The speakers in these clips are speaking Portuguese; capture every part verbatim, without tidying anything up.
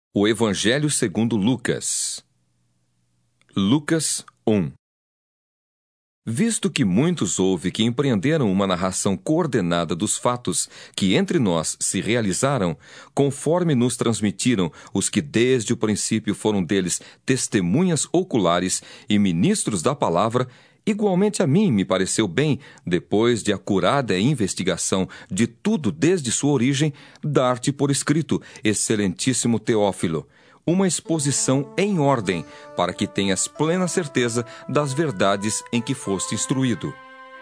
O Evangelho segundo Lucas. Lucas um. Visto que muitos houve que empreenderam uma narração coordenada dos fatos que entre nós se realizaram, conforme nos transmitiram os que desde o princípio foram deles testemunhas oculares e ministros da palavra, igualmente a mim me pareceu bem, depois de acurada investigação de tudo desde sua origem, dar-te por escrito, excelentíssimo Teófilo, uma exposição em ordem, para que tenhas plena certeza das verdades em que foste instruído.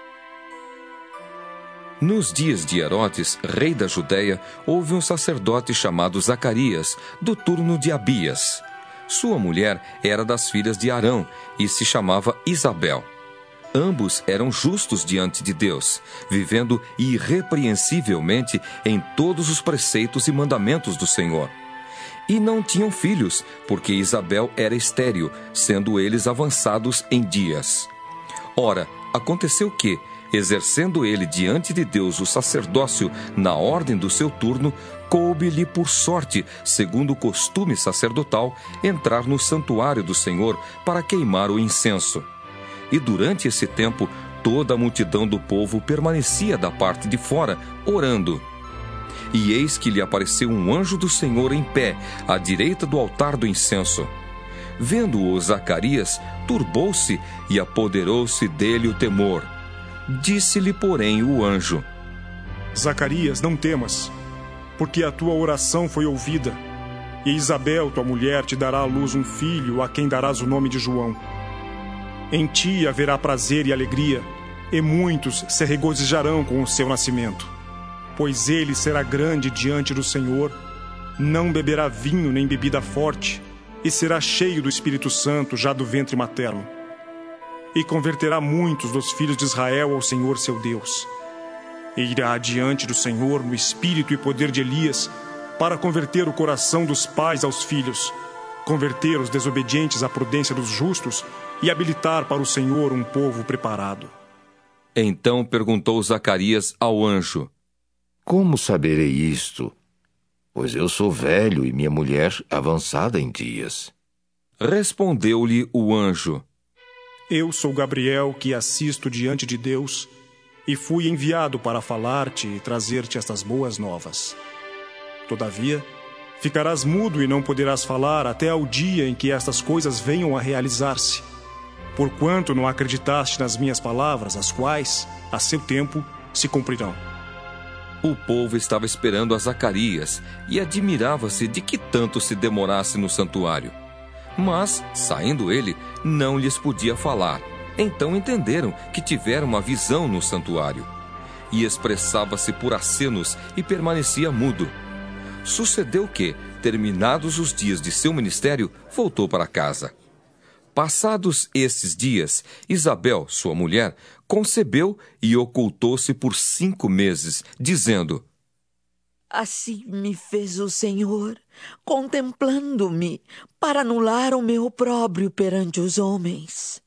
Nos dias de Herodes, rei da Judéia, houve um sacerdote chamado Zacarias, do turno de Abias. Sua mulher era das filhas de Arão e se chamava Isabel. Ambos eram justos diante de Deus, vivendo irrepreensivelmente em todos os preceitos e mandamentos do Senhor. E não tinham filhos, porque Isabel era estéril, sendo eles avançados em dias. Ora, aconteceu que, exercendo ele diante de Deus o sacerdócio na ordem do seu turno, coube-lhe por sorte, segundo o costume sacerdotal, entrar no santuário do Senhor para queimar o incenso. E durante esse tempo, toda a multidão do povo permanecia da parte de fora, orando. E eis que lhe apareceu um anjo do Senhor em pé, à direita do altar do incenso. Vendo-o Zacarias, turbou-se e apoderou-se dele o temor. Disse-lhe, porém, o anjo: Zacarias, não temas, porque a tua oração foi ouvida, e Isabel, tua mulher, te dará à luz um filho, a quem darás o nome de João. Em ti haverá prazer e alegria, e muitos se regozijarão com o seu nascimento. Pois ele será grande diante do Senhor, não beberá vinho nem bebida forte, e será cheio do Espírito Santo já do ventre materno. E converterá muitos dos filhos de Israel ao Senhor seu Deus. E irá adiante do Senhor no espírito e poder de Elias, para converter o coração dos pais aos filhos, converter os desobedientes à prudência dos justos e habilitar para o Senhor um povo preparado. Então perguntou Zacarias ao anjo: Como saberei isto? Pois eu sou velho e minha mulher avançada em dias. Respondeu-lhe o anjo: Eu sou Gabriel, que assisto diante de Deus, e fui enviado para falar-te e trazer-te estas boas novas. Todavia, ficarás mudo e não poderás falar até ao dia em que estas coisas venham a realizar-se, porquanto não acreditaste nas minhas palavras, as quais, a seu tempo, se cumprirão. O povo estava esperando a Zacarias e admirava-se de que tanto se demorasse no santuário. Mas, saindo ele, não lhes podia falar. Então entenderam que tiveram uma visão no santuário. E expressava-se por acenos e permanecia mudo. Sucedeu que, terminados os dias de seu ministério, voltou para casa. Passados esses dias, Isabel, sua mulher, concebeu e ocultou-se por cinco meses, dizendo: Assim me fez o Senhor, contemplando-me, para anular o meu opróbrio perante os homens.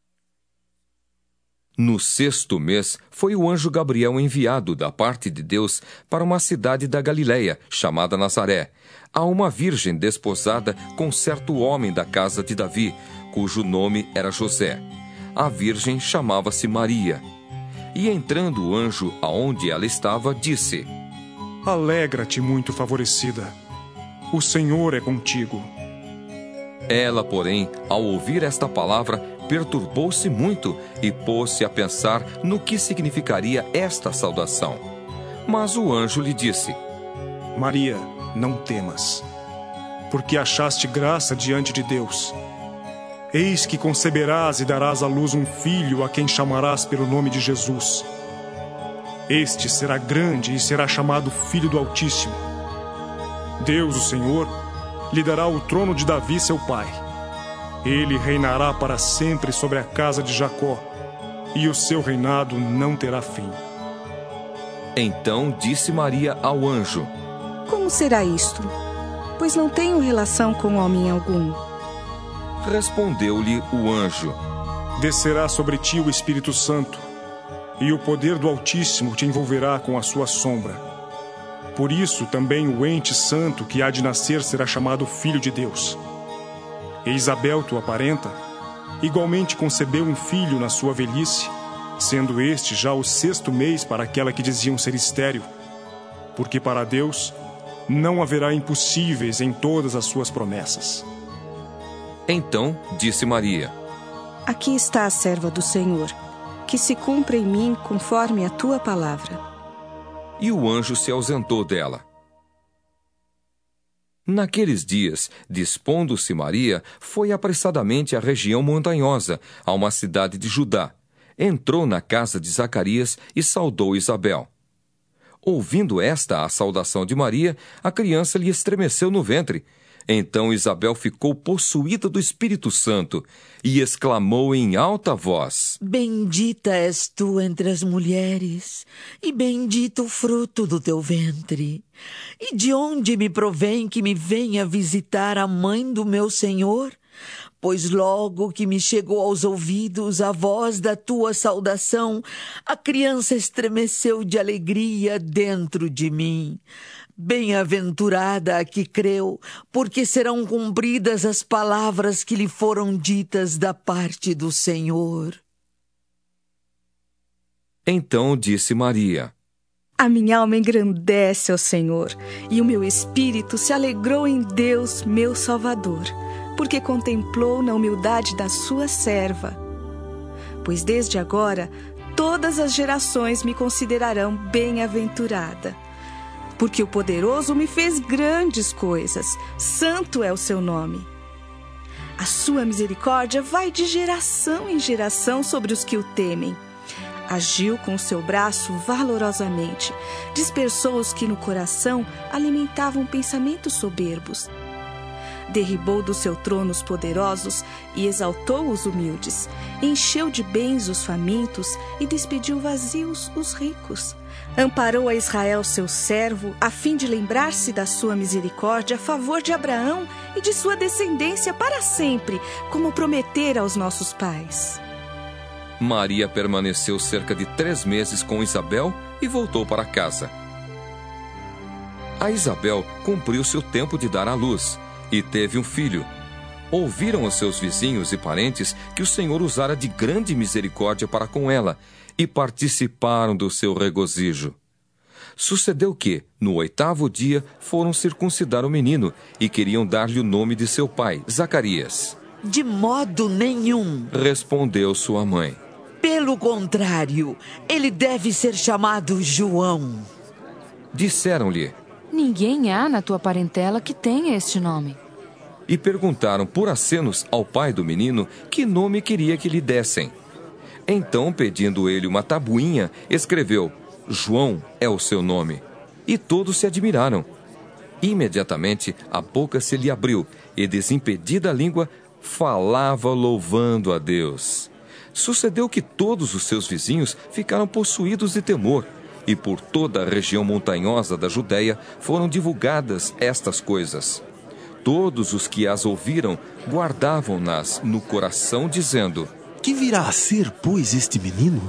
No sexto mês, foi o anjo Gabriel enviado da parte de Deus para uma cidade da Galileia, chamada Nazaré, a uma virgem desposada com certo homem da casa de Davi, cujo nome era José. A virgem chamava-se Maria. E entrando o anjo aonde ela estava, disse: Alegra-te, muito favorecida. O Senhor é contigo. Ela, porém, ao ouvir esta palavra, perturbou-se muito e pôs-se a pensar no que significaria esta saudação. Mas o anjo lhe disse: Maria, não temas, porque achaste graça diante de Deus. Eis que conceberás e darás à luz um filho, a quem chamarás pelo nome de Jesus. Este será grande e será chamado Filho do Altíssimo. Deus, o Senhor, lhe dará o trono de Davi, seu pai. Ele reinará para sempre sobre a casa de Jacó, e o seu reinado não terá fim. Então disse Maria ao anjo: Como será isto? Pois não tenho relação com homem algum. Respondeu-lhe o anjo: Descerá sobre ti o Espírito Santo, e o poder do Altíssimo te envolverá com a sua sombra. Por isso também o ente santo que há de nascer será chamado Filho de Deus. E Isabel, tua parenta, igualmente concebeu um filho na sua velhice, sendo este já o sexto mês para aquela que diziam ser estéril, porque para Deus não haverá impossíveis em todas as suas promessas. Então disse Maria: Aqui está a serva do Senhor, que se cumpra em mim conforme a tua palavra. E o anjo se ausentou dela. Naqueles dias, dispondo-se Maria, foi apressadamente à região montanhosa, a uma cidade de Judá. Entrou na casa de Zacarias e saudou Isabel. Ouvindo esta a saudação de Maria, a criança lhe estremeceu no ventre. Então Isabel ficou possuída do Espírito Santo e exclamou em alta voz: Bendita és tu entre as mulheres, e bendito o fruto do teu ventre. E de onde me provém que me venha visitar a mãe do meu Senhor? Pois logo que me chegou aos ouvidos a voz da tua saudação, a criança estremeceu de alegria dentro de mim. Bem-aventurada a que creu, porque serão cumpridas as palavras que lhe foram ditas da parte do Senhor. Então disse Maria: A minha alma engrandece ao Senhor, e o meu espírito se alegrou em Deus, meu Salvador, porque contemplou na humildade da sua serva. Pois desde agora todas as gerações me considerarão bem-aventurada. Porque o poderoso me fez grandes coisas, santo é o seu nome. A sua misericórdia vai de geração em geração sobre os que o temem. Agiu com o seu braço valorosamente, dispersou os que no coração alimentavam pensamentos soberbos. Derribou do seu trono os poderosos e exaltou os humildes. Encheu de bens os famintos e despediu vazios os ricos. Amparou a Israel, seu servo, a fim de lembrar-se da sua misericórdia a favor de Abraão e de sua descendência para sempre, como prometera aos nossos pais. Maria permaneceu cerca de três meses com Isabel e voltou para casa. A Isabel cumpriu seu tempo de dar à luz e teve um filho. Ouviram os seus vizinhos e parentes que o Senhor usara de grande misericórdia para com ela, e participaram do seu regozijo. Sucedeu que, no oitavo dia, foram circuncidar o menino e queriam dar-lhe o nome de seu pai, Zacarias. De modo nenhum, respondeu sua mãe. Pelo contrário, ele deve ser chamado João. Disseram-lhe: Ninguém há na tua parentela que tenha este nome. E perguntaram por acenos ao pai do menino que nome queria que lhe dessem. Então, pedindo ele uma tabuinha, escreveu: João é o seu nome. E todos se admiraram. Imediatamente a boca se lhe abriu, e desimpedida a língua, falava louvando a Deus. Sucedeu que todos os seus vizinhos ficaram possuídos de temor, e por toda a região montanhosa da Judéia foram divulgadas estas coisas. Todos os que as ouviram guardavam-nas no coração, dizendo: Que virá a ser, pois, este menino?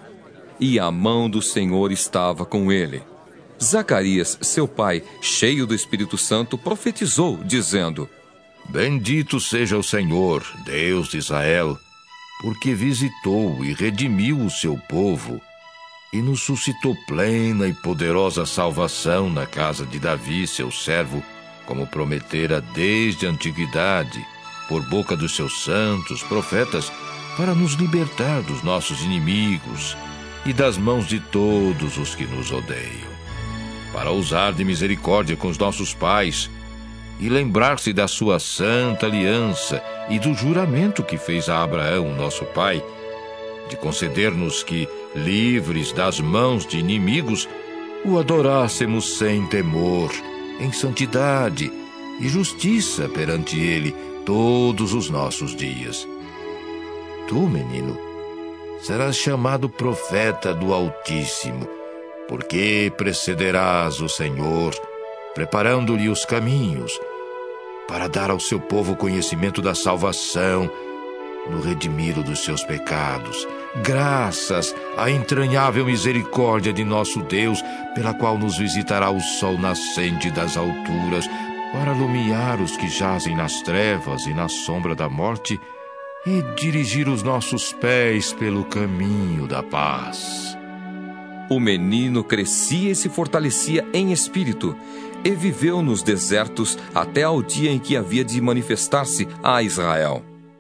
E a mão do Senhor estava com ele. Zacarias, seu pai, cheio do Espírito Santo, profetizou, dizendo: Bendito seja o Senhor, Deus de Israel, porque visitou e redimiu o seu povo, e nos suscitou plena e poderosa salvação na casa de Davi, seu servo, como prometera desde a antiguidade, por boca dos seus santos profetas, para nos libertar dos nossos inimigos e das mãos de todos os que nos odeiam, para usar de misericórdia com os nossos pais e lembrar-se da sua santa aliança e do juramento que fez a Abraão, nosso pai, de conceder-nos que, livres das mãos de inimigos, o adorássemos sem temor, em santidade e justiça perante ele todos os nossos dias. Tu, menino, serás chamado profeta do Altíssimo, porque precederás o Senhor, preparando-lhe os caminhos, para dar ao seu povo conhecimento da salvação no redimiro dos seus pecados, graças à entranhável misericórdia de nosso Deus, pela qual nos visitará o sol nascente das alturas, para iluminar os que jazem nas trevas e na sombra da morte, e dirigir os nossos pés pelo caminho da paz. O menino crescia e se fortalecia em espírito, e viveu nos desertos até ao dia em que havia de manifestar-se a Israel.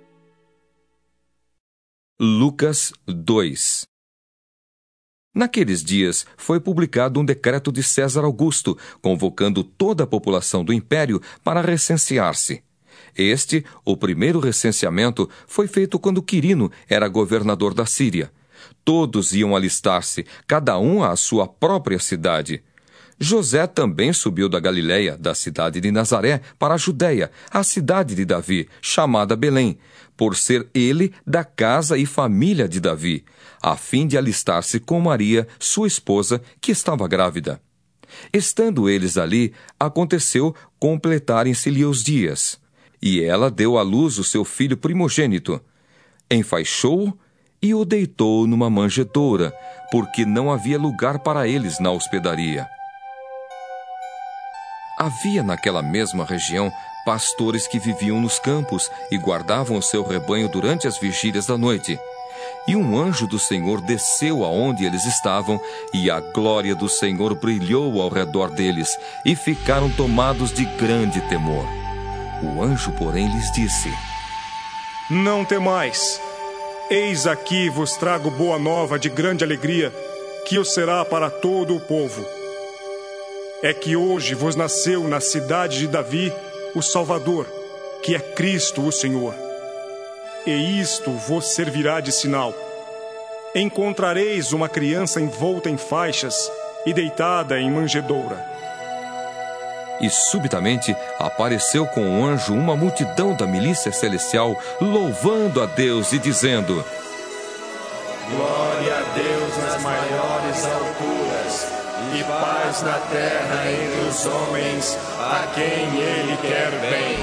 Lucas dois. Naqueles dias foi publicado um decreto de César Augusto, convocando toda a população do império para recensear-se. Este, o primeiro recenseamento, foi feito quando Quirino era governador da Síria. Todos iam alistar-se, cada um à sua própria cidade. José também subiu da Galiléia, da cidade de Nazaré, para a Judéia, a cidade de Davi, chamada Belém, por ser ele da casa e família de Davi, a fim de alistar-se com Maria, sua esposa, que estava grávida. Estando eles ali, aconteceu completarem-se-lhe os dias, e ela deu à luz o seu filho primogênito. Enfaixou-o e o deitou numa manjedoura, porque não havia lugar para eles na hospedaria. Havia naquela mesma região pastores que viviam nos campos e guardavam o seu rebanho durante as vigílias da noite. E um anjo do Senhor desceu aonde eles estavam, e a glória do Senhor brilhou ao redor deles, e ficaram tomados de grande temor. O anjo, porém, lhes disse: Não temais. Eis aqui vos trago boa nova de grande alegria, que o será para todo o povo. É que hoje vos nasceu na cidade de Davi o Salvador, que é Cristo o Senhor. E isto vos servirá de sinal. Encontrareis uma criança envolta em faixas e deitada em manjedoura. E subitamente apareceu com o anjo uma multidão da milícia celestial, louvando a Deus e dizendo: Glória a Deus nas maiores alturas, e paz na terra entre os homens, a quem Ele quer bem.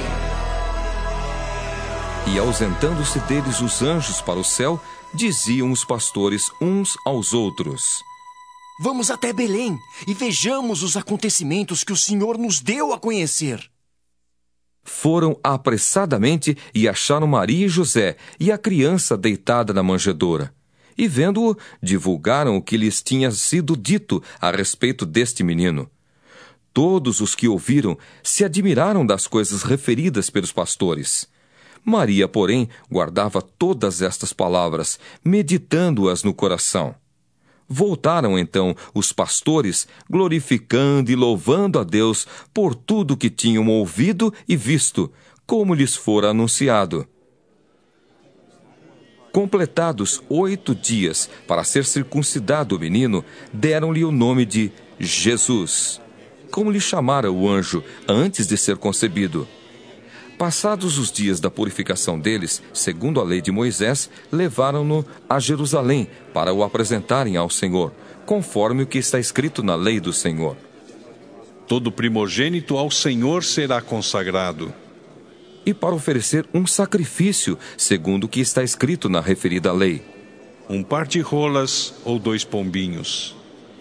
E ausentando-se deles os anjos para o céu, diziam os pastores uns aos outros: Vamos até Belém e vejamos os acontecimentos que o Senhor nos deu a conhecer. Foram apressadamente e acharam Maria e José e a criança deitada na manjedoura. E vendo-o, divulgaram o que lhes tinha sido dito a respeito deste menino. Todos os que ouviram se admiraram das coisas referidas pelos pastores. Maria, porém, guardava todas estas palavras, meditando-as no coração. Voltaram então os pastores, glorificando e louvando a Deus por tudo que tinham ouvido e visto, como lhes fora anunciado. Completados oito dias para ser circuncidado o menino, deram-lhe o nome de Jesus, como lhe chamara o anjo antes de ser concebido. Passados os dias da purificação deles, segundo a lei de Moisés, levaram-no a Jerusalém para o apresentarem ao Senhor, conforme o que está escrito na lei do Senhor. Todo primogênito ao Senhor será consagrado. E para oferecer um sacrifício, segundo o que está escrito na referida lei. Um par de rolas ou dois pombinhos.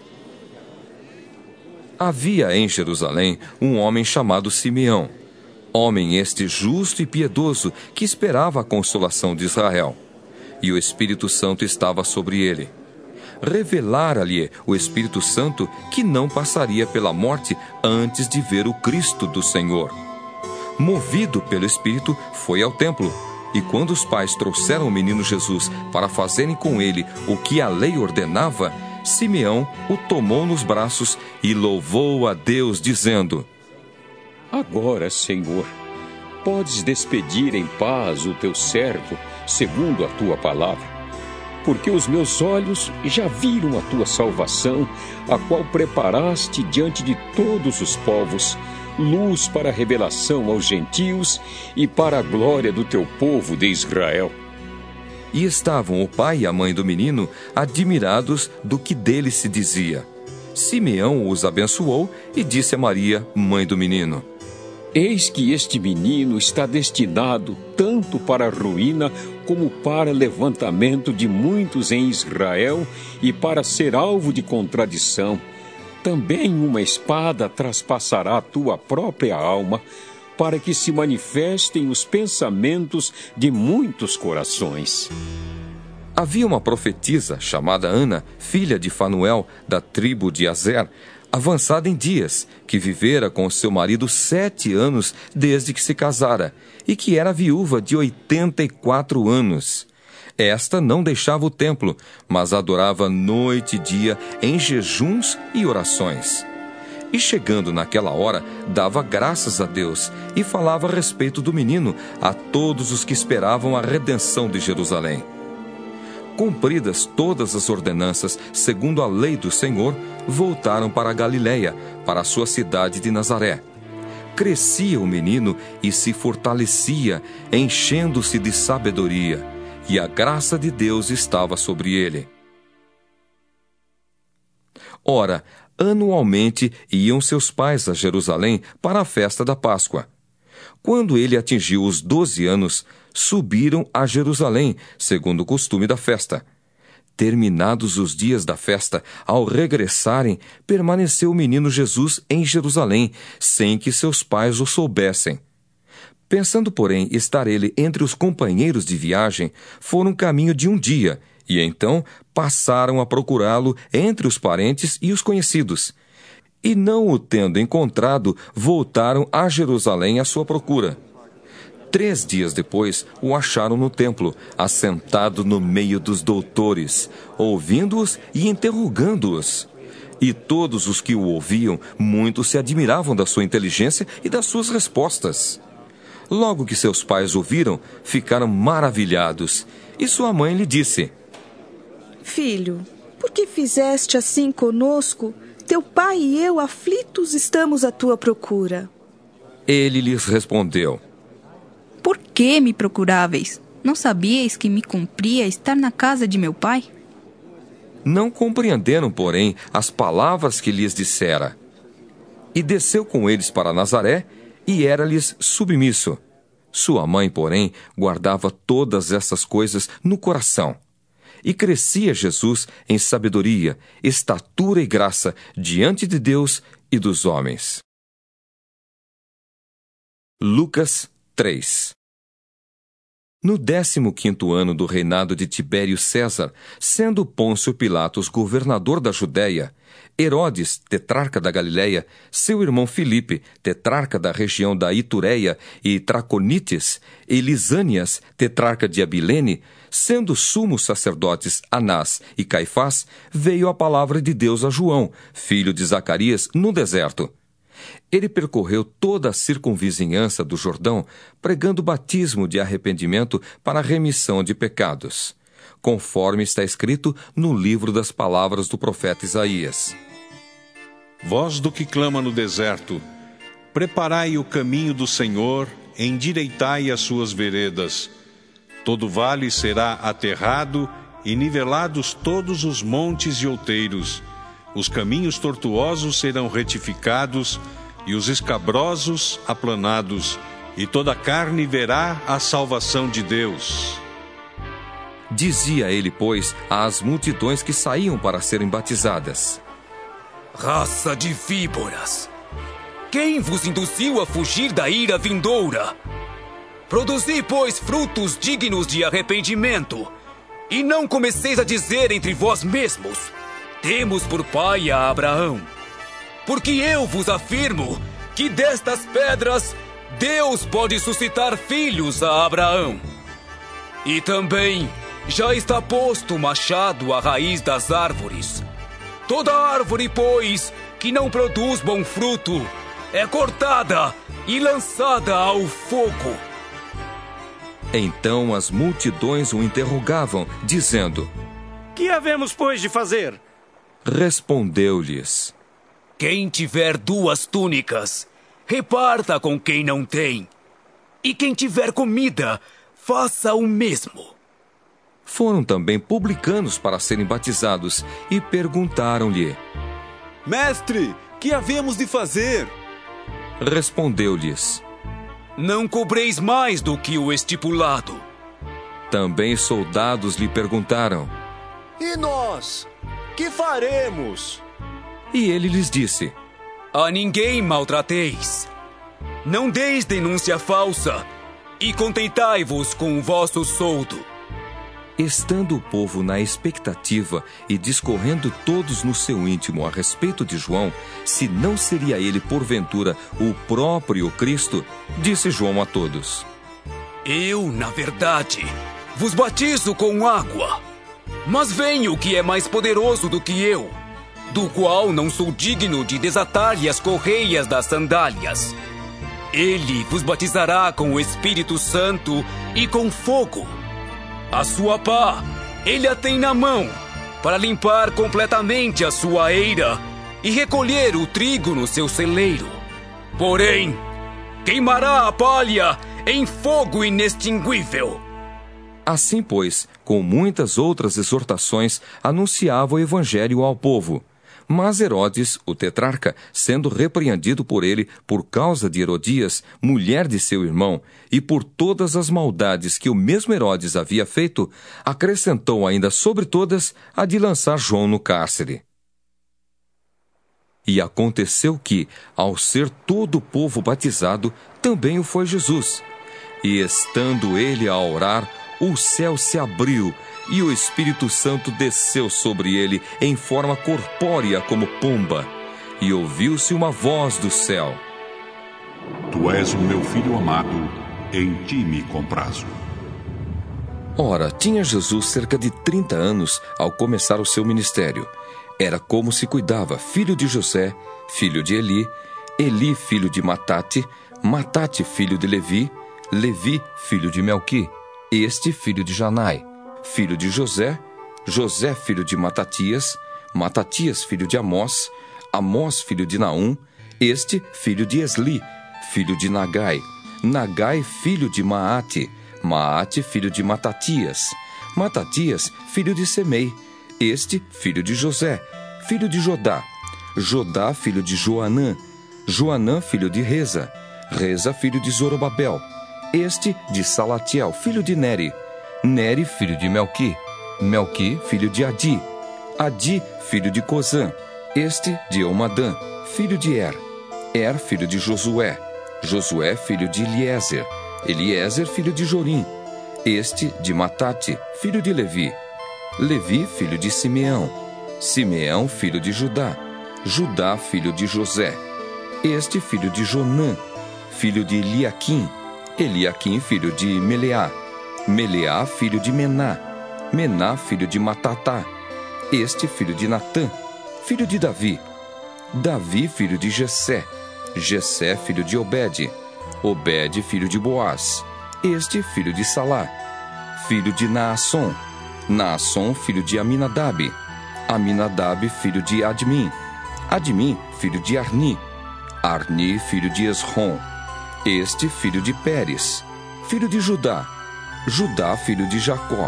Havia em Jerusalém um homem chamado Simeão, homem este justo e piedoso, que esperava a consolação de Israel. E o Espírito Santo estava sobre ele. Revelara-lhe o Espírito Santo que não passaria pela morte antes de ver o Cristo do Senhor. Movido pelo Espírito, foi ao templo. E quando os pais trouxeram o menino Jesus para fazerem com ele o que a lei ordenava, Simeão o tomou nos braços e louvou a Deus, dizendo: Agora, Senhor, podes despedir em paz o teu servo, segundo a tua palavra, porque os meus olhos já viram a tua salvação, a qual preparaste diante de todos os povos, luz para a revelação aos gentios e para a glória do teu povo de Israel. E estavam o pai e a mãe do menino admirados do que dele se dizia. Simeão os abençoou e disse a Maria, mãe do menino: Eis que este menino está destinado tanto para a ruína como para levantamento de muitos em Israel e para ser alvo de contradição. Também uma espada traspassará a tua própria alma, para que se manifestem os pensamentos de muitos corações. Havia uma profetisa chamada Ana, filha de Fanuel, da tribo de Azer, avançada em dias, que vivera com seu marido sete anos desde que se casara, e que era viúva de oitenta e quatro anos. Esta não deixava o templo, mas adorava noite e dia em jejuns e orações. E chegando naquela hora, dava graças a Deus e falava a respeito do menino a todos os que esperavam a redenção de Jerusalém. Cumpridas todas as ordenanças, segundo a lei do Senhor, voltaram para a Galiléia, para a sua cidade de Nazaré. Crescia o menino e se fortalecia, enchendo-se de sabedoria, e a graça de Deus estava sobre ele. Ora, anualmente iam seus pais a Jerusalém para a festa da Páscoa. Quando ele atingiu os doze anos, subiram a Jerusalém, segundo o costume da festa. Terminados os dias da festa, ao regressarem, permaneceu o menino Jesus em Jerusalém, sem que seus pais o soubessem. Pensando, porém, estar ele entre os companheiros de viagem, foram caminho de um dia, e então passaram a procurá-lo entre os parentes e os conhecidos. E não o tendo encontrado, voltaram a Jerusalém à sua procura. Três dias depois, o acharam no templo, assentado no meio dos doutores, ouvindo-os e interrogando-os. E todos os que o ouviam, muito se admiravam da sua inteligência e das suas respostas. Logo que seus pais ouviram, ficaram maravilhados. E sua mãe lhe disse: Filho, por que fizeste assim conosco? Teu pai e eu, aflitos, estamos à tua procura. Ele lhes respondeu: Por que me procuráveis? Não sabíeis que me cumpria estar na casa de meu pai? Não compreenderam, porém, as palavras que lhes dissera. E desceu com eles para Nazaré, e era-lhes submisso. Sua mãe, porém, guardava todas essas coisas no coração. E crescia Jesus em sabedoria, estatura e graça diante de Deus e dos homens. Lucas três. No décimo quinto ano do reinado de Tibério César, sendo Pôncio Pilatos governador da Judéia, Herodes, tetrarca da Galiléia, seu irmão Filipe, tetrarca da região da Itureia e Traconites, e Lisânias, tetrarca de Abilene, sendo sumos sacerdotes Anás e Caifás, veio a palavra de Deus a João, filho de Zacarias, no deserto. Ele percorreu toda a circunvizinhança do Jordão, pregando batismo de arrependimento para a remissão de pecados, conforme está escrito no livro das palavras do profeta Isaías. Voz do que clama no deserto, preparai o caminho do Senhor, endireitai as suas veredas. Todo vale será aterrado e nivelados todos os montes e outeiros. Os caminhos tortuosos serão retificados e os escabrosos aplanados, e toda a carne verá a salvação de Deus. Dizia ele, pois, às multidões que saíam para serem batizadas: Raça de víboras! Quem vos induziu a fugir da ira vindoura? Produzi, pois, frutos dignos de arrependimento, e não comeceis a dizer entre vós mesmos: temos por pai a Abraão. Porque eu vos afirmo que destas pedras Deus pode suscitar filhos a Abraão. E também já está posto o machado à raiz das árvores. Toda árvore, pois, que não produz bom fruto, é cortada e lançada ao fogo. Então as multidões o interrogavam, dizendo: Que havemos, pois, de fazer? Respondeu-lhes: Quem tiver duas túnicas, reparta com quem não tem. E quem tiver comida, faça o mesmo. Foram também publicanos para serem batizados e perguntaram-lhe: Mestre, que havemos de fazer? Respondeu-lhes: Não cobreis mais do que o estipulado. Também soldados lhe perguntaram: E nós? Que faremos? E ele lhes disse: A ninguém maltrateis. Não deis denúncia falsa e contentai-vos com o vosso soldo. Estando o povo na expectativa e discorrendo todos no seu íntimo a respeito de João, se não seria ele porventura o próprio Cristo, disse João a todos: Eu, na verdade, vos batizo com água, mas vem o que é mais poderoso do que eu, do qual não sou digno de desatar-lhe as correias das sandálias. Ele vos batizará com o Espírito Santo e com fogo. A sua pá, ele a tem na mão, para limpar completamente a sua eira e recolher o trigo no seu celeiro. Porém, queimará a palha em fogo inextinguível. Assim, pois, com muitas outras exortações, anunciava o evangelho ao povo. Mas Herodes, o tetrarca, sendo repreendido por ele por causa de Herodias, mulher de seu irmão, e por todas as maldades que o mesmo Herodes havia feito, acrescentou ainda sobre todas a de lançar João no cárcere. E aconteceu que, ao ser todo o povo batizado, também o foi Jesus. E estando ele a orar, o céu se abriu, e o Espírito Santo desceu sobre ele em forma corpórea como pomba. E ouviu-se uma voz do céu: Tu és o meu filho amado, em ti me comprazo. Ora, tinha Jesus cerca de trinta anos ao começar o seu ministério. Era como se cuidava, filho de José, filho de Eli, Eli filho de Matate, Matate filho de Levi, Levi filho de Melqui, este filho de Janai, filho de José, José filho de Matatias, Matatias filho de Amós, Amós filho de Naum, este filho de Esli, filho de Nagai, Nagai filho de Maate, Maate filho de Matatias, Matatias filho de Semei, este filho de José, filho de Jodá, Jodá filho de Joanã, Joanã filho de Reza, Reza filho de Zorobabel, este de Salatiel, filho de Neri, Neri, filho de Melqui, Melqui, filho de Adi, Adi, filho de Cozã, este de Eumadã, filho de Er, Er, filho de Josué, Josué, filho de Eliezer, Eliezer, filho de Jorim, este de Matate, filho de Levi, Levi, filho de Simeão, Simeão, filho de Judá, Judá, filho de José, este filho de Jonã, filho de Eliaquim, Eliaquim, filho de Meleá, Meleá, filho de Mená, Mená, filho de Matatá, este filho de Natã, filho de Davi, Davi, filho de Jessé, Jessé, filho de Obed, Obed, filho de Boaz, este filho de Salá, filho de Naasson, Naasson, filho de Aminadab, Aminadab, filho de Admin, Admin, filho de Arni, Arni, filho de Esrom, este filho de Pérez, filho de Judá, Judá, filho de Jacó,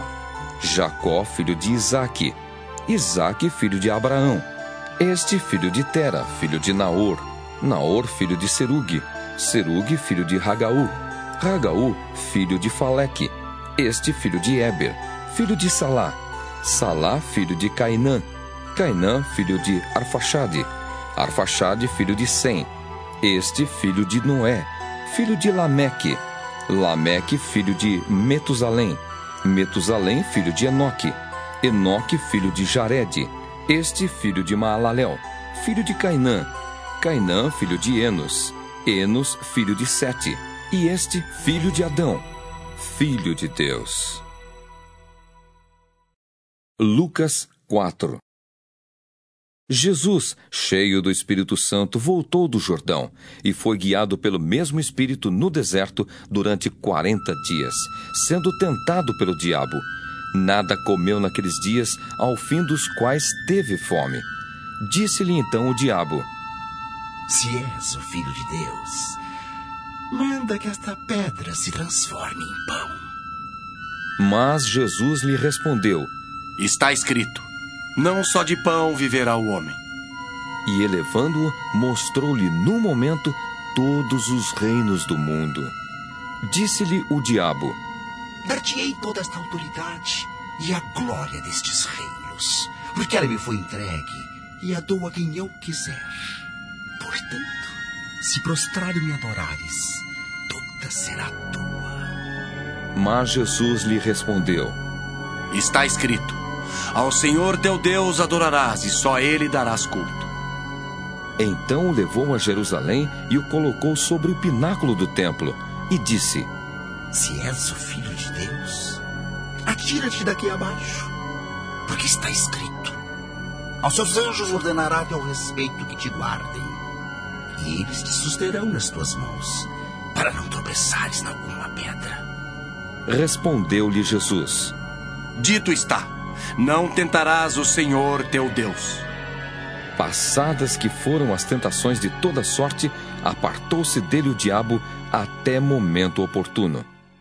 Jacó, filho de Isaque, Isaque, filho de Abraão, este filho de Tera, filho de Naor, Naor, filho de Serugue, Serugue, filho de Ragaú, Ragaú, filho de Faleque, este filho de Eber, filho de Salá, Salá, filho de Cainã, Cainã, filho de Arfaxade, Arfaxade, filho de Sem, este filho de Noé, filho de Lameque, Lameque, filho de Metusalém, Metusalém, filho de Enoque, Enoque, filho de Jared, este filho de Maalalel, filho de Cainã, Cainã, filho de Enos, Enos, filho de Sete, e este filho de Adão, filho de Deus. Lucas quatro. Jesus, cheio do Espírito Santo, voltou do Jordão e foi guiado pelo mesmo Espírito no deserto durante quarenta dias, sendo tentado pelo diabo. Nada comeu naqueles dias, ao fim dos quais teve fome. Disse-lhe então o diabo: Se és o Filho de Deus, manda que esta pedra se transforme em pão. Mas Jesus lhe respondeu: Está escrito: Não só de pão viverá o homem. E elevando-o, mostrou-lhe no momento todos os reinos do mundo. Disse-lhe o diabo: Dar-te-ei toda esta autoridade e a glória destes reinos, porque ela me foi entregue e a dou a quem eu quiser. Portanto, se prostrares e me adorares, toda será tua. Mas Jesus lhe respondeu: Está escrito: Ao Senhor teu Deus adorarás e só a Ele darás culto. Então o levou a Jerusalém e o colocou sobre o pináculo do templo e disse: Se és o Filho de Deus, atira-te daqui abaixo, porque está escrito: Aos seus anjos ordenará a teu respeito que te guardem, e eles te susterão nas tuas mãos, para não tropeçares em alguma pedra. Respondeu-lhe Jesus: Dito está, não tentarás o Senhor teu Deus. Passadas que foram as tentações de toda sorte, apartou-se dele o diabo até momento oportuno.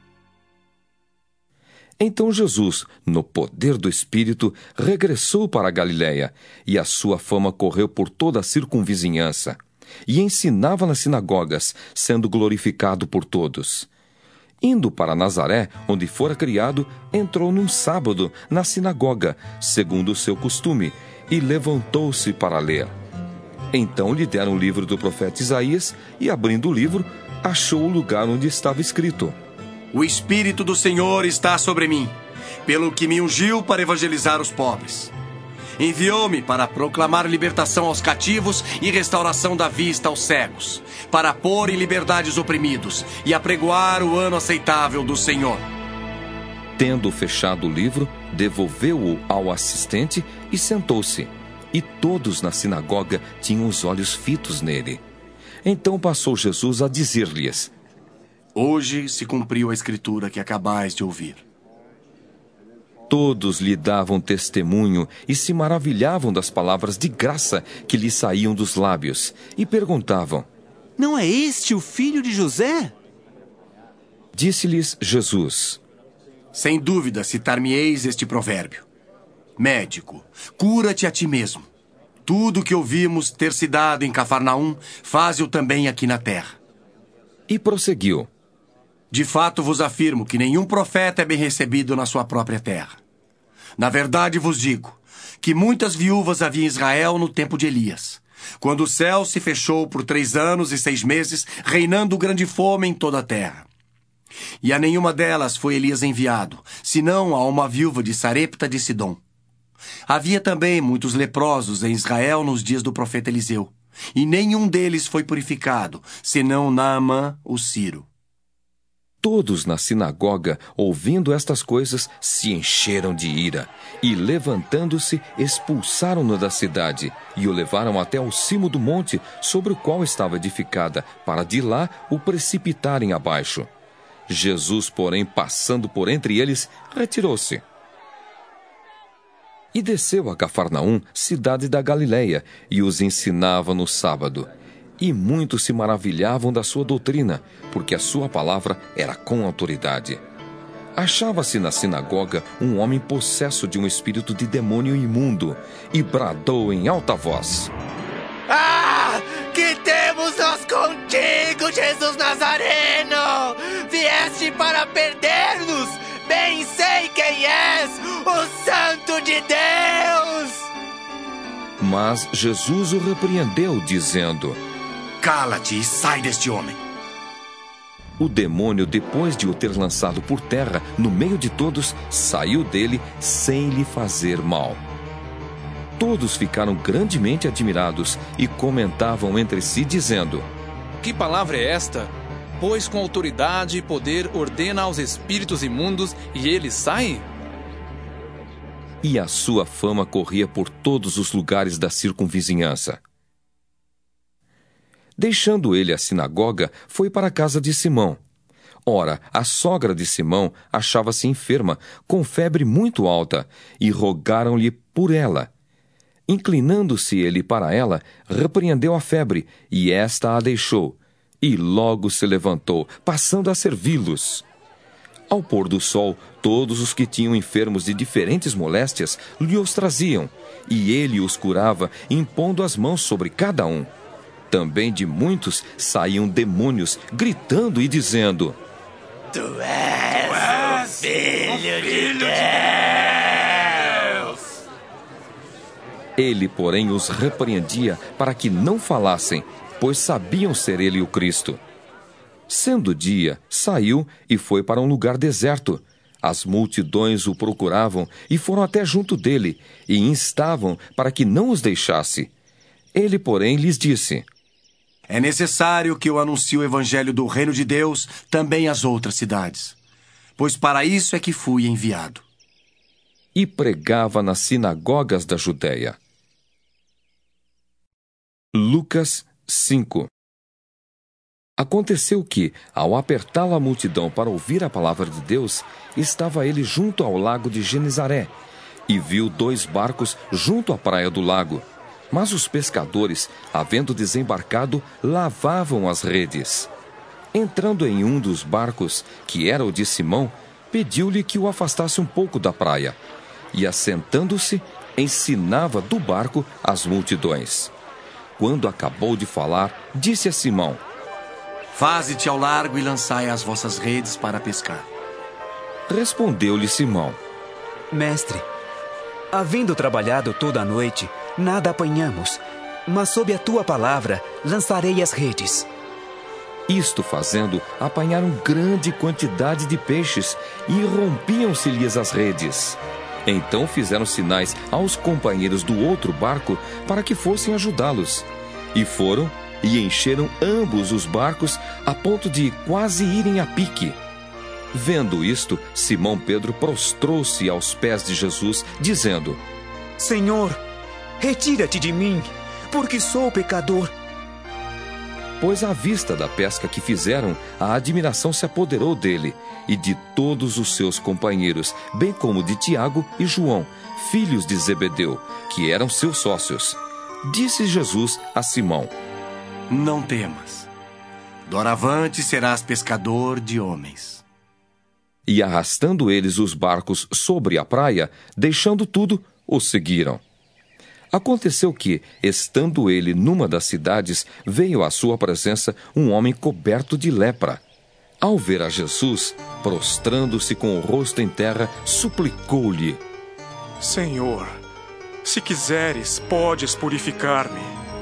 Então Jesus, no poder do Espírito, regressou para a Galiléia, e a sua fama correu por toda a circunvizinhança, e ensinava nas sinagogas, sendo glorificado por todos. Indo para Nazaré, onde fora criado, entrou num sábado na sinagoga, segundo o seu costume, e levantou-se para ler. Então lhe deram o livro do profeta Isaías, e abrindo o livro, achou o lugar onde estava escrito: O Espírito do Senhor está sobre mim, pelo que me ungiu para evangelizar os pobres. Enviou-me para proclamar libertação aos cativos e restauração da vista aos cegos, para pôr em liberdade os oprimidos e apregoar o ano aceitável do Senhor. Tendo fechado o livro, devolveu-o ao assistente e sentou-se. E todos na sinagoga tinham os olhos fitos nele. Então passou Jesus a dizer-lhes: Hoje se cumpriu a escritura que acabais de ouvir. Todos lhe davam testemunho e se maravilhavam das palavras de graça que lhe saíam dos lábios, e perguntavam: Não é este o filho de José? Disse-lhes Jesus: Sem dúvida citar-me-eis este provérbio: Médico, cura-te a ti mesmo. Tudo o que ouvimos ter se dado em Cafarnaum, faze-o também aqui na terra. E prosseguiu: De fato vos afirmo que nenhum profeta é bem recebido na sua própria terra. Na verdade vos digo que muitas viúvas havia em Israel no tempo de Elias, quando o céu se fechou por três anos e seis meses, reinando grande fome em toda a terra. E a nenhuma delas foi Elias enviado, senão a uma viúva de Sarepta de Sidom. Havia também muitos leprosos em Israel nos dias do profeta Eliseu, e nenhum deles foi purificado, senão Naamã, o sírio. Todos na sinagoga, ouvindo estas coisas, se encheram de ira, e, levantando-se, expulsaram-no da cidade, e o levaram até ao cimo do monte, sobre o qual estava edificada, para de lá o precipitarem abaixo. Jesus, porém, passando por entre eles, retirou-se. E desceu a Cafarnaum, cidade da Galiléia, e os ensinava no sábado. E muitos se maravilhavam da sua doutrina, porque a sua palavra era com autoridade. Achava-se na sinagoga um homem possesso de um espírito de demônio imundo, e bradou em alta voz: Ah! Que temos nós contigo, Jesus Nazareno? Vieste para perder-nos? Bem sei quem és, o Santo de Deus! Mas Jesus o repreendeu, dizendo: Cala-te e sai deste homem. O demônio, depois de o ter lançado por terra, no meio de todos, saiu dele sem lhe fazer mal. Todos ficaram grandemente admirados e comentavam entre si, dizendo: Que palavra é esta? Pois com autoridade e poder ordena aos espíritos imundos e eles saem? E a sua fama corria por todos os lugares da circunvizinhança. Deixando ele a sinagoga, foi para a casa de Simão. Ora, a sogra de Simão achava-se enferma, com febre muito alta, e rogaram-lhe por ela. Inclinando-se ele para ela, repreendeu a febre, e esta a deixou, e logo se levantou, passando a servi-los. Ao pôr do sol, todos os que tinham enfermos de diferentes moléstias lhe os traziam, e ele os curava, impondo as mãos sobre cada um. Também de muitos saíam demônios, gritando e dizendo: Tu és, tu és o Filho, o filho de Deus. Ele, porém, os repreendia para que não falassem, pois sabiam ser ele o Cristo. Sendo dia, saiu e foi para um lugar deserto. As multidões o procuravam e foram até junto dele, e instavam para que não os deixasse. Ele, porém, lhes disse: É necessário que eu anuncie o evangelho do reino de Deus também às outras cidades, pois para isso é que fui enviado. E pregava nas sinagogas da Judéia. Lucas cinco. Aconteceu que, ao apertá-la a multidão para ouvir a palavra de Deus, estava ele junto ao lago de Genezaré, e viu dois barcos junto à praia do lago. Mas os pescadores, havendo desembarcado, lavavam as redes. Entrando em um dos barcos, que era o de Simão, pediu-lhe que o afastasse um pouco da praia. E, assentando-se, ensinava do barco as multidões. Quando acabou de falar, disse a Simão: Faze-te ao largo e lançai as vossas redes para pescar. Respondeu-lhe Simão: Mestre, havendo trabalhado toda a noite, nada apanhamos, mas sob a tua palavra lançarei as redes. Isto fazendo, apanharam grande quantidade de peixes e rompiam-se-lhes as redes. Então fizeram sinais aos companheiros do outro barco para que fossem ajudá-los. E foram e encheram ambos os barcos a ponto de quase irem a pique. Vendo isto, Simão Pedro prostrou-se aos pés de Jesus, dizendo: Senhor, retira-te de mim, porque sou pecador. Pois à vista da pesca que fizeram, a admiração se apoderou dele e de todos os seus companheiros, bem como de Tiago e João, filhos de Zebedeu, que eram seus sócios. Disse Jesus a Simão: Não temas. Doravante serás pescador de homens. E arrastando eles os barcos sobre a praia, deixando tudo, os seguiram. Aconteceu que, estando ele numa das cidades, veio à sua presença um homem coberto de lepra. Ao ver a Jesus, prostrando-se com o rosto em terra, suplicou-lhe: Senhor, se quiseres, podes purificar-me.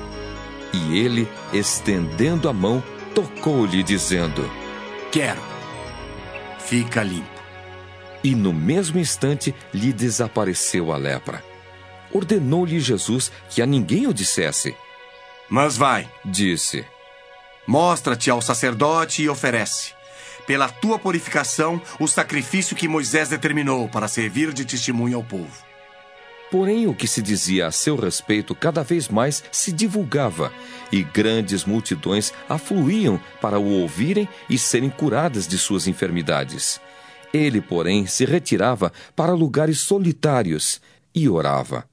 E ele, estendendo a mão, tocou-lhe, dizendo: Quero. Fica limpo. E no mesmo instante lhe desapareceu a lepra. Ordenou-lhe Jesus que a ninguém o dissesse. Mas vai, disse: Mostra-te ao sacerdote e oferece, pela tua purificação, o sacrifício que Moisés determinou para servir de testemunho ao povo. Porém, o que se dizia a seu respeito cada vez mais se divulgava, e grandes multidões afluíam para o ouvirem e serem curadas de suas enfermidades. Ele, porém, se retirava para lugares solitários e orava.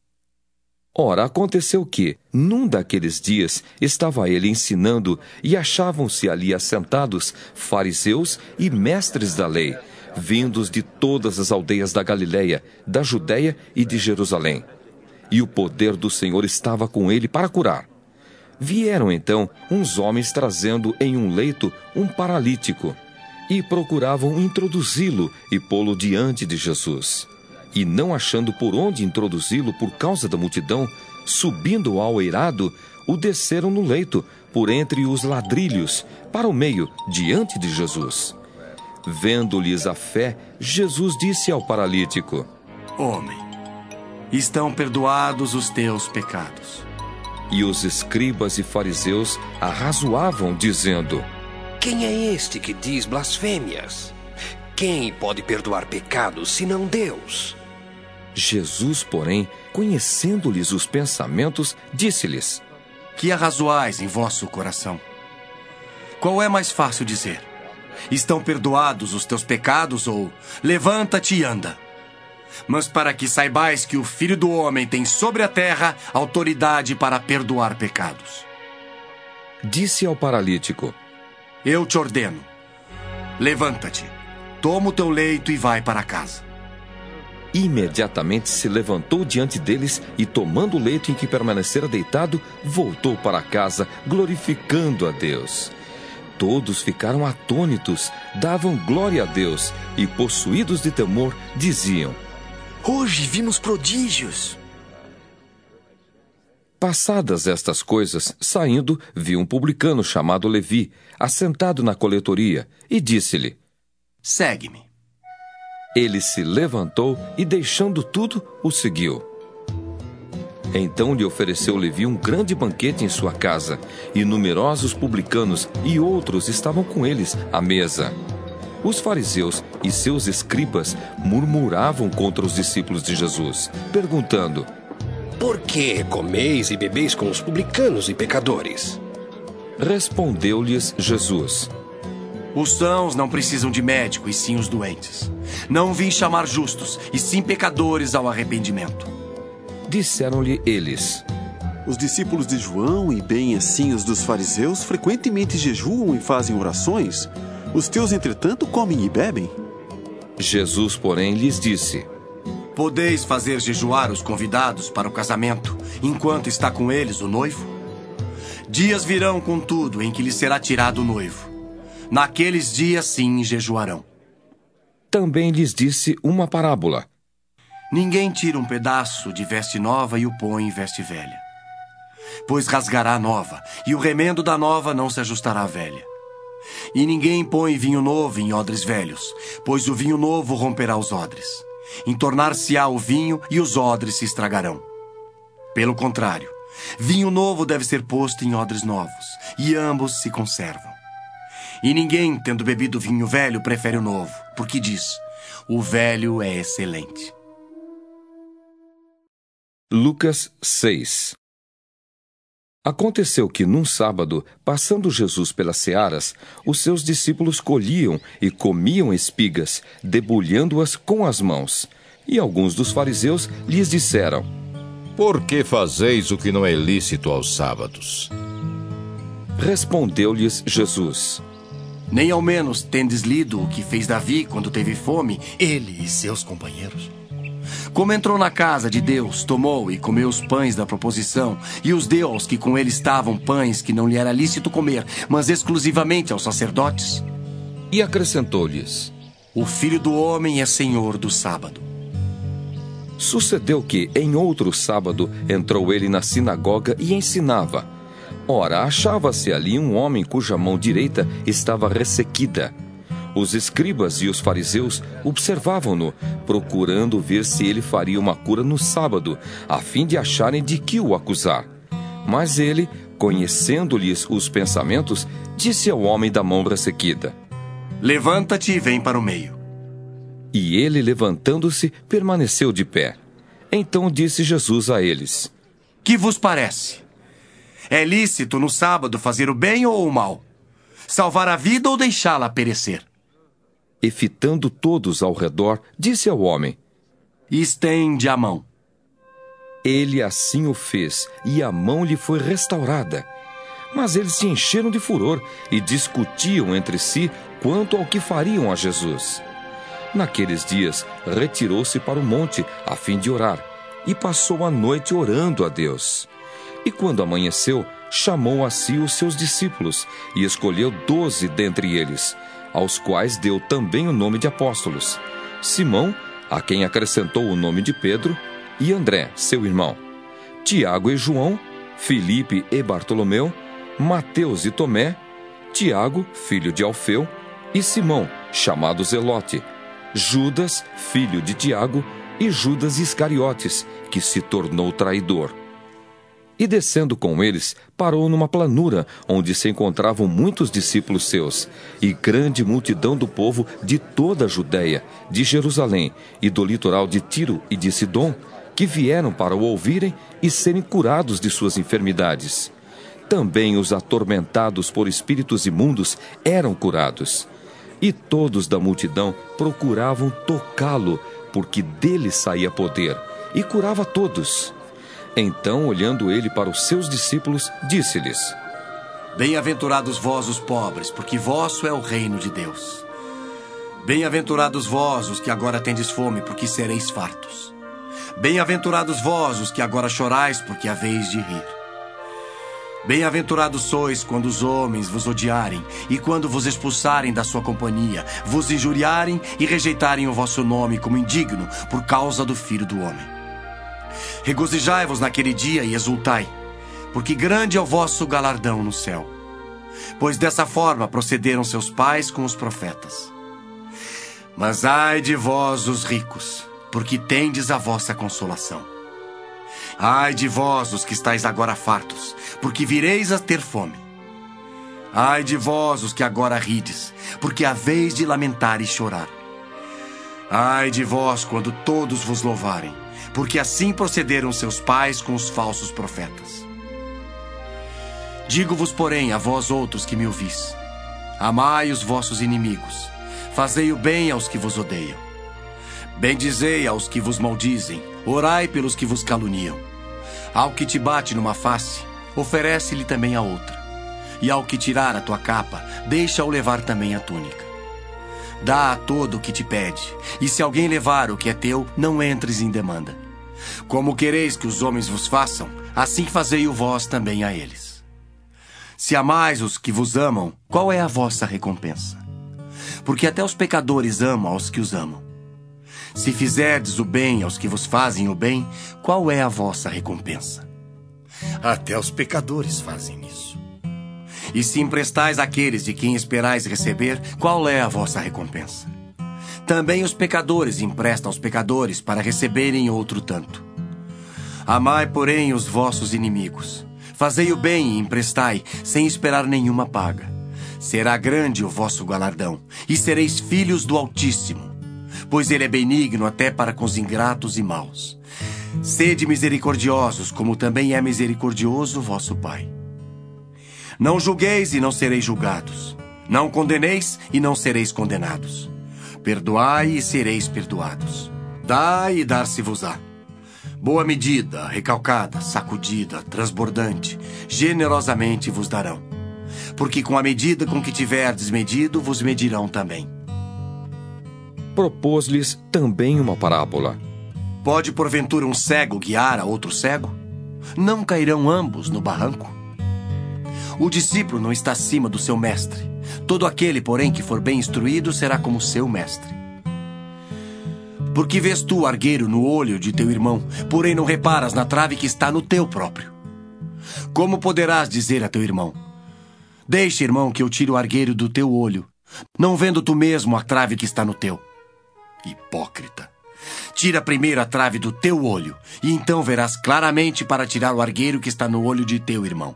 Ora, aconteceu que, num daqueles dias, estava ele ensinando e achavam-se ali assentados fariseus e mestres da lei, vindos de todas as aldeias da Galileia, da Judéia e de Jerusalém. E o poder do Senhor estava com ele para curar. Vieram então uns homens trazendo em um leito um paralítico, e procuravam introduzi-lo e pô-lo diante de Jesus. E não achando por onde introduzi-lo por causa da multidão, subindo ao eirado, o desceram no leito, por entre os ladrilhos, para o meio, diante de Jesus. Vendo-lhes a fé, Jesus disse ao paralítico: Homem, estão perdoados os teus pecados. E os escribas e fariseus arrazoavam, dizendo: Quem é este que diz blasfêmias? Quem pode perdoar pecados, senão Deus? Jesus, porém, conhecendo-lhes os pensamentos, disse-lhes: Que arrazoais em vosso coração? Qual é mais fácil dizer? Estão perdoados os teus pecados, ou levanta-te e anda? Mas para que saibais que o Filho do Homem tem sobre a terra autoridade para perdoar pecados. Disse ao paralítico: Eu te ordeno, levanta-te, toma o teu leito e vai para casa. Imediatamente se levantou diante deles e, tomando o leito em que permanecera deitado, voltou para casa, glorificando a Deus. Todos ficaram atônitos, davam glória a Deus e, possuídos de temor, diziam: Hoje vimos prodígios. Passadas estas coisas, saindo, viu um publicano chamado Levi, assentado na coletoria, e disse-lhe: Segue-me. Ele se levantou e, deixando tudo, o seguiu. Então lhe ofereceu Levi um grande banquete em sua casa, e numerosos publicanos e outros estavam com eles à mesa. Os fariseus e seus escribas murmuravam contra os discípulos de Jesus, perguntando: Por que comeis e bebeis com os publicanos e pecadores? Respondeu-lhes Jesus: Os sãos não precisam de médico, e sim os doentes. Não vim chamar justos, e sim pecadores ao arrependimento. Disseram-lhe eles: Os discípulos de João e bem assim os dos fariseus frequentemente jejuam e fazem orações. Os teus, entretanto, comem e bebem? Jesus, porém, lhes disse: Podeis fazer jejuar os convidados para o casamento, enquanto está com eles o noivo? Dias virão, contudo, em que lhes será tirado o noivo. Naqueles dias, sim, jejuarão. Também lhes disse uma parábola: Ninguém tira um pedaço de veste nova e o põe em veste velha. Pois rasgará a nova, e o remendo da nova não se ajustará à velha. E ninguém põe vinho novo em odres velhos, pois o vinho novo romperá os odres. Entornar-se-á o vinho e os odres se estragarão. Pelo contrário, vinho novo deve ser posto em odres novos, e ambos se conservam. E ninguém, tendo bebido vinho velho, prefere o novo, porque diz: o velho é excelente. Lucas seis. Aconteceu que, num sábado, passando Jesus pelas searas, os seus discípulos colhiam e comiam espigas, debulhando-as com as mãos. E alguns dos fariseus lhes disseram: Por que fazeis o que não é lícito aos sábados? Respondeu-lhes Jesus: Nem ao menos tendes lido o que fez Davi quando teve fome, ele e seus companheiros? Como entrou na casa de Deus, tomou e comeu os pães da proposição, e os deu aos que com ele estavam pães que não lhe era lícito comer, mas exclusivamente aos sacerdotes? E acrescentou-lhes: O Filho do Homem é Senhor do sábado. Sucedeu que, em outro sábado, entrou ele na sinagoga e ensinava. Ora, achava-se ali um homem cuja mão direita estava ressequida. Os escribas e os fariseus observavam-no, procurando ver se ele faria uma cura no sábado, a fim de acharem de que o acusar. Mas ele, conhecendo-lhes os pensamentos, disse ao homem da mão ressequida: Levanta-te e vem para o meio. E ele, levantando-se, permaneceu de pé. Então disse Jesus a eles: Que vos parece? É lícito no sábado fazer o bem ou o mal? Salvar a vida ou deixá-la perecer? E fitando todos ao redor, disse ao homem: Estende a mão. Ele assim o fez, e a mão lhe foi restaurada. Mas eles se encheram de furor e discutiam entre si quanto ao que fariam a Jesus. Naqueles dias, retirou-se para o monte, a fim de orar, e passou a noite orando a Deus. E quando amanheceu, chamou a si os seus discípulos, e escolheu doze dentre eles, aos quais deu também o nome de apóstolos: Simão, a quem acrescentou o nome de Pedro, e André, seu irmão, Tiago e João, Filipe e Bartolomeu, Mateus e Tomé, Tiago, filho de Alfeu, e Simão, chamado Zelote, Judas, filho de Tiago, e Judas Iscariotes, que se tornou traidor. E descendo com eles, parou numa planura, onde se encontravam muitos discípulos seus, e grande multidão do povo de toda a Judéia, de Jerusalém e do litoral de Tiro e de Sidom, que vieram para o ouvirem e serem curados de suas enfermidades. Também os atormentados por espíritos imundos eram curados. E todos da multidão procuravam tocá-lo, porque dele saía poder, e curava todos. Então, olhando ele para os seus discípulos, disse-lhes: Bem-aventurados vós os pobres, porque vosso é o reino de Deus. Bem-aventurados vós os que agora tendes fome, porque sereis fartos. Bem-aventurados vós os que agora chorais, porque haveis de rir. Bem-aventurados sois quando os homens vos odiarem e quando vos expulsarem da sua companhia, vos injuriarem e rejeitarem o vosso nome como indigno por causa do Filho do Homem. Regozijai-vos naquele dia e exultai, porque grande é o vosso galardão no céu. Pois dessa forma procederam seus pais com os profetas. Mas ai de vós, os ricos, porque tendes a vossa consolação. Ai de vós, os que estáis agora fartos, porque vireis a ter fome. Ai de vós, os que agora rides, porque haveis de lamentar e chorar. Ai de vós, quando todos vos louvarem, porque assim procederam seus pais com os falsos profetas. Digo-vos, porém, a vós outros que me ouvis: amai os vossos inimigos, fazei o bem aos que vos odeiam. Bendizei aos que vos maldizem, orai pelos que vos caluniam. Ao que te bate numa face, oferece-lhe também a outra. E ao que tirar a tua capa, deixa-o levar também a túnica. Dá a todo o que te pede, e se alguém levar o que é teu, não entres em demanda. Como quereis que os homens vos façam, assim fazei-o vós também a eles. Se amais os que vos amam, qual é a vossa recompensa? Porque até os pecadores amam aos que os amam. Se fizerdes o bem aos que vos fazem o bem, qual é a vossa recompensa? Até os pecadores fazem isso. E se emprestais àqueles de quem esperais receber, qual é a vossa recompensa? Também os pecadores emprestam aos pecadores para receberem outro tanto. Amai, porém, os vossos inimigos. Fazei o bem e emprestai, sem esperar nenhuma paga. Será grande o vosso galardão, e sereis filhos do Altíssimo, pois ele é benigno até para com os ingratos e maus. Sede misericordiosos, como também é misericordioso vosso Pai. Não julgueis e não sereis julgados. Não condeneis e não sereis condenados. Perdoai e sereis perdoados. Dai e dar-se-vos-á. Boa medida, recalcada, sacudida, transbordante, generosamente vos darão. Porque com a medida com que tiverdes medido, vos medirão também. Propôs-lhes também uma parábola. Pode porventura um cego guiar a outro cego? Não cairão ambos no barranco? O discípulo não está acima do seu mestre. Todo aquele, porém, que for bem instruído será como seu mestre. Por que vês tu o argueiro no olho de teu irmão, porém não reparas na trave que está no teu próprio? Como poderás dizer a teu irmão: deixa, irmão, que eu tire o argueiro do teu olho, não vendo tu mesmo a trave que está no teu? Hipócrita! Tira primeiro a trave do teu olho, e então verás claramente para tirar o argueiro que está no olho de teu irmão.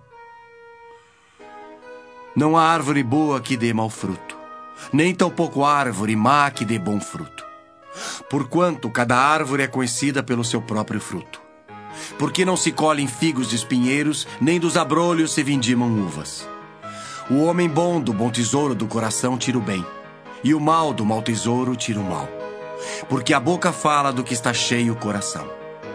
Não há árvore boa que dê mau fruto, nem tampouco árvore má que dê bom fruto. Porquanto cada árvore é conhecida pelo seu próprio fruto. Porque não se colhem figos de espinheiros, nem dos abrolhos se vindimam uvas. O homem bom do bom tesouro do coração tira o bem, e o mal do mau tesouro tira o mal. Porque a boca fala do que está cheio o coração.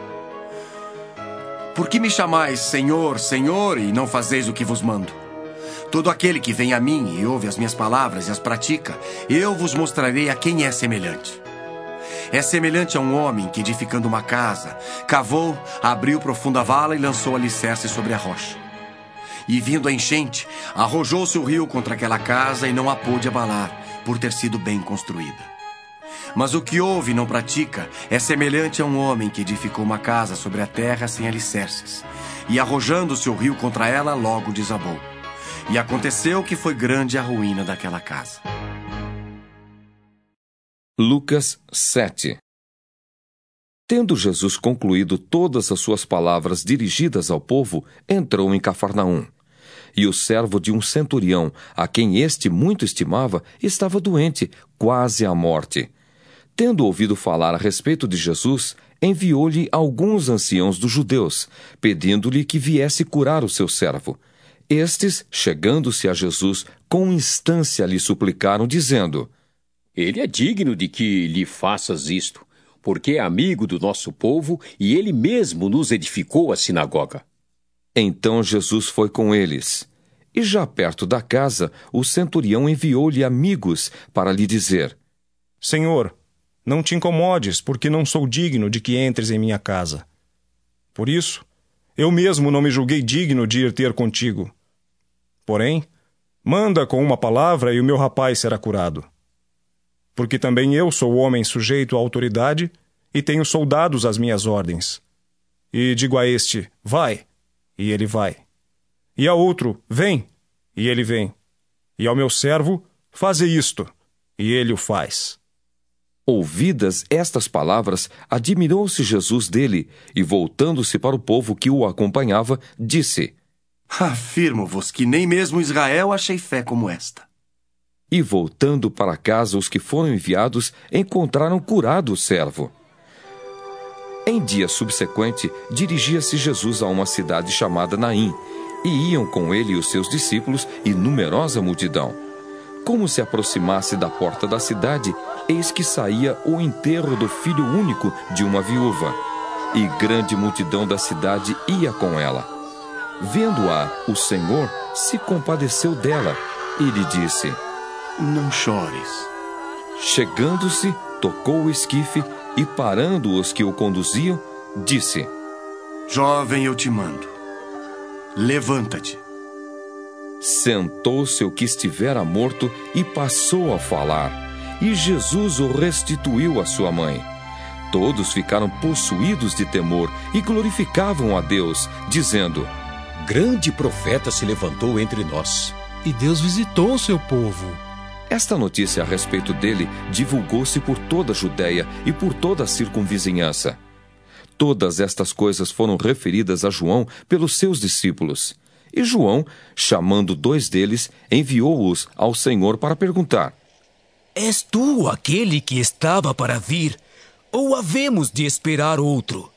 Por que me chamais Senhor, Senhor, e não fazeis o que vos mando? Todo aquele que vem a mim e ouve as minhas palavras e as pratica, eu vos mostrarei a quem é semelhante. É semelhante a um homem que, edificando uma casa, cavou, abriu profunda vala e lançou alicerce sobre a rocha. E vindo a enchente, arrojou-se o rio contra aquela casa e não a pôde abalar, por ter sido bem construída. Mas o que ouve e não pratica é semelhante a um homem que edificou uma casa sobre a terra sem alicerces, e arrojando-se o rio contra ela, logo desabou. E aconteceu que foi grande a ruína daquela casa. Lucas sete. Tendo Jesus concluído todas as suas palavras dirigidas ao povo, entrou em Cafarnaum. E o servo de um centurião, a quem este muito estimava, estava doente, quase à morte. Tendo ouvido falar a respeito de Jesus, enviou-lhe alguns anciãos dos judeus, pedindo-lhe que viesse curar o seu servo. Estes, chegando-se a Jesus, com instância lhe suplicaram, dizendo: Ele é digno de que lhe faças isto, porque é amigo do nosso povo e ele mesmo nos edificou a sinagoga. Então Jesus foi com eles. E já perto da casa, o centurião enviou-lhe amigos para lhe dizer: Senhor, não te incomodes, porque não sou digno de que entres em minha casa. Por isso, eu mesmo não me julguei digno de ir ter contigo. Porém, manda com uma palavra e o meu rapaz será curado. Porque também eu sou homem sujeito à autoridade e tenho soldados às minhas ordens. E digo a este, vai, e ele vai. E a outro, vem, e ele vem. E ao meu servo, faze isto, e ele o faz. Ouvidas estas palavras, admirou-se Jesus dele, e voltando-se para o povo que o acompanhava, disse: Afirmo-vos que nem mesmo Israel achei fé como esta. E voltando para casa os que foram enviados, encontraram curado o servo. Em dia subsequente, dirigia-se Jesus a uma cidade chamada Naim, e iam com ele os seus discípulos e numerosa multidão. Como se aproximasse da porta da cidade, eis que saía o enterro do filho único de uma viúva, e grande multidão da cidade ia com ela. Vendo-a, o Senhor se compadeceu dela e lhe disse: Não chores. Chegando-se, tocou o esquife e, parando os que o conduziam, disse: Jovem, eu te mando, levanta-te. Sentou-se o que estivera morto e passou a falar, e Jesus o restituiu à sua mãe. Todos ficaram possuídos de temor e glorificavam a Deus, dizendo: Grande profeta se levantou entre nós. E Deus visitou o seu povo. Esta notícia a respeito dele divulgou-se por toda a Judéia e por toda a circunvizinhança. Todas estas coisas foram referidas a João pelos seus discípulos. E João, chamando dois deles, enviou-os ao Senhor para perguntar: És tu aquele que estava para vir, ou havemos de esperar outro?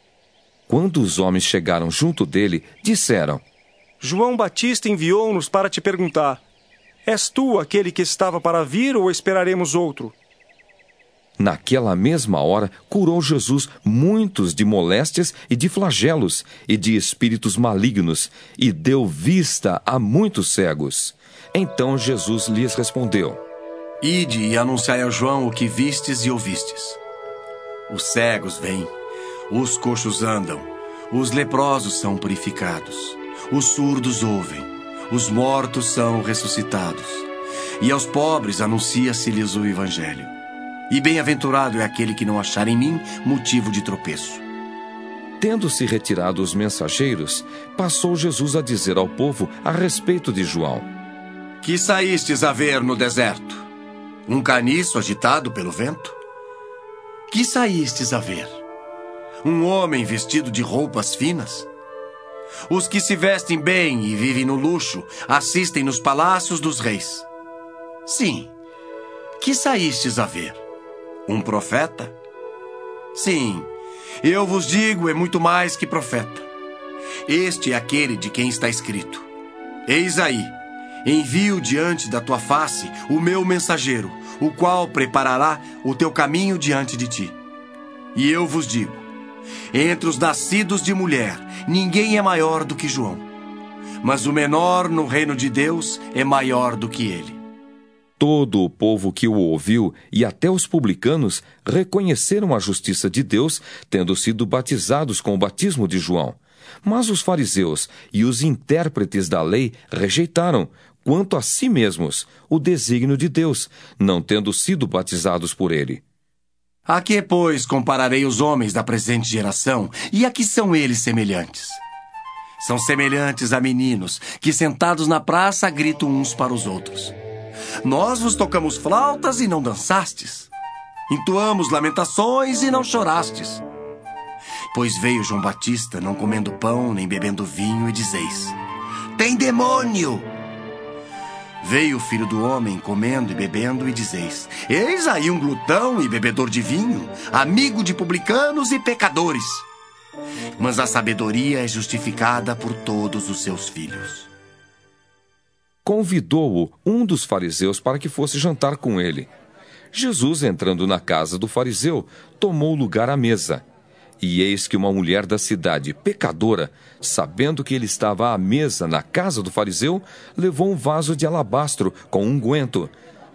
Quando os homens chegaram junto dele, disseram: João Batista enviou-nos para te perguntar: És tu aquele que estava para vir, ou esperaremos outro? Naquela mesma hora, curou Jesus muitos de moléstias e de flagelos e de espíritos malignos, e deu vista a muitos cegos. Então Jesus lhes respondeu: Ide e anunciai a João o que vistes e ouvistes. Os cegos vêm, os coxos andam, os leprosos são purificados, os surdos ouvem, os mortos são ressuscitados, e aos pobres anuncia-se-lhes o Evangelho. E bem-aventurado é aquele que não achar em mim motivo de tropeço. Tendo-se retirado os mensageiros, passou Jesus a dizer ao povo a respeito de João: Que saístes a ver no deserto? Um caniço agitado pelo vento? Que saístes a ver? Um homem vestido de roupas finas? Os que se vestem bem e vivem no luxo assistem nos palácios dos reis. Sim, que saístes a ver? Um profeta? Sim, eu vos digo, é muito mais que profeta. Este é aquele de quem está escrito: Eis aí, envio diante da tua face o meu mensageiro, o qual preparará o teu caminho diante de ti. E eu vos digo, entre os nascidos de mulher, ninguém é maior do que João, mas o menor no reino de Deus é maior do que ele. Todo o povo que o ouviu, e até os publicanos, reconheceram a justiça de Deus, tendo sido batizados com o batismo de João. Mas os fariseus e os intérpretes da lei rejeitaram, quanto a si mesmos, o desígnio de Deus, não tendo sido batizados por ele. A que, pois, compararei os homens da presente geração, e a que são eles semelhantes? São semelhantes a meninos, que sentados na praça gritam uns para os outros: Nós vos tocamos flautas e não dançastes. Entoamos lamentações e não chorastes. Pois veio João Batista, não comendo pão nem bebendo vinho, e dizeis: Tem demônio! Veio o Filho do Homem comendo e bebendo, e dizeis: Eis aí um glutão e bebedor de vinho, amigo de publicanos e pecadores. Mas a sabedoria é justificada por todos os seus filhos. Convidou-o um dos fariseus para que fosse jantar com ele. Jesus, entrando na casa do fariseu, tomou lugar à mesa. E eis que uma mulher da cidade, pecadora, sabendo que ele estava à mesa na casa do fariseu, levou um vaso de alabastro com unguento.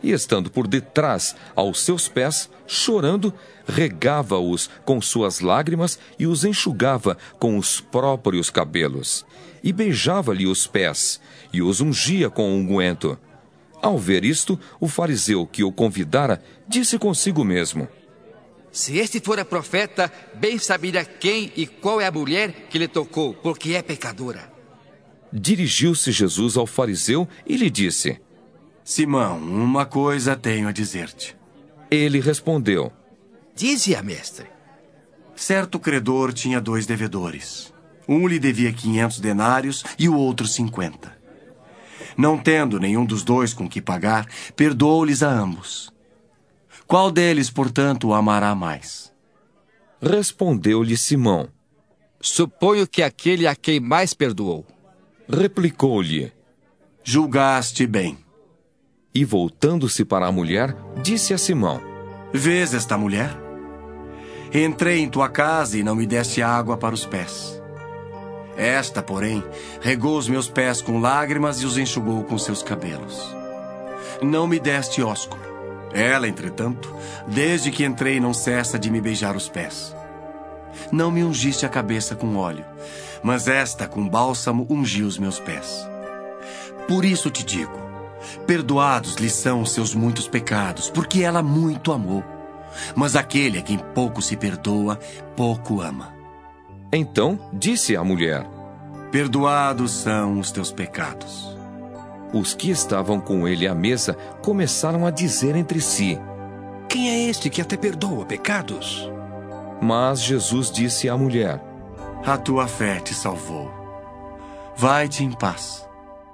e, estando por detrás aos seus pés, chorando, regava-os com suas lágrimas e os enxugava com os próprios cabelos. E beijava-lhe os pés, e os ungia com unguento. Ao ver isto, o fariseu que o convidara disse consigo mesmo: Se este fora profeta, bem saberá quem e qual é a mulher que lhe tocou, porque é pecadora. Dirigiu-se Jesus ao fariseu e lhe disse: Simão, uma coisa tenho a dizer-te. Ele respondeu: Dize-a, mestre. Certo credor tinha dois devedores. Um lhe devia quinhentos denários e o outro cinquenta. Não tendo nenhum dos dois com que pagar, perdoou-lhes a ambos. Qual deles, portanto, o amará mais? Respondeu-lhe Simão: Suponho que aquele a quem mais perdoou. Replicou-lhe: Julgaste bem. E voltando-se para a mulher, disse a Simão: Vês esta mulher? Entrei em tua casa e não me deste água para os pés. Esta, porém, regou os meus pés com lágrimas e os enxugou com seus cabelos. Não me deste ósculo. Ela, entretanto, desde que entrei não cessa de me beijar os pés. Não me ungiste a cabeça com óleo, mas esta com bálsamo ungiu os meus pés. Por isso te digo, perdoados lhe são os seus muitos pecados, porque ela muito amou. Mas aquele a quem pouco se perdoa, pouco ama. Então disse a mulher: Perdoados são os teus pecados. Os que estavam com ele à mesa começaram a dizer entre si: Quem é este que até perdoa pecados? Mas Jesus disse à mulher: A tua fé te salvou. Vai-te em paz.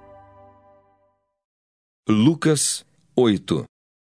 Lucas oito.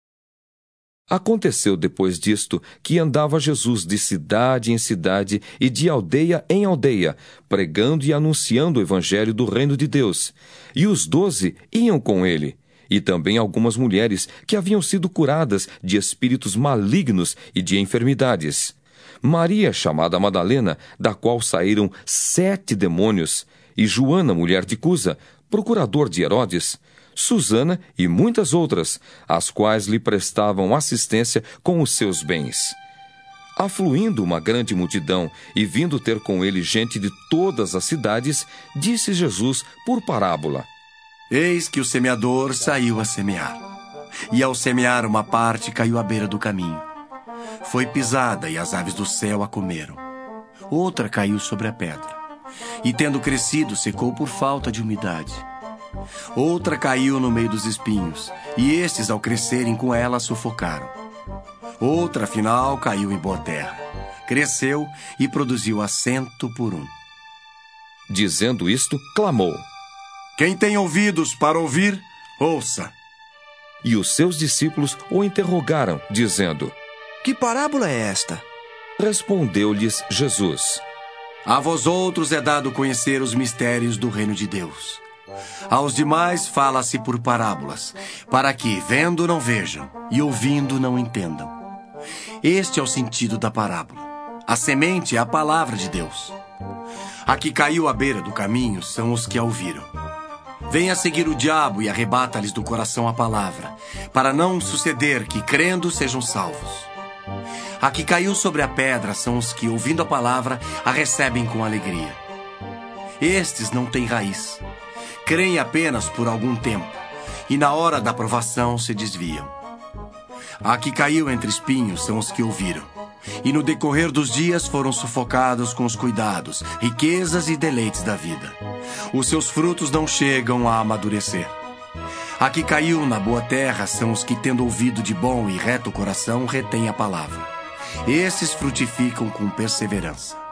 Aconteceu depois disto que andava Jesus de cidade em cidade e de aldeia em aldeia, pregando e anunciando o evangelho do reino de Deus. E os doze iam com ele, e também algumas mulheres que haviam sido curadas de espíritos malignos e de enfermidades. Maria, chamada Madalena, da qual saíram sete demônios, e Joana, mulher de Cusa, procurador de Herodes, Susana e muitas outras, as quais lhe prestavam assistência com os seus bens. Afluindo uma grande multidão e vindo ter com ele gente de todas as cidades, disse Jesus por parábola: Eis que o semeador saiu a semear. E ao semear uma parte caiu à beira do caminho. Foi pisada e as aves do céu a comeram. Outra caiu sobre a pedra. E tendo crescido, secou por falta de umidade. Outra caiu no meio dos espinhos, e estes, ao crescerem com ela, a sufocaram. Outra, afinal, caiu em boa terra. Cresceu e produziu a cento por um. Dizendo isto, clamou: Quem tem ouvidos para ouvir, ouça. E os seus discípulos o interrogaram, dizendo: Que parábola é esta? Respondeu-lhes Jesus: A vós outros é dado conhecer os mistérios do reino de Deus. Aos demais fala-se por parábolas, para que, vendo, não vejam, e ouvindo, não entendam. Este é o sentido da parábola. A semente é a palavra de Deus. A que caiu à beira do caminho são os que a ouviram. Vem a seguir o diabo e arrebata-lhes do coração a palavra, para não suceder que, crendo, sejam salvos. A que caiu sobre a pedra são os que, ouvindo a palavra, a recebem com alegria. Estes não têm raiz. Creem apenas por algum tempo, e na hora da provação se desviam. A que caiu entre espinhos são os que ouviram, e no decorrer dos dias foram sufocados com os cuidados, riquezas e deleites da vida. Os seus frutos não chegam a amadurecer. A que caiu na boa terra são os que, tendo ouvido de bom e reto coração, retêm a palavra. Esses frutificam com perseverança.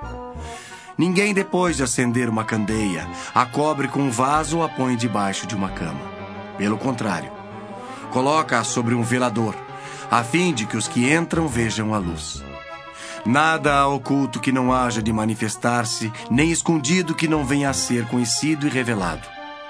Ninguém, depois de acender uma candeia, a cobre com um vaso ou a põe debaixo de uma cama. Pelo contrário, coloca-a sobre um velador, a fim de que os que entram vejam a luz. Nada há oculto que não haja de manifestar-se, nem escondido que não venha a ser conhecido e revelado.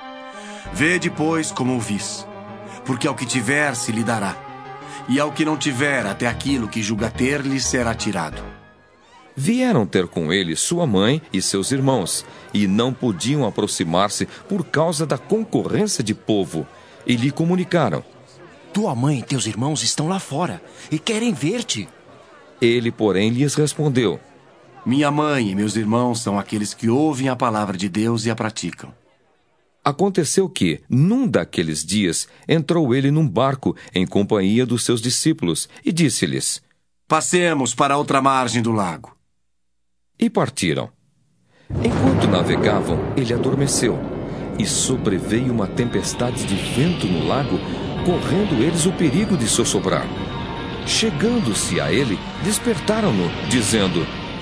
Vede, pois, como ouvis, porque ao que tiver se lhe dará, e ao que não tiver, até aquilo que julga ter lhe será tirado. Vieram ter com ele sua mãe e seus irmãos, e não podiam aproximar-se por causa da concorrência de povo, e lhe comunicaram: Tua mãe e teus irmãos estão lá fora e querem ver-te. Ele, porém, lhes respondeu: Minha mãe e meus irmãos são aqueles que ouvem a palavra de Deus e a praticam. Aconteceu que, num daqueles dias, entrou ele num barco em companhia dos seus discípulos e disse-lhes: Passemos para a outra margem do lago. E partiram. Enquanto navegavam, ele adormeceu, e sobreveio uma tempestade de vento no lago, correndo eles o perigo de sossobrar. Chegando-se a ele, despertaram-no, dizendo: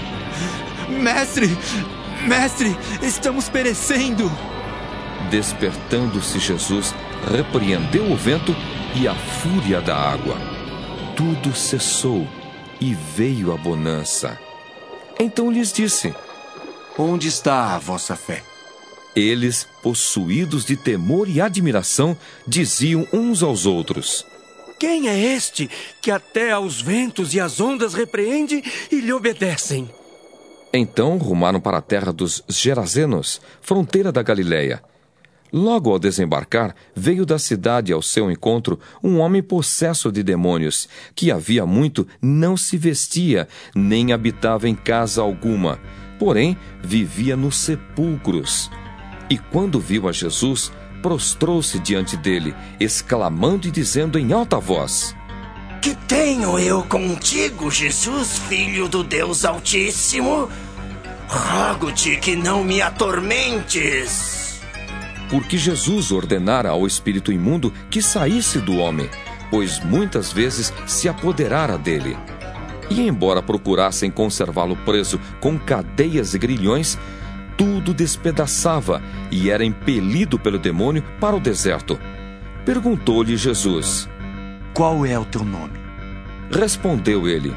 Mestre, mestre, estamos perecendo. Despertando-se Jesus, repreendeu o vento e a fúria da água. Tudo cessou e veio a bonança. Então lhes disse: Onde está a vossa fé? Eles, possuídos de temor e admiração, diziam uns aos outros: Quem é este que até aos ventos e às ondas repreende e lhe obedecem? Então rumaram para a terra dos Gerazenos, fronteira da Galileia. Logo ao desembarcar, veio da cidade ao seu encontro um homem possesso de demônios, que havia muito não se vestia, nem habitava em casa alguma, porém vivia nos sepulcros. E quando viu a Jesus, prostrou-se diante dele, exclamando e dizendo em alta voz: Que tenho eu contigo, Jesus, Filho do Deus Altíssimo? Rogo-te que não me atormentes. Porque Jesus ordenara ao espírito imundo que saísse do homem, pois muitas vezes se apoderara dele. E embora procurassem conservá-lo preso com cadeias e grilhões, tudo despedaçava e era impelido pelo demônio para o deserto. Perguntou-lhe Jesus: Qual é o teu nome? Respondeu ele: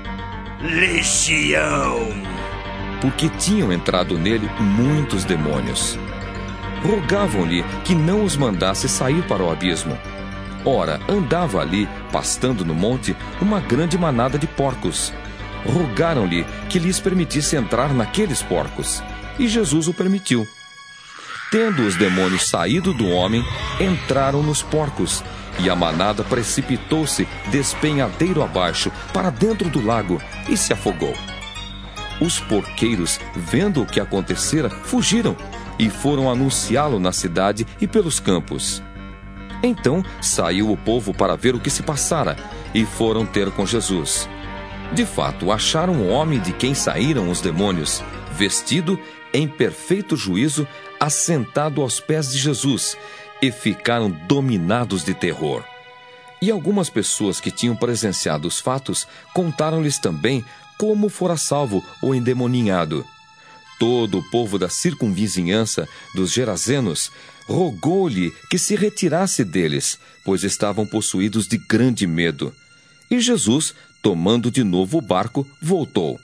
Legião. Porque tinham entrado nele muitos demônios. Rogavam-lhe que não os mandasse sair para o abismo. Ora, andava ali, pastando no monte, uma grande manada de porcos. Rogaram-lhe que lhes permitisse entrar naqueles porcos. E Jesus o permitiu. Tendo os demônios saído do homem, entraram nos porcos, e a manada precipitou-se despenhadeiro abaixo, para dentro do lago, e se afogou. Os porqueiros, vendo o que acontecera, fugiram, e foram anunciá-lo na cidade e pelos campos. Então saiu o povo para ver o que se passara, e foram ter com Jesus. De fato, acharam o homem de quem saíram os demônios, vestido em perfeito juízo, assentado aos pés de Jesus, e ficaram dominados de terror. E algumas pessoas que tinham presenciado os fatos contaram-lhes também como fora salvo o endemoninhado. Todo o povo da circunvizinhança dos Gerazenos rogou-lhe que se retirasse deles, pois estavam possuídos de grande medo. E Jesus, tomando de novo o barco, voltou.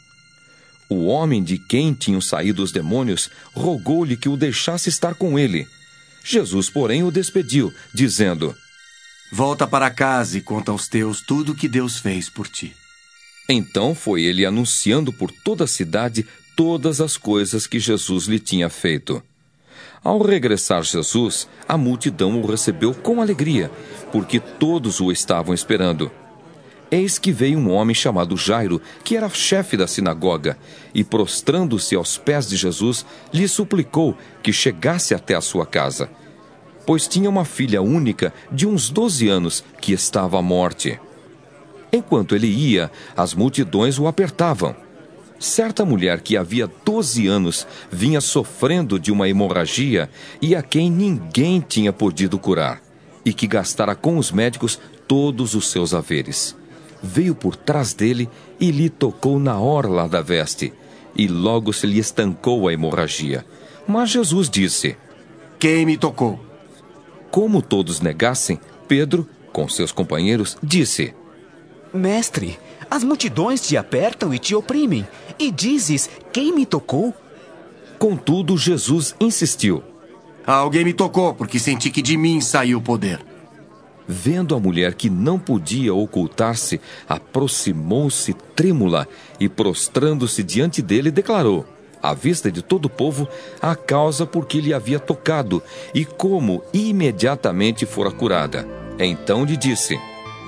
O homem de quem tinham saído os demônios rogou-lhe que o deixasse estar com ele. Jesus, porém, o despediu, dizendo: Volta para casa e conta aos teus tudo o que Deus fez por ti. Então foi ele anunciando por toda a cidade todas as coisas que Jesus lhe tinha feito. Ao regressar Jesus, a multidão o recebeu com alegria, porque todos o estavam esperando. Eis que veio um homem chamado Jairo, que era chefe da sinagoga, e prostrando-se aos pés de Jesus, lhe suplicou que chegasse até a sua casa, pois tinha uma filha única de uns doze anos que estava à morte. Enquanto ele ia, as multidões o apertavam. Certa mulher que havia doze anos vinha sofrendo de uma hemorragia e a quem ninguém tinha podido curar, e que gastara com os médicos todos os seus haveres. Veio por trás dele e lhe tocou na orla da veste, e logo se lhe estancou a hemorragia. Mas Jesus disse: Quem me tocou? Como todos negassem, Pedro, com seus companheiros, disse: Mestre, as multidões te apertam e te oprimem, e dizes: Quem me tocou? Contudo, Jesus insistiu: Alguém me tocou, porque senti que de mim saiu o poder. Vendo a mulher que não podia ocultar-se, aproximou-se trêmula e, prostrando-se diante dele, declarou, à vista de todo o povo, a causa por que lhe havia tocado e como imediatamente fora curada. Então lhe disse: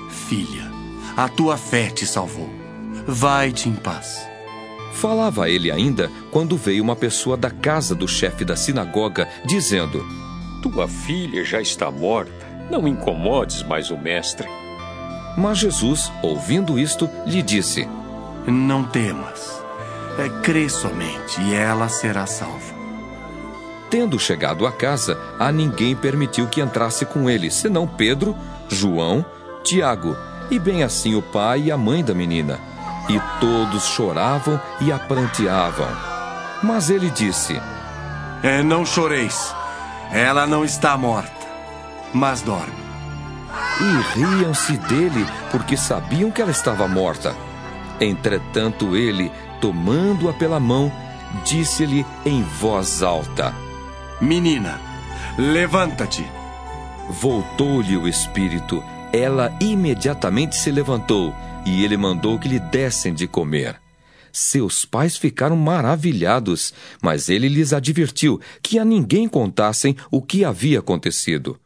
Filha, a tua fé te salvou. Vai-te em paz. Falava ele ainda quando veio uma pessoa da casa do chefe da sinagoga, dizendo: Tua filha já está morta, não incomodes mais o mestre. Mas Jesus, ouvindo isto, lhe disse: Não temas, é, crê somente e ela será salva. Tendo chegado à casa, a ninguém permitiu que entrasse com ele, senão Pedro, João, Tiago, e bem assim o pai e a mãe da menina. E todos choravam e a pranteavam. Mas ele disse: é, Não choreis, ela não está morta, mas dorme. E riam-se dele, porque sabiam que ela estava morta. Entretanto ele, tomando-a pela mão, disse-lhe em voz alta: Menina, levanta-te. Voltou-lhe o espírito. Ela imediatamente se levantou, e ele mandou que lhe dessem de comer. Seus pais ficaram maravilhados, mas ele lhes advertiu que a ninguém contassem o que havia acontecido.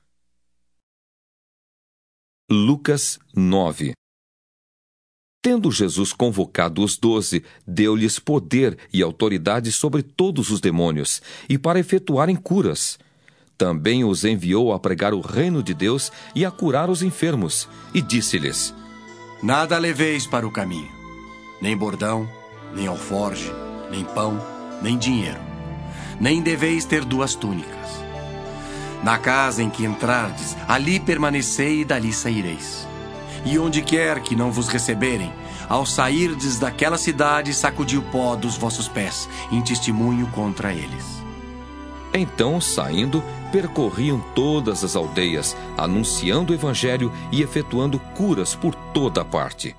Lucas nove. Tendo Jesus convocado os doze, deu-lhes poder e autoridade sobre todos os demônios, e para efetuarem curas. Também os enviou a pregar o reino de Deus e a curar os enfermos, e disse-lhes: Nada leveis para o caminho, nem bordão, nem alforge, nem pão, nem dinheiro. Nem deveis ter duas túnicas. Na casa em que entrardes, ali permanecei e dali saireis. E onde quer que não vos receberem, ao sairdes daquela cidade, sacudi o pó dos vossos pés, em testemunho contra eles. Então, saindo, percorriam todas as aldeias, anunciando o evangelho e efetuando curas por toda parte.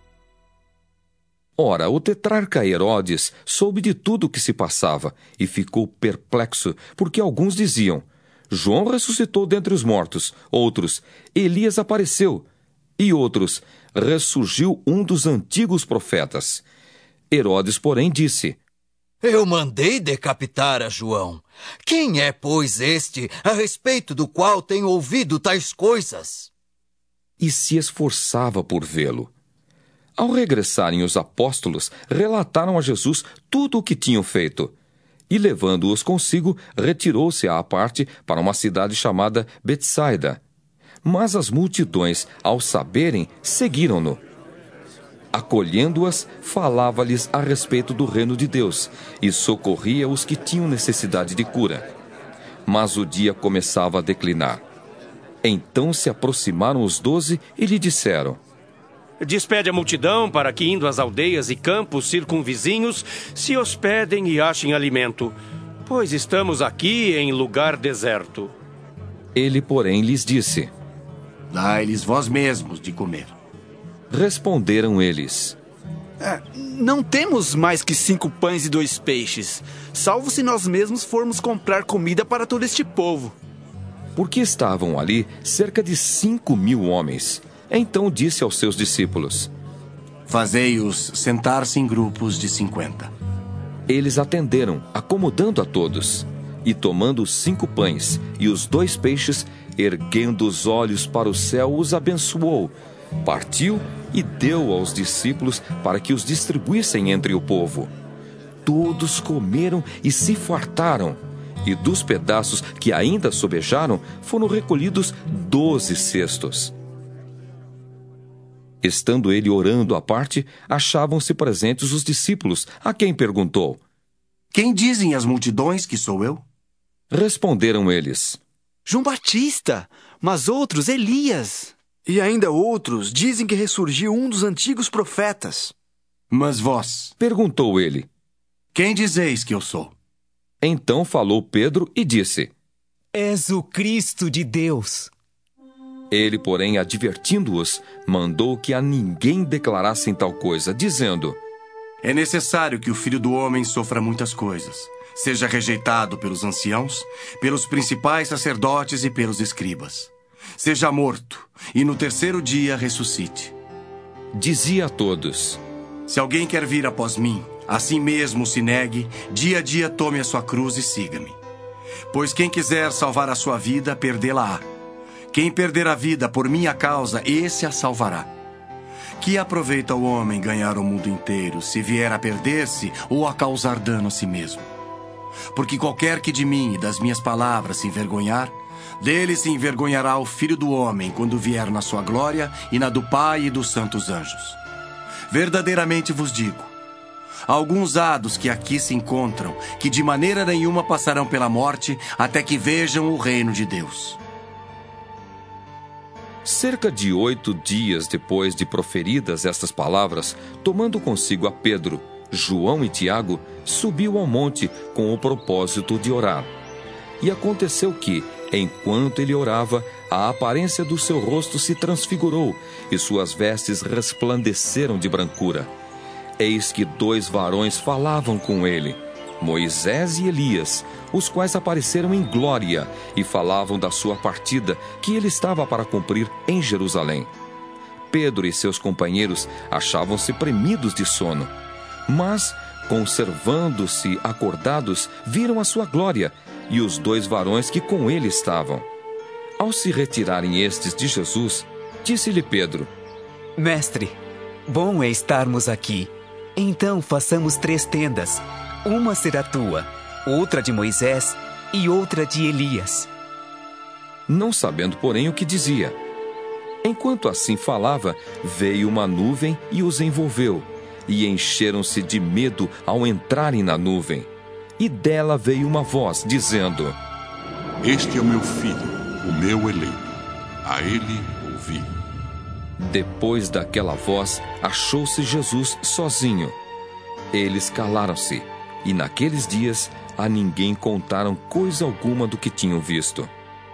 Ora, o tetrarca Herodes soube de tudo o que se passava e ficou perplexo, porque alguns diziam: João ressuscitou dentre os mortos, outros: Elias apareceu, e outros: ressurgiu um dos antigos profetas. Herodes, porém, disse: Eu mandei decapitar a João. Quem é, pois, este, a respeito do qual tenho ouvido tais coisas? E se esforçava por vê-lo. Ao regressarem os apóstolos, relataram a Jesus tudo o que tinham feito. E, levando-os consigo, retirou-se à parte para uma cidade chamada Betsaida. Mas as multidões, ao saberem, seguiram-no. Acolhendo-as, falava-lhes a respeito do reino de Deus e socorria os que tinham necessidade de cura. Mas o dia começava a declinar. Então se aproximaram os doze e lhe disseram: Despede a multidão para que, indo às aldeias e campos circunvizinhos, se hospedem e achem alimento, pois estamos aqui em lugar deserto. Ele, porém, lhes disse: Dai-lhes vós mesmos de comer. Responderam eles: é, Não temos mais que cinco pães e dois peixes, salvo se nós mesmos formos comprar comida para todo este povo. Porque estavam ali cerca de cinco mil homens. Então disse aos seus discípulos: Fazei-os sentar-se em grupos de cinquenta. Eles atenderam, acomodando a todos. E tomando os cinco pães e os dois peixes, erguendo os olhos para o céu, os abençoou. Partiu e deu aos discípulos para que os distribuíssem entre o povo. Todos comeram e se fartaram, e dos pedaços que ainda sobejaram foram recolhidos doze cestos. Estando ele orando à parte, achavam-se presentes os discípulos, a quem perguntou: Quem dizem as multidões que sou eu? Responderam eles: João Batista, mas outros Elias. E ainda outros dizem que ressurgiu um dos antigos profetas. Mas vós? Perguntou ele: Quem dizeis que eu sou? Então falou Pedro e disse: És o Cristo de Deus. Ele, porém, advertindo-os, mandou que a ninguém declarassem tal coisa, dizendo: É necessário que o Filho do Homem sofra muitas coisas, seja rejeitado pelos anciãos, pelos principais sacerdotes e pelos escribas. Seja morto, e no terceiro dia ressuscite. Dizia a todos: Se alguém quer vir após mim, assim mesmo se negue, dia a dia tome a sua cruz e siga-me. Pois quem quiser salvar a sua vida, perdê-la-á. Quem perder a vida por minha causa, esse a salvará. Que aproveita o homem ganhar o mundo inteiro, se vier a perder-se ou a causar dano a si mesmo? Porque qualquer que de mim e das minhas palavras se envergonhar, dele se envergonhará o Filho do Homem quando vier na sua glória e na do Pai e dos santos anjos. Verdadeiramente vos digo, há alguns há dos que aqui se encontram, que de maneira nenhuma passarão pela morte, até que vejam o reino de Deus. Cerca de oito dias depois de proferidas estas palavras, tomando consigo a Pedro, João e Tiago, subiu ao monte com o propósito de orar. E aconteceu que, enquanto ele orava, a aparência do seu rosto se transfigurou e suas vestes resplandeceram de brancura. Eis que dois varões falavam com ele, Moisés e Elias, os quais apareceram em glória e falavam da sua partida que ele estava para cumprir em Jerusalém. Pedro e seus companheiros achavam-se premidos de sono, mas, conservando-se acordados, viram a sua glória e os dois varões que com ele estavam. Ao se retirarem estes de Jesus, disse-lhe Pedro: Mestre, bom é estarmos aqui. Então façamos três tendas. Uma será tua, outra de Moisés e outra de Elias. Não sabendo, porém, o que dizia. Enquanto assim falava, veio uma nuvem e os envolveu, e encheram-se de medo ao entrarem na nuvem. E dela veio uma voz, dizendo: Este é o meu filho, o meu eleito. A ele ouvi. Depois daquela voz, achou-se Jesus sozinho. Eles calaram-se, e naqueles dias a ninguém contaram coisa alguma do que tinham visto.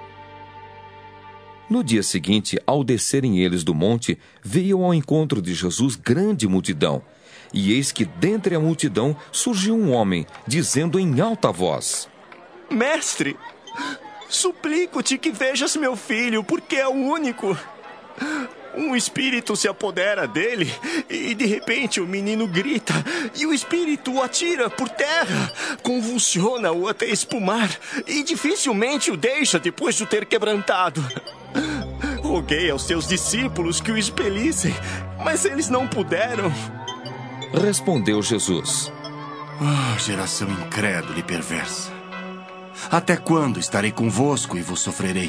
No dia seguinte, ao descerem eles do monte, veio ao encontro de Jesus grande multidão. E eis que dentre a multidão surgiu um homem, dizendo em alta voz: Mestre, suplico-te que vejas meu filho, porque é o único. Um espírito se apodera dele e de repente o menino grita e o espírito o atira por terra, convulsiona-o até espumar e dificilmente o deixa depois de o ter quebrantado. Roguei aos seus discípulos que o expelissem, mas eles não puderam. Respondeu Jesus: Ah, geração incrédula e perversa. Até quando estarei convosco e vos sofrerei?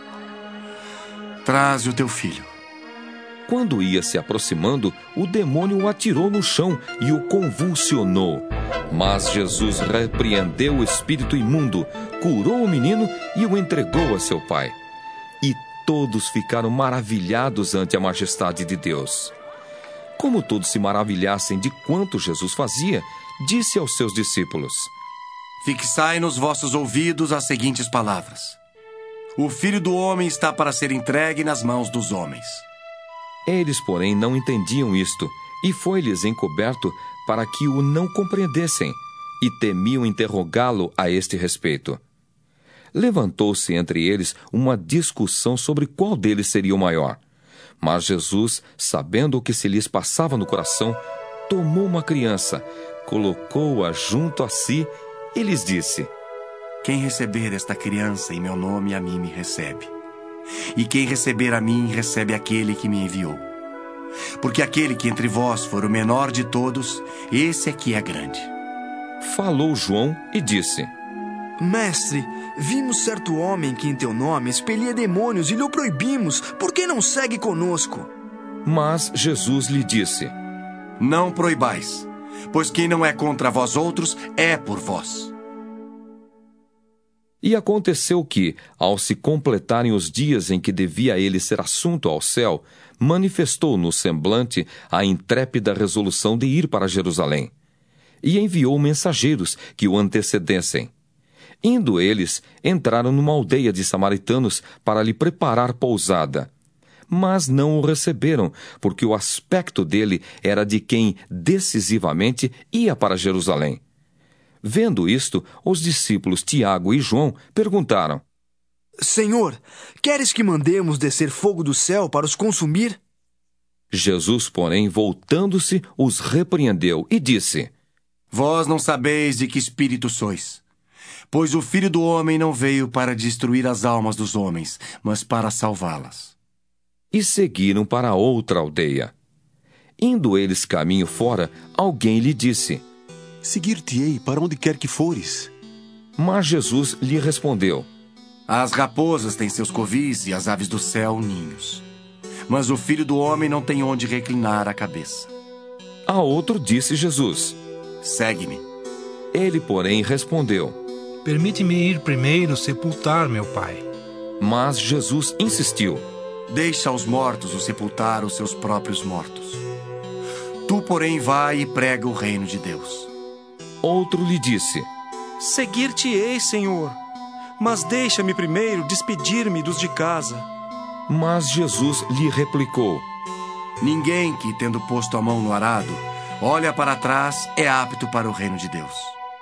Traze o teu filho. Quando ia se aproximando, o demônio o atirou no chão e o convulsionou. Mas Jesus repreendeu o espírito imundo, curou o menino e o entregou a seu pai. E todos ficaram maravilhados ante a majestade de Deus. Como todos se maravilhassem de quanto Jesus fazia, disse aos seus discípulos: Fixai nos vossos ouvidos as seguintes palavras: O Filho do Homem está para ser entregue nas mãos dos homens. Eles, porém, não entendiam isto, e foi-lhes encoberto para que o não compreendessem, e temiam interrogá-lo a este respeito. Levantou-se entre eles uma discussão sobre qual deles seria o maior. Mas Jesus, sabendo o que se lhes passava no coração, tomou uma criança, colocou-a junto a si e lhes disse: Quem receber esta criança em meu nome, a mim me recebe. E quem receber a mim, recebe aquele que me enviou. Porque aquele que entre vós for o menor de todos, esse aqui é grande. Falou João e disse: Mestre, vimos certo homem que em teu nome expelia demônios e lhe o proibimos. Por que não segue conosco? Mas Jesus lhe disse: Não proibais, pois quem não é contra vós outros, é por vós. E aconteceu que, ao se completarem os dias em que devia ele ser assunto ao céu, manifestou no semblante a intrépida resolução de ir para Jerusalém. E enviou mensageiros que o antecedessem. Indo eles, entraram numa aldeia de samaritanos para lhe preparar pousada. Mas não o receberam, porque o aspecto dele era de quem decisivamente ia para Jerusalém. Vendo isto, os discípulos Tiago e João perguntaram: Senhor, queres que mandemos descer fogo do céu para os consumir? Jesus, porém, voltando-se, os repreendeu e disse: Vós não sabeis de que espírito sois, Pois o Filho do Homem não veio para destruir as almas dos homens, mas para salvá-las. E seguiram para outra aldeia. Indo eles caminho fora, alguém lhe disse: Seguir-te-ei para onde quer que fores. Mas Jesus lhe respondeu: As raposas têm seus covis e as aves do céu ninhos. Mas o Filho do Homem não tem onde reclinar a cabeça. A outro disse Jesus: Segue-me. Ele, porém, respondeu: Permite-me ir primeiro sepultar meu pai. Mas Jesus insistiu: Deixa aos mortos o sepultar os seus próprios mortos. Tu, porém, vai e prega o reino de Deus. Outro lhe disse: Seguir-te-ei, Senhor, mas deixa-me primeiro despedir-me dos de casa. Mas Jesus lhe replicou: Ninguém que, tendo posto a mão no arado, olha para trás, é apto para o reino de Deus.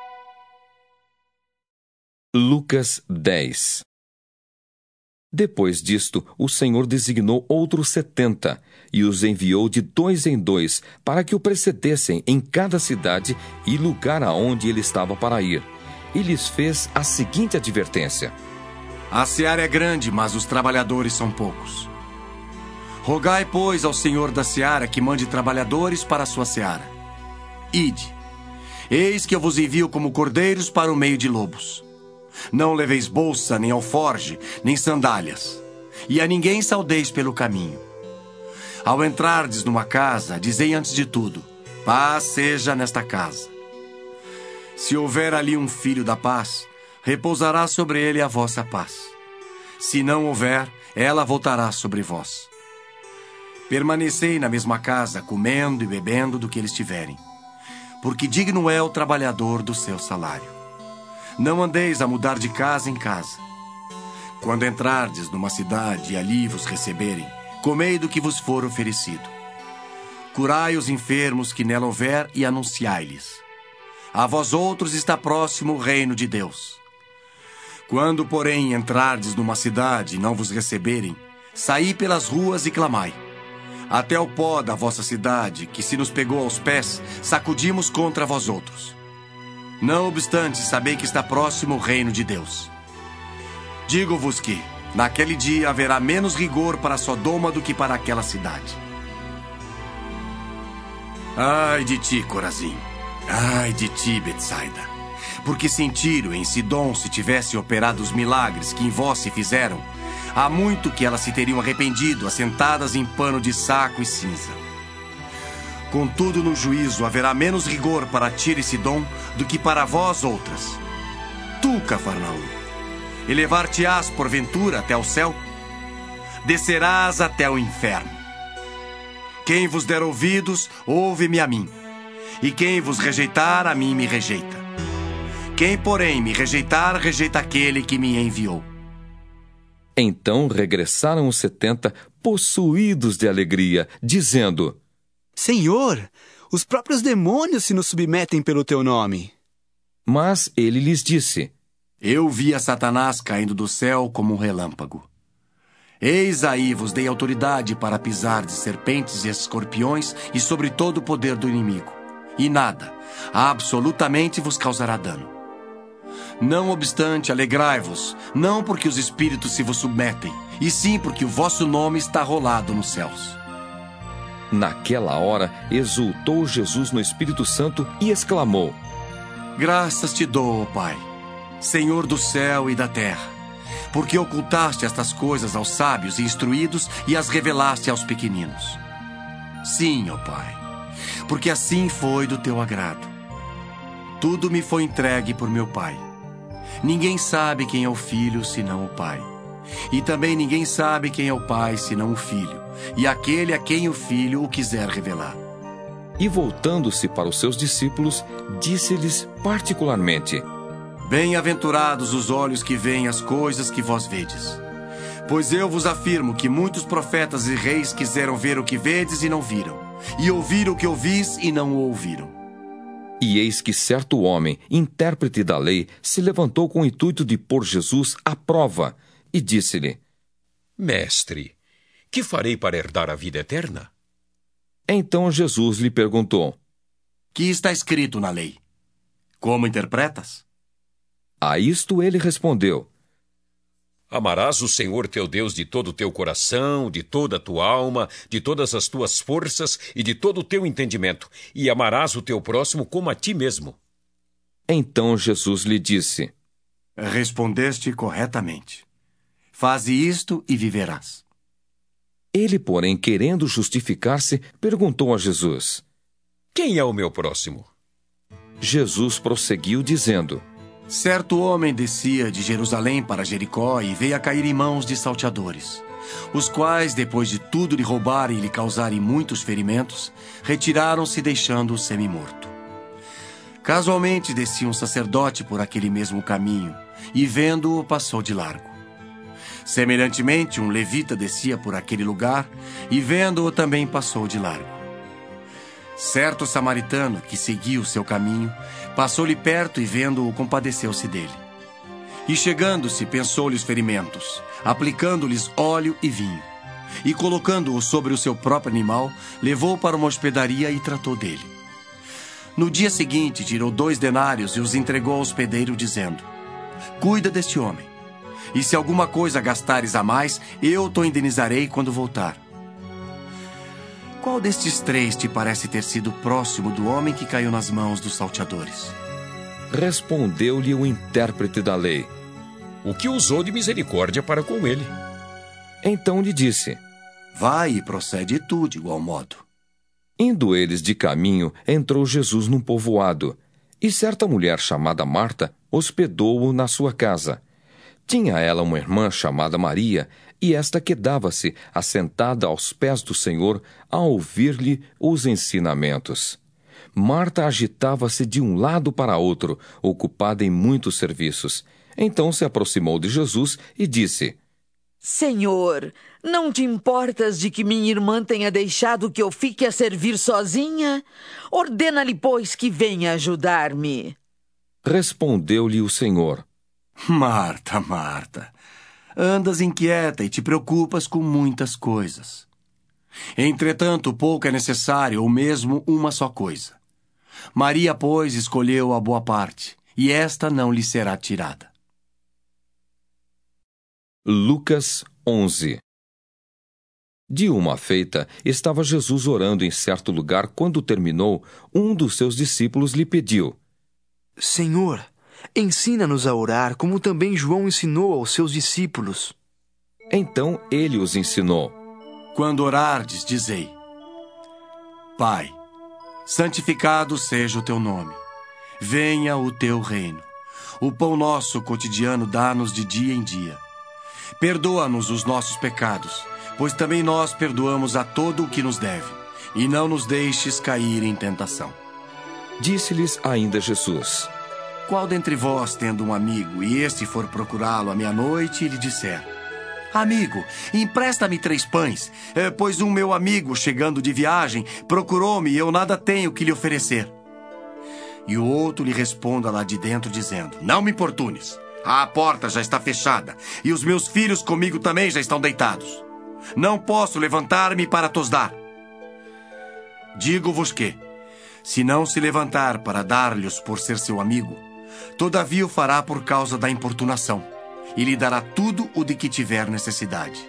Lucas dez. Depois disto, o Senhor designou outros setenta e os enviou de dois em dois para que o precedessem em cada cidade e lugar aonde ele estava para ir. E lhes fez a seguinte advertência: A seara é grande, mas os trabalhadores são poucos. Rogai, pois, ao Senhor da seara que mande trabalhadores para a sua seara. Ide, eis que eu vos envio como cordeiros para o meio de lobos. Não leveis bolsa, nem alforge, nem sandálias, e a ninguém saudeis pelo caminho. Ao entrardes numa casa, dizei antes de tudo: paz seja nesta casa. Se houver ali um filho da paz, repousará sobre ele a vossa paz. Se não houver, ela voltará sobre vós. Permanecei na mesma casa, comendo e bebendo do que eles tiverem, porque digno é o trabalhador do seu salário. Não andeis a mudar de casa em casa. Quando entrardes numa cidade e ali vos receberem, comei do que vos for oferecido. Curai os enfermos que nela houver e anunciai-lhes: a vós outros está próximo o reino de Deus. Quando, porém, entrardes numa cidade e não vos receberem, saí pelas ruas e clamai: até o pó da vossa cidade, que se nos pegou aos pés, sacudimos contra vós outros. Não obstante, sabei que está próximo o reino de Deus. Digo-vos que, naquele dia, haverá menos rigor para Sodoma do que para aquela cidade. Ai de ti, Corazim! Ai de ti, Betsaida! Porque se em Tiro e em Sidom se tivessem operado os milagres que em vós se fizeram, há muito que elas se teriam arrependido, assentadas em pano de saco e cinza. Contudo, no juízo haverá menos rigor para Tiro e Sidom do que para vós outras. Tu, Cafarnaum, elevar-te-ás porventura até o céu? Descerás até o inferno. Quem vos der ouvidos, ouve-me a mim. E quem vos rejeitar, a mim me rejeita. Quem, porém, me rejeitar, rejeita aquele que me enviou. Então regressaram os setenta, possuídos de alegria, dizendo: Senhor, os próprios demônios se nos submetem pelo teu nome. Mas ele lhes disse: Eu vi a Satanás caindo do céu como um relâmpago. Eis aí vos dei autoridade para pisar de serpentes e escorpiões e sobre todo o poder do inimigo. E nada, absolutamente vos causará dano. Não obstante, alegrai-vos, não porque os espíritos se vos submetem, e sim porque o vosso nome está rolado nos céus. Naquela hora, exultou Jesus no Espírito Santo e exclamou: Graças te dou, ó Pai, Senhor do céu e da terra, porque ocultaste estas coisas aos sábios e instruídos e as revelaste aos pequeninos. Sim, ó Pai, porque assim foi do teu agrado. Tudo me foi entregue por meu Pai. Ninguém sabe quem é o Filho, senão o Pai. E também ninguém sabe quem é o Pai, senão o Filho, e aquele a quem o Filho o quiser revelar. E voltando-se para os seus discípulos, disse-lhes particularmente: Bem-aventurados os olhos que veem as coisas que vós vedes. Pois eu vos afirmo que muitos profetas e reis quiseram ver o que vedes e não viram, e ouvir o que ouvis e não o ouviram. E eis que certo homem, intérprete da lei, se levantou com o intuito de pôr Jesus à prova, e disse-lhe: Mestre, que farei para herdar a vida eterna? Então Jesus lhe perguntou: Que está escrito na lei? Como interpretas? A isto ele respondeu: Amarás o Senhor teu Deus de todo o teu coração, de toda a tua alma, de todas as tuas forças e de todo o teu entendimento, e amarás o teu próximo como a ti mesmo. Então Jesus lhe disse: Respondeste corretamente. Faze isto e viverás. Ele, porém, querendo justificar-se, perguntou a Jesus: Quem é o meu próximo? Jesus prosseguiu dizendo: Certo homem descia de Jerusalém para Jericó e veio a cair em mãos de salteadores, os quais, depois de tudo lhe roubarem e lhe causarem muitos ferimentos, retiraram-se deixando-o semi-morto. Casualmente descia um sacerdote por aquele mesmo caminho e, vendo-o, passou de largo. Semelhantemente, um levita descia por aquele lugar e, vendo-o, também passou de largo. Certo samaritano, que seguia o seu caminho, passou-lhe perto e, vendo-o, compadeceu-se dele. E, chegando-se, pensou-lhe os ferimentos, aplicando-lhes óleo e vinho. E, colocando-o sobre o seu próprio animal, levou-o para uma hospedaria e tratou dele. No dia seguinte, tirou dois denários e os entregou ao hospedeiro, dizendo: Cuida deste homem, e se alguma coisa gastares a mais, eu te indenizarei quando voltar. Qual destes três te parece ter sido próximo do homem que caiu nas mãos dos salteadores? Respondeu-lhe o intérprete da lei: O que usou de misericórdia para com ele. Então lhe disse: Vai e procede tu de igual modo. Indo eles de caminho, entrou Jesus num povoado, e certa mulher chamada Marta hospedou-o na sua casa. Tinha ela uma irmã chamada Maria, e esta quedava-se assentada aos pés do Senhor a ouvir-lhe os ensinamentos. Marta agitava-se de um lado para outro, ocupada em muitos serviços. Então se aproximou de Jesus e disse: Senhor, não te importas de que minha irmã tenha deixado que eu fique a servir sozinha? Ordena-lhe, pois, que venha ajudar-me. Respondeu-lhe o Senhor: Marta, Marta, andas inquieta e te preocupas com muitas coisas. Entretanto, pouco é necessário, ou mesmo uma só coisa. Maria, pois, escolheu a boa parte, e esta não lhe será tirada. Lucas onze. De uma feita, estava Jesus orando em certo lugar. Quando terminou, um dos seus discípulos lhe pediu: Senhor, ensina-nos a orar, como também João ensinou aos seus discípulos. Então ele os ensinou: Quando orardes, dizei: Pai, santificado seja o teu nome. Venha o teu reino. O pão nosso cotidiano dá-nos de dia em dia. Perdoa-nos os nossos pecados, pois também nós perdoamos a todo o que nos deve. E não nos deixes cair em tentação. Disse-lhes ainda Jesus: Qual dentre vós, tendo um amigo, e este for procurá-lo à meia-noite, e lhe disser: Amigo, empresta-me três pães, pois um meu amigo, chegando de viagem, procurou-me e eu nada tenho que lhe oferecer. E o outro lhe responda lá de dentro, dizendo: Não me importunes, a porta já está fechada, e os meus filhos comigo também já estão deitados. Não posso levantar-me para tos dar. Digo-vos que, se não se levantar para dar-lhes por ser seu amigo, todavia o fará por causa da importunação, e lhe dará tudo o de que tiver necessidade.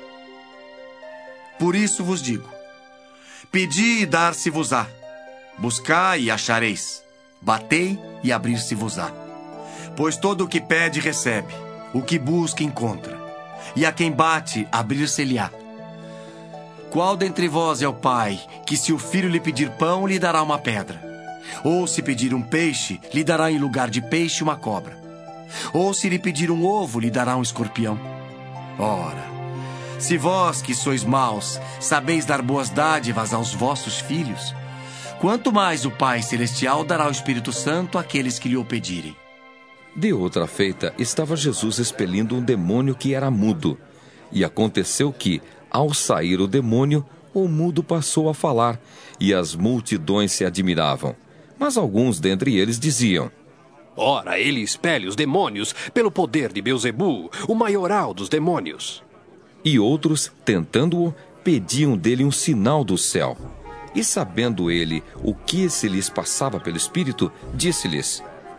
Por isso vos digo: pedi e dar-se-vos-á, buscai e achareis, batei e abrir-se-vos-á. Pois todo o que pede recebe, o que busca encontra, e a quem bate abrir-se-lhe-á. Qual dentre vós é o pai que, se o filho lhe pedir pão, lhe dará uma pedra? Ou se pedir um peixe, lhe dará em lugar de peixe uma cobra? Ou se lhe pedir um ovo, lhe dará um escorpião? Ora, se vós, que sois maus, sabeis dar boas dádivas aos vossos filhos, quanto mais o Pai Celestial dará o Espírito Santo àqueles que lhe o pedirem. De outra feita, estava Jesus expelindo um demônio que era mudo. E aconteceu que, ao sair o demônio, o mudo passou a falar, e as multidões se admiravam. Mas alguns dentre eles diziam: Ora, ele expele os demônios pelo poder de Beelzebu, o maioral dos demônios. E outros, tentando-o, pediam dele um sinal do céu. E sabendo ele o que se lhes passava pelo Espírito, disse-lhes: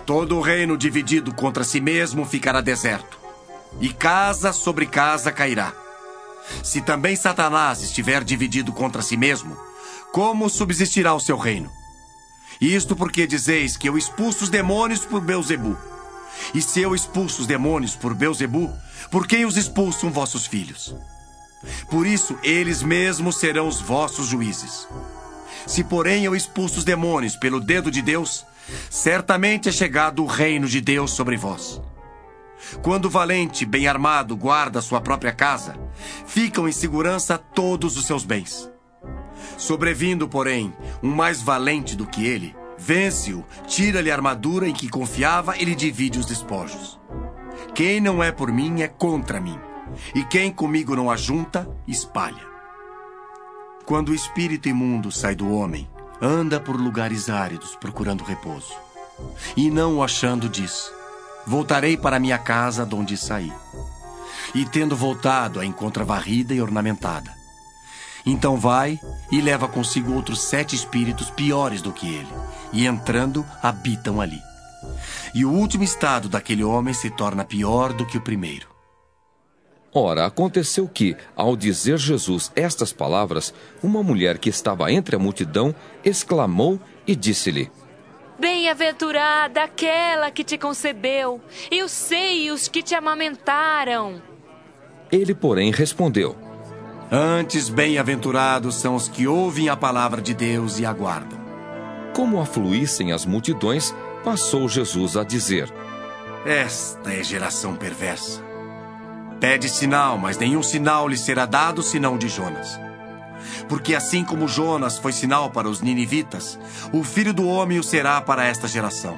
Todo reino dividido contra si mesmo ficará deserto, e casa sobre casa cairá. Se também Satanás estiver dividido contra si mesmo, como subsistirá o seu reino? Isto porque dizeis que eu expulso os demônios por Beelzebu. E se eu expulso os demônios por Beelzebu, por quem os expulsam vossos filhos? Por isso, eles mesmos serão os vossos juízes. Se, porém, eu expulso os demônios pelo dedo de Deus, certamente é chegado o reino de Deus sobre vós. Quando o valente, bem armado, guarda sua própria casa, ficam em segurança todos os seus bens. Sobrevindo, porém, um mais valente do que ele, vence-o, tira-lhe a armadura em que confiava e lhe divide os despojos. Quem não é por mim é contra mim, e quem comigo não ajunta, espalha. Quando o espírito imundo sai do homem, anda por lugares áridos procurando repouso. E não o achando, diz: voltarei para minha casa de onde saí. E tendo voltado, a encontra varrida e ornamentada. Então vai e leva consigo outros sete espíritos piores do que ele, e entrando, habitam ali. E o último estado daquele homem se torna pior do que o primeiro. Ora, aconteceu que, ao dizer Jesus estas palavras, uma mulher que estava entre a multidão exclamou e disse-lhe: Bem-aventurada aquela que te concebeu, e os seios que te amamentaram. Ele, porém, respondeu: Antes, bem-aventurados são os que ouvem a palavra de Deus e aguardam. Como afluíssem as multidões, passou Jesus a dizer: Esta é geração perversa. Pede sinal, mas nenhum sinal lhe será dado senão de Jonas. Porque assim como Jonas foi sinal para os ninivitas, o Filho do Homem o será para esta geração.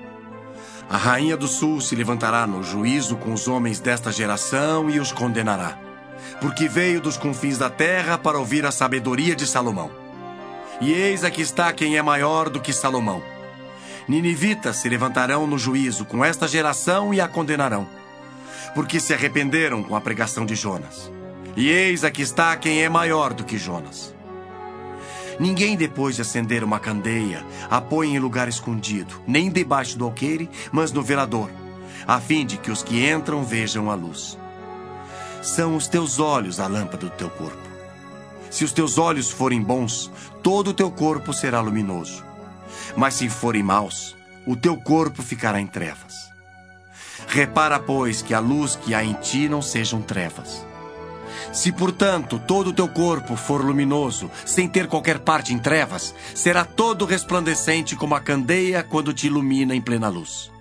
A rainha do sul se levantará no juízo com os homens desta geração e os condenará, porque veio dos confins da terra para ouvir a sabedoria de Salomão. E eis aqui está quem é maior do que Salomão. Ninivitas se levantarão no juízo com esta geração e a condenarão, porque se arrependeram com a pregação de Jonas. E eis aqui está quem é maior do que Jonas. Ninguém, depois de acender uma candeia, a põe em lugar escondido, nem debaixo do alqueire, mas no velador, a fim de que os que entram vejam a luz. São os teus olhos a lâmpada do teu corpo. Se os teus olhos forem bons, todo o teu corpo será luminoso. Mas se forem maus, o teu corpo ficará em trevas. Repara, pois, que a luz que há em ti não sejam trevas. Se, portanto, todo o teu corpo for luminoso, sem ter qualquer parte em trevas, será todo resplandecente como a candeia quando te ilumina em plena luz.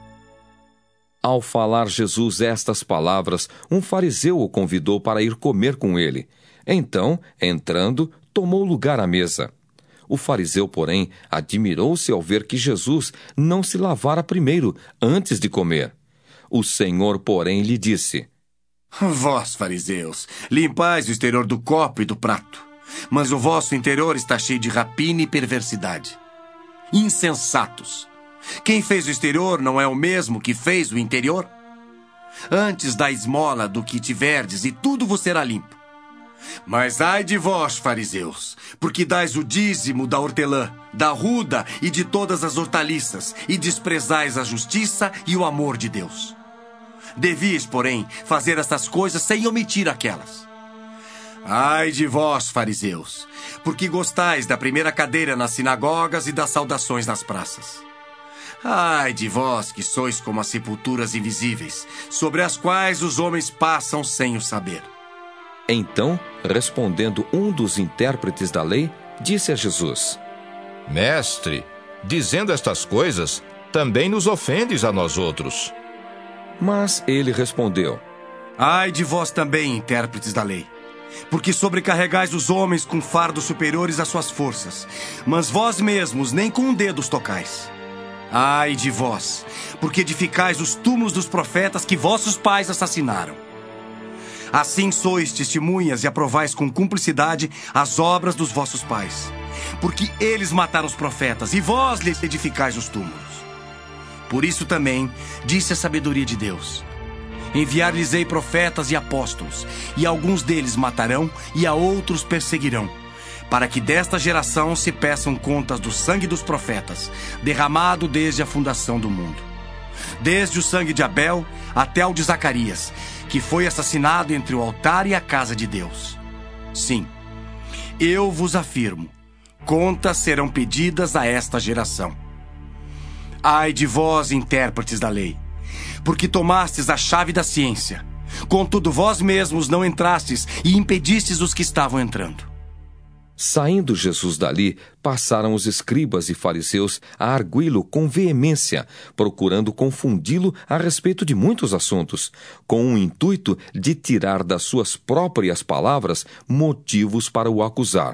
Ao falar Jesus estas palavras, um fariseu o convidou para ir comer com ele. Então, entrando, tomou lugar à mesa. O fariseu, porém, admirou-se ao ver que Jesus não se lavara primeiro, antes de comer. O Senhor, porém, lhe disse: Vós, fariseus, limpais o exterior do copo e do prato, mas o vosso interior está cheio de rapina e perversidade. Insensatos! Quem fez o exterior não é o mesmo que fez o interior? Antes dá esmola do que tiverdes, e tudo vos será limpo. Mas ai de vós, fariseus, porque dais o dízimo da hortelã, da ruda e de todas as hortaliças, e desprezais a justiça e o amor de Deus. Devias, porém, fazer estas coisas sem omitir aquelas. Ai de vós, fariseus, porque gostais da primeira cadeira nas sinagogas e das saudações nas praças. Ai de vós que sois como as sepulturas invisíveis, sobre as quais os homens passam sem o saber. Então, respondendo um dos intérpretes da lei, disse a Jesus: Mestre, dizendo estas coisas, também nos ofendes a nós outros. Mas ele respondeu: Ai de vós também, intérpretes da lei, porque sobrecarregais os homens com fardos superiores às suas forças, mas vós mesmos nem com um dedo os tocais. Ai de vós, porque edificais os túmulos dos profetas que vossos pais assassinaram. Assim sois testemunhas e aprovais com cumplicidade as obras dos vossos pais, porque eles mataram os profetas e vós lhes edificais os túmulos. Por isso também disse a sabedoria de Deus: Enviar-lhes-ei profetas e apóstolos, e alguns deles matarão e a outros perseguirão, para que desta geração se peçam contas do sangue dos profetas, derramado desde a fundação do mundo, desde o sangue de Abel até o de Zacarias, que foi assassinado entre o altar e a casa de Deus. Sim, eu vos afirmo, contas serão pedidas a esta geração. Ai de vós, intérpretes da lei, porque tomastes a chave da ciência, contudo vós mesmos não entrastes e impedistes os que estavam entrando. Saindo Jesus dali, passaram os escribas e fariseus a arguí-lo com veemência, procurando confundi-lo a respeito de muitos assuntos, com o intuito de tirar das suas próprias palavras motivos para o acusar.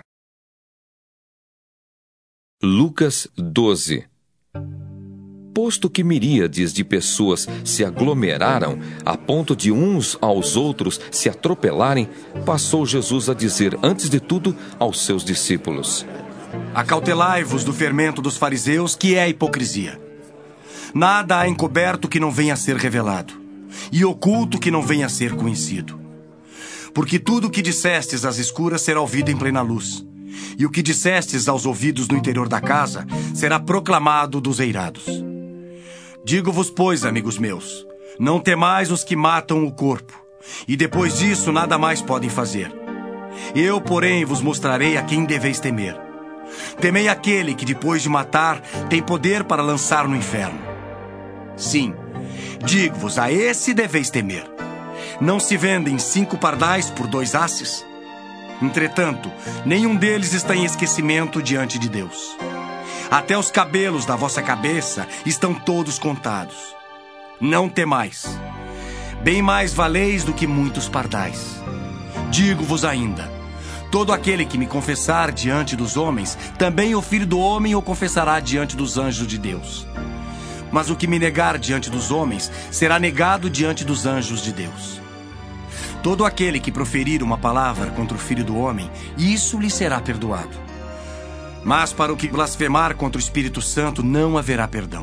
Lucas doze. Posto que miríades de pessoas se aglomeraram a ponto de uns aos outros se atropelarem, passou Jesus a dizer, antes de tudo, aos seus discípulos: Acautelai-vos do fermento dos fariseus, que é a hipocrisia. Nada há encoberto que não venha a ser revelado, e oculto que não venha a ser conhecido. Porque tudo o que dissestes às escuras será ouvido em plena luz, e o que dissestes aos ouvidos no interior da casa será proclamado dos eirados. Digo-vos, pois, amigos meus, não temais os que matam o corpo, e depois disso nada mais podem fazer. Eu, porém, vos mostrarei a quem deveis temer. Temei aquele que, depois de matar, tem poder para lançar no inferno. Sim, digo-vos, a esse deveis temer. Não se vendem cinco pardais por dois asses? Entretanto, nenhum deles está em esquecimento diante de Deus. Até os cabelos da vossa cabeça estão todos contados. Não temais. Bem mais valeis do que muitos pardais. Digo-vos ainda, todo aquele que me confessar diante dos homens, também o Filho do Homem o confessará diante dos anjos de Deus. Mas o que me negar diante dos homens, será negado diante dos anjos de Deus. Todo aquele que proferir uma palavra contra o Filho do Homem, isso lhe será perdoado. Mas para o que blasfemar contra o Espírito Santo não haverá perdão.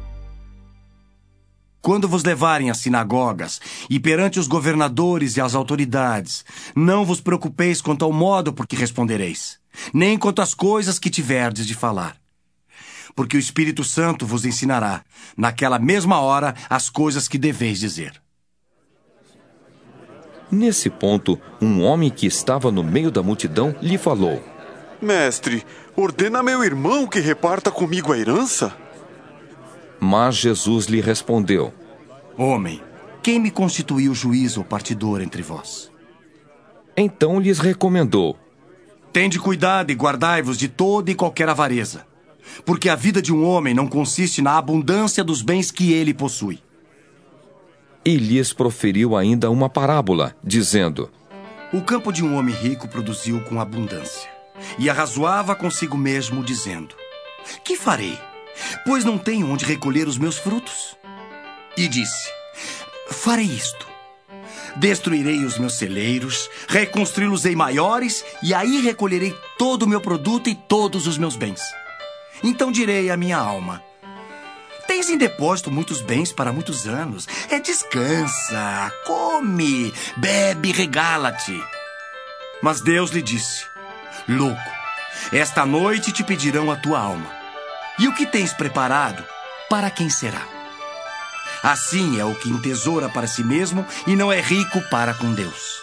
Quando vos levarem às sinagogas e perante os governadores e as autoridades, não vos preocupeis quanto ao modo por que respondereis, nem quanto às coisas que tiverdes de falar. Porque o Espírito Santo vos ensinará, naquela mesma hora, as coisas que deveis dizer. Nesse ponto, um homem que estava no meio da multidão lhe falou: Mestre, ordena a meu irmão que reparta comigo a herança. Mas Jesus lhe respondeu: Homem, quem me constituiu juiz ou partidor entre vós? Então lhes recomendou: Tende cuidado e guardai-vos de toda e qualquer avareza, porque a vida de um homem não consiste na abundância dos bens que ele possui. E lhes proferiu ainda uma parábola, dizendo: O campo de um homem rico produziu com abundância. E arrazoava consigo mesmo, dizendo: Que farei? Pois não tenho onde recolher os meus frutos. E disse: Farei isto. Destruirei os meus celeiros, reconstruí-los-ei maiores, e aí recolherei todo o meu produto e todos os meus bens. Então direi à minha alma: Tens em depósito muitos bens para muitos anos. É, descansa, come, bebe, regala-te. Mas Deus lhe disse: Louco, esta noite te pedirão a tua alma. E o que tens preparado, para quem será? Assim é o que entesoura para si mesmo e não é rico para com Deus.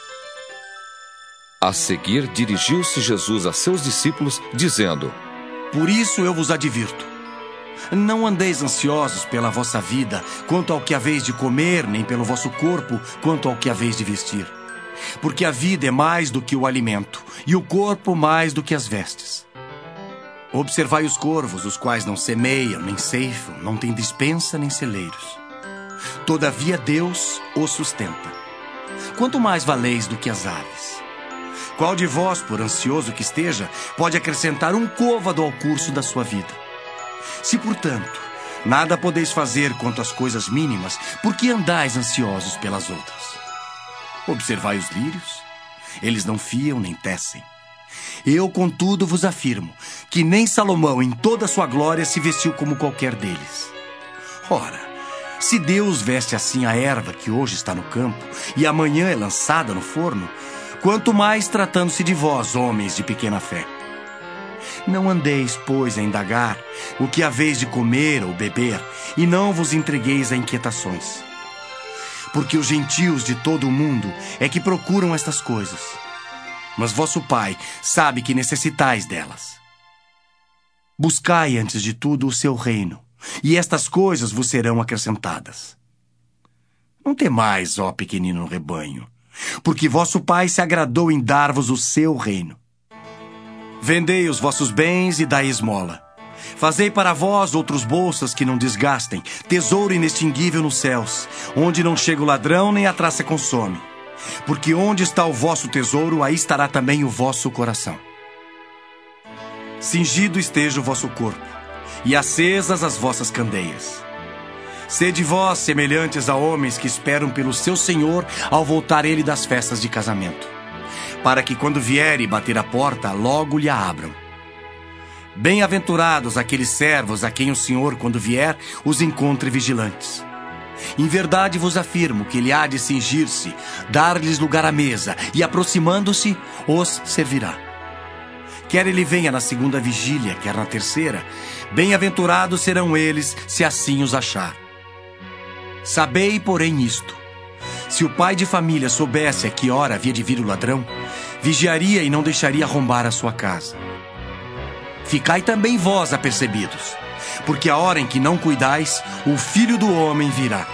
A seguir, dirigiu-se Jesus a seus discípulos, dizendo: Por isso eu vos advirto. Não andeis ansiosos pela vossa vida, quanto ao que haveis de comer, nem pelo vosso corpo, quanto ao que haveis de vestir. Porque a vida é mais do que o alimento, e o corpo mais do que as vestes. Observai os corvos, os quais não semeiam, nem ceifam, não têm despensa, nem celeiros. Todavia Deus os sustenta. Quanto mais valeis do que as aves? Qual de vós, por ansioso que esteja, pode acrescentar um côvado ao curso da sua vida? Se, portanto, nada podeis fazer quanto às coisas mínimas, por que andais ansiosos pelas outras? Observai os lírios, eles não fiam nem tecem. Eu, contudo, vos afirmo que nem Salomão, em toda a sua glória, se vestiu como qualquer deles. Ora, se Deus veste assim a erva que hoje está no campo e amanhã é lançada no forno, quanto mais tratando-se de vós, homens de pequena fé. Não andeis, pois, a indagar o que haveis de comer ou beber, e não vos entregueis a inquietações. Porque os gentios de todo o mundo é que procuram estas coisas. Mas vosso Pai sabe que necessitais delas. Buscai antes de tudo o seu reino, e estas coisas vos serão acrescentadas. Não temais, ó pequenino rebanho, porque vosso Pai se agradou em dar-vos o seu reino. Vendei os vossos bens e dai esmola. Fazei para vós outros bolsas que não desgastem, tesouro inextinguível nos céus, onde não chega o ladrão nem a traça consome. Porque onde está o vosso tesouro, aí estará também o vosso coração. Cingido esteja o vosso corpo, e acesas as vossas candeias. Sede vós semelhantes a homens que esperam pelo seu Senhor ao voltar ele das festas de casamento, para que quando vier e bater a porta, logo lhe a abram. Bem-aventurados aqueles servos a quem o Senhor, quando vier, os encontre vigilantes. Em verdade vos afirmo que ele há de cingir-se, dar-lhes lugar à mesa, e aproximando-se, os servirá. Quer ele venha na segunda vigília, quer na terceira, bem-aventurados serão eles, se assim os achar. Sabei, porém, isto: se o pai de família soubesse a que hora havia de vir o ladrão, vigiaria e não deixaria arrombar a sua casa. Ficai também vós apercebidos, porque a hora em que não cuidais, o Filho do Homem virá.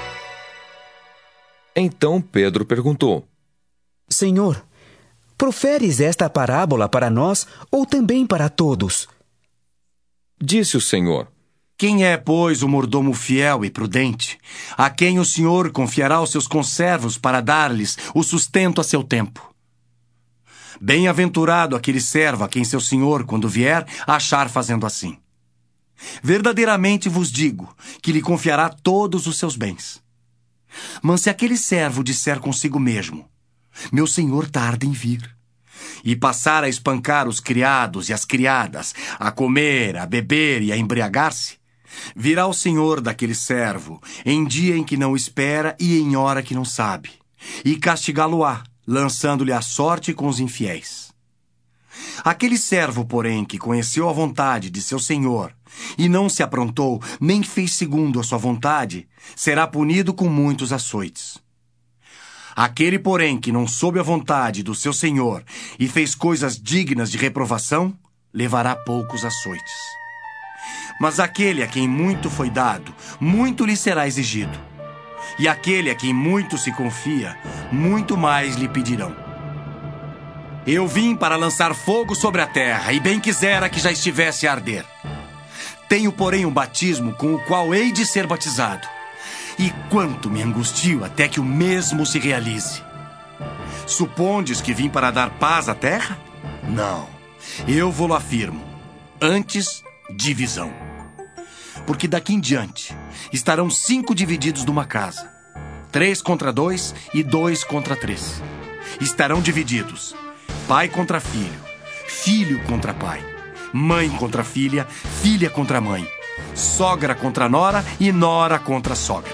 Então Pedro perguntou: Senhor, proferes esta parábola para nós ou também para todos? Disse o Senhor: Quem é, pois, o mordomo fiel e prudente, a quem o Senhor confiará os seus conservos para dar-lhes o sustento a seu tempo? Bem-aventurado aquele servo a quem seu senhor, quando vier, achar fazendo assim. Verdadeiramente vos digo que lhe confiará todos os seus bens. Mas se aquele servo disser consigo mesmo: meu senhor tarda em vir, e passar a espancar os criados e as criadas, a comer, a beber e a embriagar-se, virá o senhor daquele servo em dia em que não espera e em hora que não sabe, e castigá-lo-á, lançando-lhe a sorte com os infiéis. Aquele servo, porém, que conheceu a vontade de seu senhor e não se aprontou, nem fez segundo a sua vontade, será punido com muitos açoites. Aquele, porém, que não soube a vontade do seu senhor e fez coisas dignas de reprovação, levará poucos açoites. Mas aquele a quem muito foi dado, muito lhe será exigido. E aquele a quem muito se confia, muito mais lhe pedirão. Eu vim para lançar fogo sobre a terra, e bem quisera que já estivesse a arder. Tenho, porém, um batismo com o qual hei de ser batizado. E quanto me angustio até que o mesmo se realize. Supondes que vim para dar paz à terra? Não, eu vou-lo afirmo. Antes, divisão. Porque daqui em diante estarão cinco divididos numa casa, três contra dois e dois contra três. Estarão divididos pai contra filho, filho contra pai, mãe contra filha, filha contra mãe, sogra contra nora e nora contra sogra.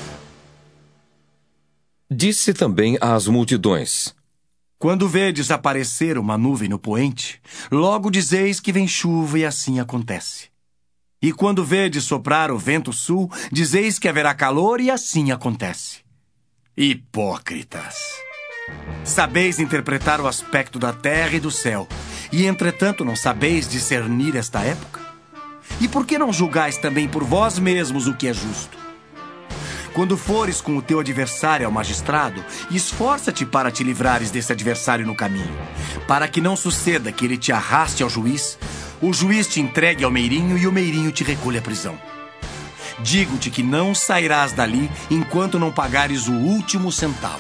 Disse também às multidões: Quando vedes aparecer uma nuvem no poente, logo dizeis que vem chuva, e assim acontece. E quando vedes soprar o vento sul, dizeis que haverá calor, e assim acontece. Hipócritas! Sabeis interpretar o aspecto da terra e do céu, e entretanto não sabeis discernir esta época? E por que não julgais também por vós mesmos o que é justo? Quando fores com o teu adversário ao magistrado, esforça-te para te livrares desse adversário no caminho, para que não suceda que ele te arraste ao juiz, o juiz te entregue ao meirinho e o meirinho te recolha à prisão. Digo-te que não sairás dali enquanto não pagares o último centavo.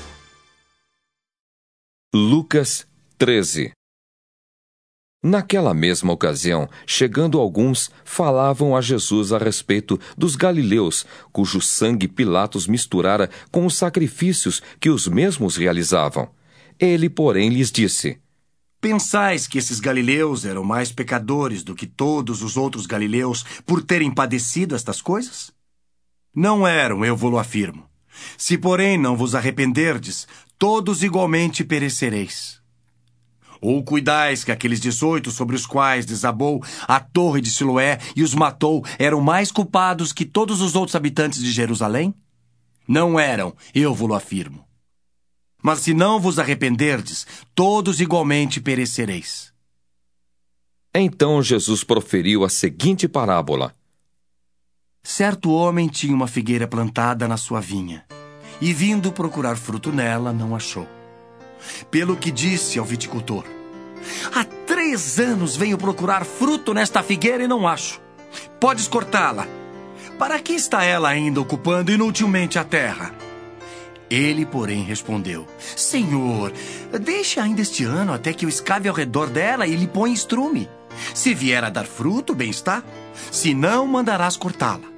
Lucas treze. Naquela mesma ocasião, chegando alguns, falavam a Jesus a respeito dos galileus, cujo sangue Pilatos misturara com os sacrifícios que os mesmos realizavam. Ele, porém, lhes disse: Pensais que esses galileus eram mais pecadores do que todos os outros galileus por terem padecido estas coisas? Não eram, eu vou-lo afirmo. Se, porém, não vos arrependerdes, todos igualmente perecereis. Ou cuidais que aqueles dezoito sobre os quais desabou a torre de Siloé e os matou eram mais culpados que todos os outros habitantes de Jerusalém? Não eram, eu vos-lo afirmo. Mas se não vos arrependerdes, todos igualmente perecereis. Então Jesus proferiu a seguinte parábola. Certo homem tinha uma figueira plantada na sua vinha, e vindo procurar fruto nela, não achou. Pelo que disse ao viticultor: há três anos venho procurar fruto nesta figueira e não acho. Podes cortá-la. Para que está ela ainda ocupando inutilmente a terra? Ele, porém, respondeu: Senhor, deixa ainda este ano até que eu escave ao redor dela e lhe ponha estrume. Se vier a dar fruto, bem está. Se não, mandarás cortá-la.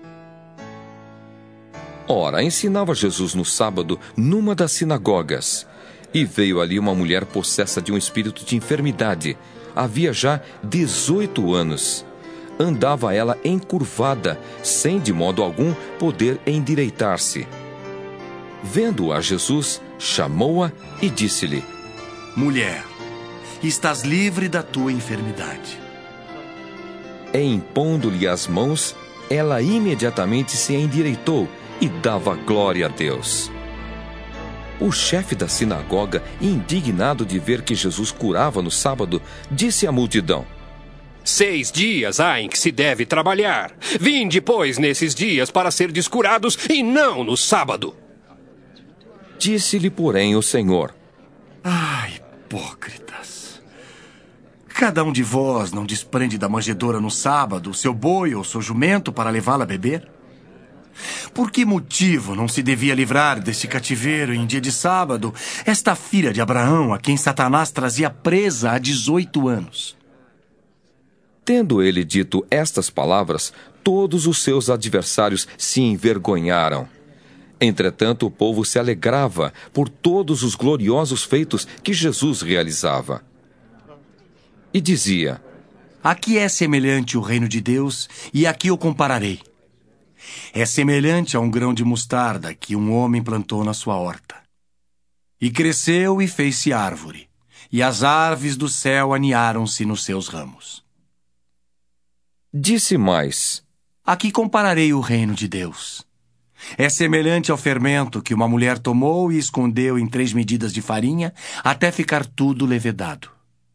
Ora, ensinava Jesus no sábado numa das sinagogas. E veio ali uma mulher possessa de um espírito de enfermidade. Havia já dezoito anos. Andava ela encurvada, sem de modo algum poder endireitar-se. Vendo-a Jesus, chamou-a e disse-lhe: Mulher, estás livre da tua enfermidade. E impondo-lhe as mãos, ela imediatamente se endireitou e dava glória a Deus. O chefe da sinagoga, indignado de ver que Jesus curava no sábado, disse à multidão: Seis dias há em que se deve trabalhar. Vinde, pois, nesses dias para serdes curados e não no sábado. Disse-lhe, porém, o Senhor: Ah, hipócritas! Cada um de vós não desprende da manjedoura no sábado o seu boi ou seu jumento para levá-la a beber? Por que motivo não se devia livrar deste cativeiro em dia de sábado esta filha de Abraão, a quem Satanás trazia presa há dezoito anos? Tendo ele dito estas palavras, todos os seus adversários se envergonharam. Entretanto, o povo se alegrava por todos os gloriosos feitos que Jesus realizava. E dizia: Aqui é semelhante o reino de Deus, e aqui o compararei. É semelhante a um grão de mostarda que um homem plantou na sua horta. E cresceu e fez-se árvore, e as aves do céu aninharam-se nos seus ramos. Disse mais: Aqui compararei o reino de Deus. É semelhante ao fermento que uma mulher tomou e escondeu em três medidas de farinha, até ficar tudo levedado.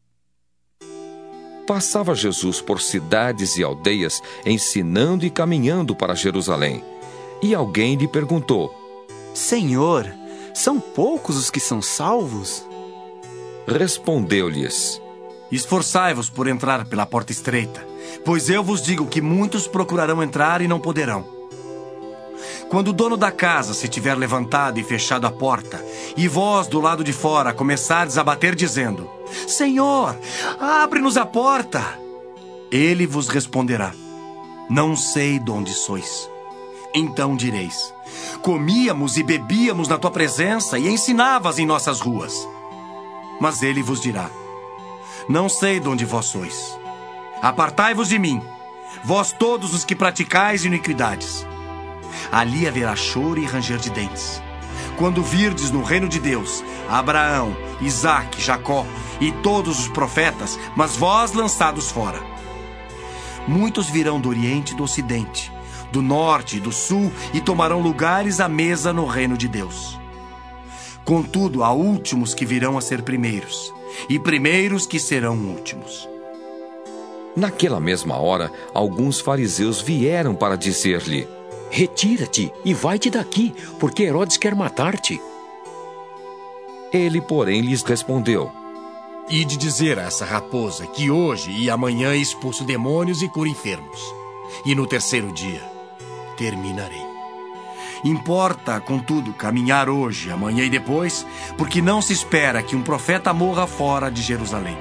Passava Jesus por cidades e aldeias, ensinando e caminhando para Jerusalém. E alguém lhe perguntou: Senhor, são poucos os que são salvos? Respondeu-lhes: Esforçai-vos por entrar pela porta estreita, pois eu vos digo que muitos procurarão entrar e não poderão. Quando o dono da casa se tiver levantado e fechado a porta, e vós do lado de fora começardes a bater dizendo: Senhor, abre-nos a porta, ele vos responderá: Não sei de onde sois. Então direis: Comíamos e bebíamos na tua presença e ensinavas em nossas ruas. Mas ele vos dirá: Não sei de onde vós sois. Apartai-vos de mim, vós todos os que praticais iniquidades. Ali haverá choro e ranger de dentes, quando virdes no reino de Deus Abraão, Isaque, Jacó e todos os profetas, mas vós lançados fora. Muitos virão do oriente e do ocidente, do norte e do sul, e tomarão lugares à mesa no reino de Deus. Contudo, há últimos que virão a ser primeiros, e primeiros que serão últimos. Naquela mesma hora, alguns fariseus vieram para dizer-lhe: Retira-te e vai-te daqui, porque Herodes quer matar-te. Ele, porém, lhes respondeu: Ide dizer a essa raposa que hoje e amanhã expulso demônios e curo enfermos, e no terceiro dia terminarei. Importa, contudo, caminhar hoje, amanhã e depois, porque não se espera que um profeta morra fora de Jerusalém.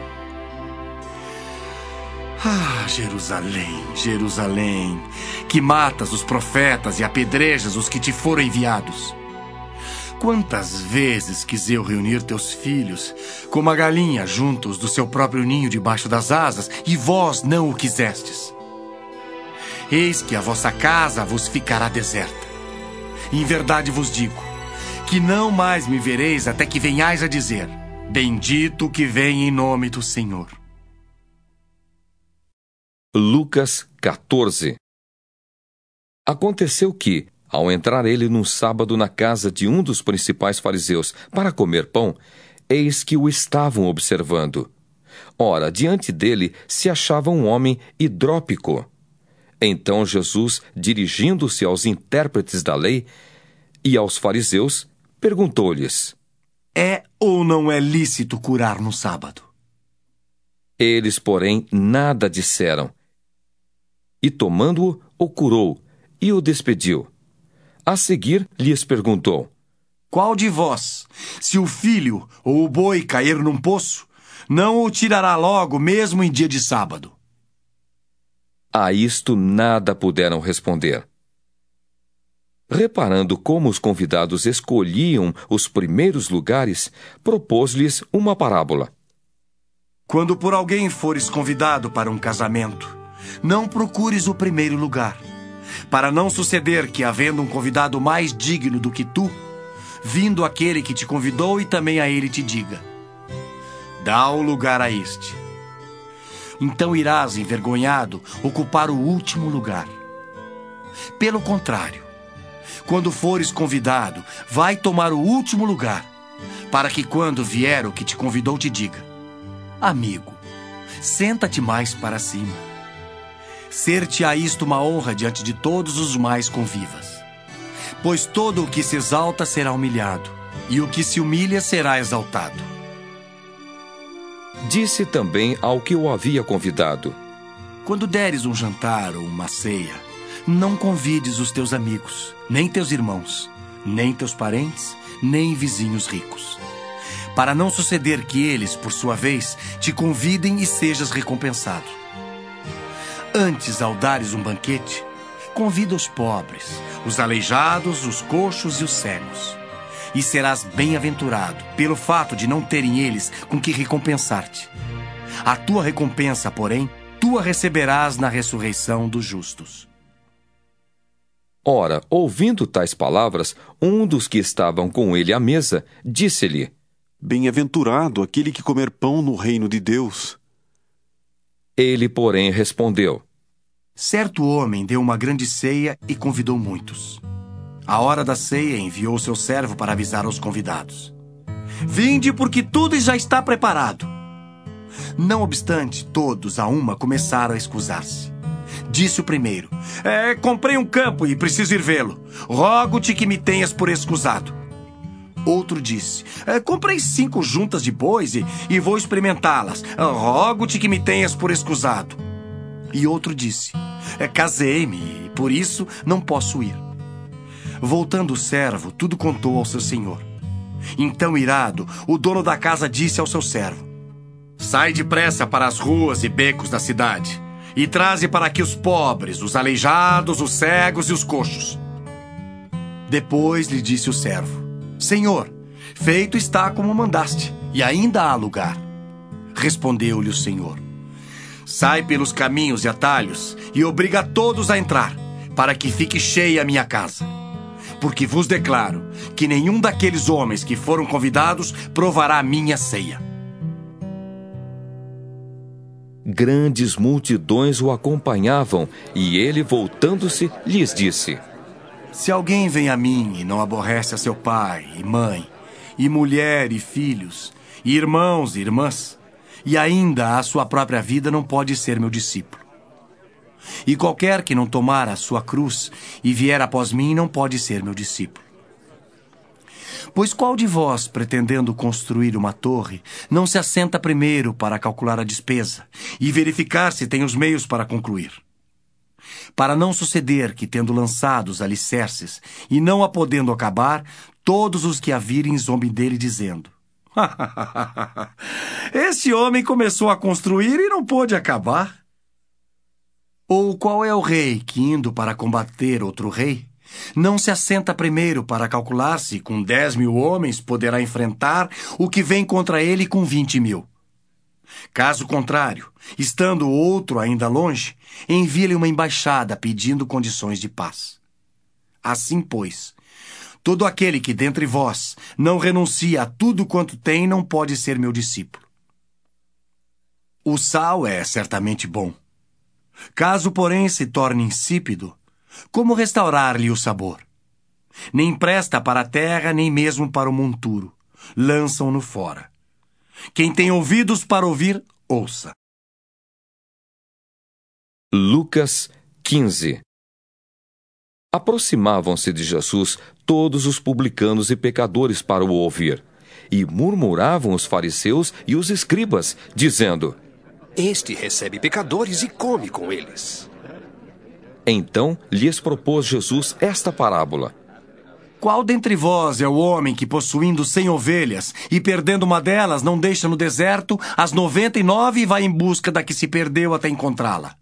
Ah, Jerusalém, Jerusalém, que matas os profetas e apedrejas os que te foram enviados. Quantas vezes quis eu reunir teus filhos, como a galinha juntos do seu próprio ninho debaixo das asas, e vós não o quisestes. Eis que a vossa casa vos ficará deserta. Em verdade vos digo, que não mais me vereis até que venhais a dizer: Bendito que vem em nome do Senhor. Lucas quatorze. Aconteceu que, ao entrar ele num sábado na casa de um dos principais fariseus para comer pão, eis que o estavam observando. Ora, diante dele se achava um homem hidrópico. Então Jesus, dirigindo-se aos intérpretes da lei e aos fariseus, perguntou-lhes: É ou não é lícito curar no sábado? Eles, porém, nada disseram. E tomando-o, o curou e o despediu. A seguir, lhes perguntou: Qual de vós, se o filho ou o boi cair num poço, não o tirará logo, mesmo em dia de sábado? A isto nada puderam responder. Reparando como os convidados escolhiam os primeiros lugares, propôs-lhes uma parábola. Quando por alguém fores convidado para um casamento, não procures o primeiro lugar, para não suceder que, havendo um convidado mais digno do que tu, vindo aquele que te convidou e também a ele te diga: dá o lugar a este. Então irás, envergonhado, ocupar o último lugar. Pelo contrário, quando fores convidado, vai tomar o último lugar, para que quando vier o que te convidou te diga: amigo, senta-te mais para cima. Ser-te-á isto uma honra diante de todos os mais convivas. Pois todo o que se exalta será humilhado, e o que se humilha será exaltado. Disse também ao que o havia convidado: Quando deres um jantar ou uma ceia, não convides os teus amigos, nem teus irmãos, nem teus parentes, nem vizinhos ricos, para não suceder que eles, por sua vez, te convidem e sejas recompensado. Antes, ao dares um banquete, convida os pobres, os aleijados, os coxos e os cegos, e serás bem-aventurado pelo fato de não terem eles com que recompensar-te. A tua recompensa, porém, tu a receberás na ressurreição dos justos. Ora, ouvindo tais palavras, um dos que estavam com ele à mesa disse-lhe: Bem-aventurado aquele que comer pão no reino de Deus. Ele, porém, respondeu: Certo homem deu uma grande ceia e convidou muitos. À hora da ceia, enviou seu servo para avisar aos convidados: Vinde, porque tudo já está preparado. Não obstante, todos a uma começaram a escusar-se. Disse o primeiro: é, comprei um campo e preciso ir vê-lo. Rogo-te que me tenhas por escusado. Outro disse: é, comprei cinco juntas de bois e, e vou experimentá-las. Rogo-te que me tenhas por escusado. E outro disse: é, casei-me e por isso não posso ir. Voltando o servo, tudo contou ao seu senhor. Então, irado, o dono da casa disse ao seu servo: Sai depressa para as ruas e becos da cidade e traze para aqui os pobres, os aleijados, os cegos e os coxos. Depois lhe disse o servo: Senhor, feito está como mandaste, e ainda há lugar. Respondeu-lhe o Senhor: Sai pelos caminhos e atalhos e obriga a todos a entrar, para que fique cheia a minha casa. Porque vos declaro que nenhum daqueles homens que foram convidados provará a minha ceia. Grandes multidões o acompanhavam, e ele, voltando-se, lhes disse: Se alguém vem a mim e não aborrece a seu pai e mãe, e mulher e filhos, e irmãos e irmãs, e ainda a sua própria vida, não pode ser meu discípulo. E qualquer que não tomar a sua cruz e vier após mim, não pode ser meu discípulo. Pois qual de vós, pretendendo construir uma torre, não se assenta primeiro para calcular a despesa e verificar se tem os meios para concluir? Para não suceder que, tendo lançado os alicerces e não a podendo acabar, todos os que a virem zombem dele, dizendo: Esse homem começou a construir e não pôde acabar. Ou qual é o rei que, indo para combater outro rei, não se assenta primeiro para calcular se com dez mil homens poderá enfrentar o que vem contra ele com vinte mil? Caso contrário, estando outro ainda longe, envia-lhe uma embaixada pedindo condições de paz. Assim, pois, Todo aquele que dentre vós não renuncia a tudo quanto tem não pode ser meu discípulo. O sal é certamente bom. Caso, porém, se torne insípido, como restaurar-lhe o sabor? Nem presta para a terra, nem mesmo para o monturo. Lançam-no fora. Quem tem ouvidos para ouvir, ouça. Lucas quinze. Aproximavam-se de Jesus todos os publicanos e pecadores para o ouvir, e murmuravam os fariseus e os escribas, dizendo: Este recebe pecadores e come com eles. Então lhes propôs Jesus esta parábola: Qual dentre vós é o homem que, possuindo cem ovelhas e perdendo uma delas, não deixa no deserto as noventa e nove e vai em busca da que se perdeu até encontrá-la?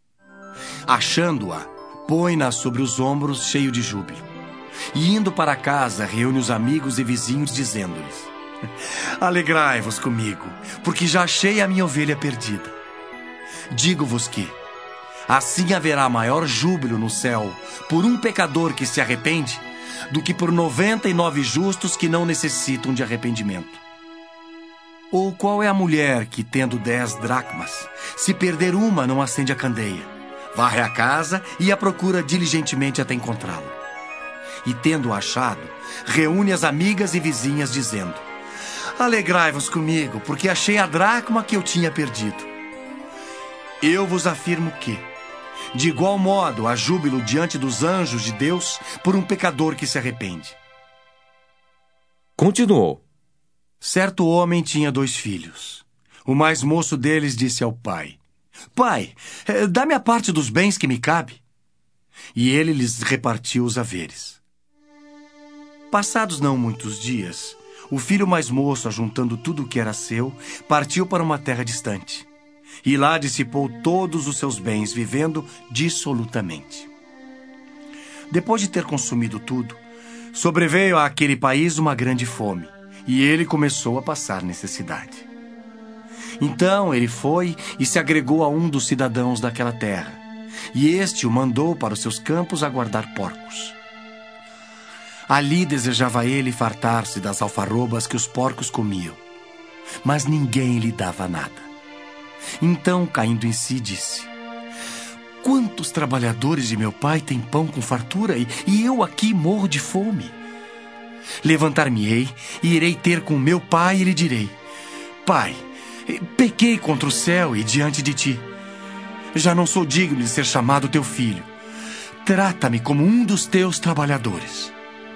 Achando-a, põe-na sobre os ombros, cheio de júbilo. E indo para casa, reúne os amigos e vizinhos, dizendo-lhes: Alegrai-vos comigo, porque já achei a minha ovelha perdida. Digo-vos que assim haverá maior júbilo no céu por um pecador que se arrepende do que por noventa e nove justos que não necessitam de arrependimento. Ou qual é a mulher que, tendo dez dracmas, se perder uma, não acende a candeia, varre a casa e a procura diligentemente até encontrá-la? E, tendo-a achado, reúne as amigas e vizinhas, dizendo: Alegrai-vos comigo, porque achei a dracma que eu tinha perdido. Eu vos afirmo que, de igual modo, há júbilo diante dos anjos de Deus por um pecador que se arrepende. Continuou: Certo homem tinha dois filhos. O mais moço deles disse ao pai: Pai, dá-me a parte dos bens que me cabe. E ele lhes repartiu os haveres. Passados não muitos dias, o filho mais moço, ajuntando tudo o que era seu, partiu para uma terra distante. E lá dissipou todos os seus bens, vivendo dissolutamente. Depois de ter consumido tudo, sobreveio àquele país uma grande fome, e ele começou a passar necessidade. Então ele foi e se agregou a um dos cidadãos daquela terra, e este o mandou para os seus campos a guardar porcos. Ali desejava ele fartar-se das alfarrobas que os porcos comiam, mas ninguém lhe dava nada. Então, caindo em si, disse: Quantos trabalhadores de meu pai têm pão com fartura e, e eu aqui morro de fome? Levantar-me-ei e irei ter com meu pai e lhe direi: Pai, pequei contra o céu e diante de ti. Já não sou digno de ser chamado teu filho. Trata-me como um dos teus trabalhadores.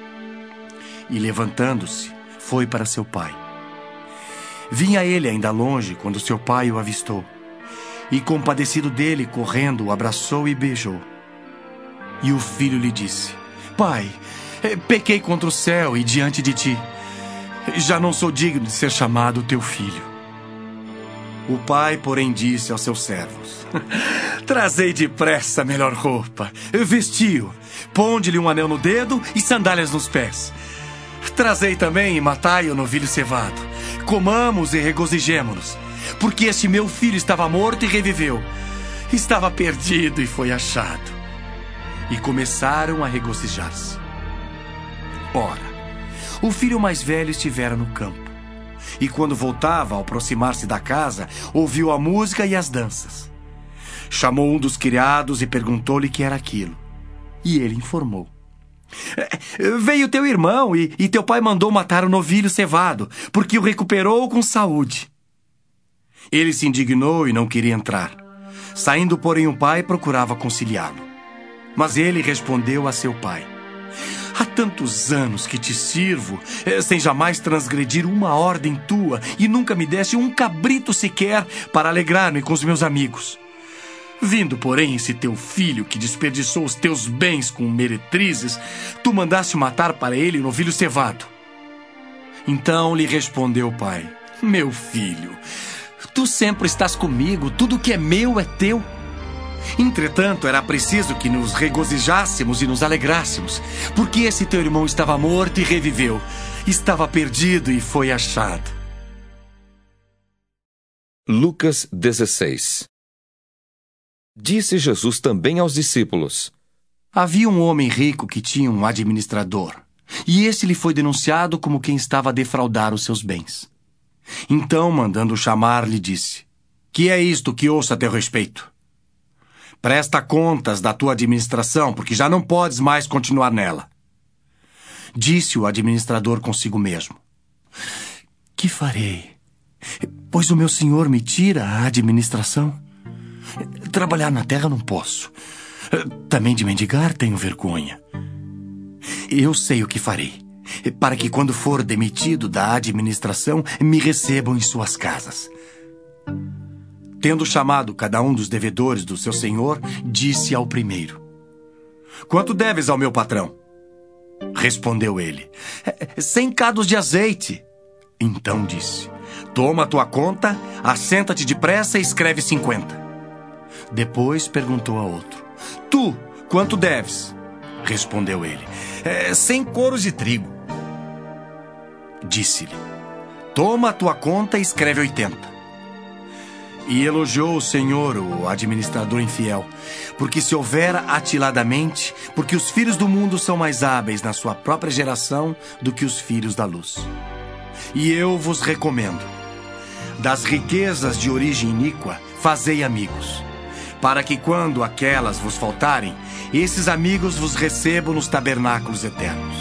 E levantando-se, foi para seu pai. Vinha ele ainda longe quando seu pai o avistou. E, compadecido dele, correndo, o abraçou e beijou. E o filho lhe disse: Pai, pequei contra o céu e diante de ti. Já não sou digno de ser chamado teu filho. O pai, porém, disse aos seus servos: Trazei depressa a melhor roupa, vestiu, ponde-lhe um anel no dedo e sandálias nos pés. Trazei também e matai o novilho cevado. Comamos e regozijemo-nos, porque este meu filho estava morto e reviveu, estava perdido e foi achado. E começaram a regozijar-se. Ora, o filho mais velho estivera no campo, e quando voltava, ao aproximar-se da casa, ouviu a música e as danças. Chamou um dos criados e perguntou-lhe que era aquilo. E ele informou: Veio teu irmão e, e teu pai mandou matar o novilho cevado, porque o recuperou com saúde. Ele se indignou e não queria entrar. Saindo, porém, o pai procurava conciliá-lo. Mas ele respondeu a seu pai: Há tantos anos que te sirvo, sem jamais transgredir uma ordem tua, e nunca me deste um cabrito sequer para alegrar-me com os meus amigos. Vindo, porém, esse teu filho que desperdiçou os teus bens com meretrizes, tu mandaste matar para ele o novilho cevado. Então lhe respondeu o pai: Meu filho, tu sempre estás comigo, tudo que é meu é teu. Entretanto, era preciso que nos regozijássemos e nos alegrássemos, porque esse teu irmão estava morto e reviveu, estava perdido e foi achado. Lucas dezesseis. Disse Jesus também aos discípulos: Havia um homem rico que tinha um administrador, e esse lhe foi denunciado como quem estava a defraudar os seus bens. Então, mandando chamar, lhe disse: que é isto que ouço a teu respeito? Presta contas da tua administração, porque já não podes mais continuar nela. Disse o administrador consigo mesmo: que farei? Pois o meu senhor me tira a administração. Trabalhar na terra não posso. Também de mendigar tenho vergonha. Eu sei o que farei, para que quando for demitido da administração, me recebam em suas casas. Tendo chamado cada um dos devedores do seu senhor, disse ao primeiro: quanto deves ao meu patrão? Respondeu ele: cem cados de azeite. Então disse: toma a tua conta, assenta-te depressa e escreve cinquenta. Depois perguntou a outro: tu, quanto deves? Respondeu ele: é, cem coros de trigo. Disse-lhe: toma a tua conta e escreve oitenta. E elogiou o senhor, o administrador infiel, porque se houvera atiladamente, porque os filhos do mundo são mais hábeis na sua própria geração do que os filhos da luz. E eu vos recomendo: das riquezas de origem iníqua, fazei amigos, para que quando aquelas vos faltarem, esses amigos vos recebam nos tabernáculos eternos.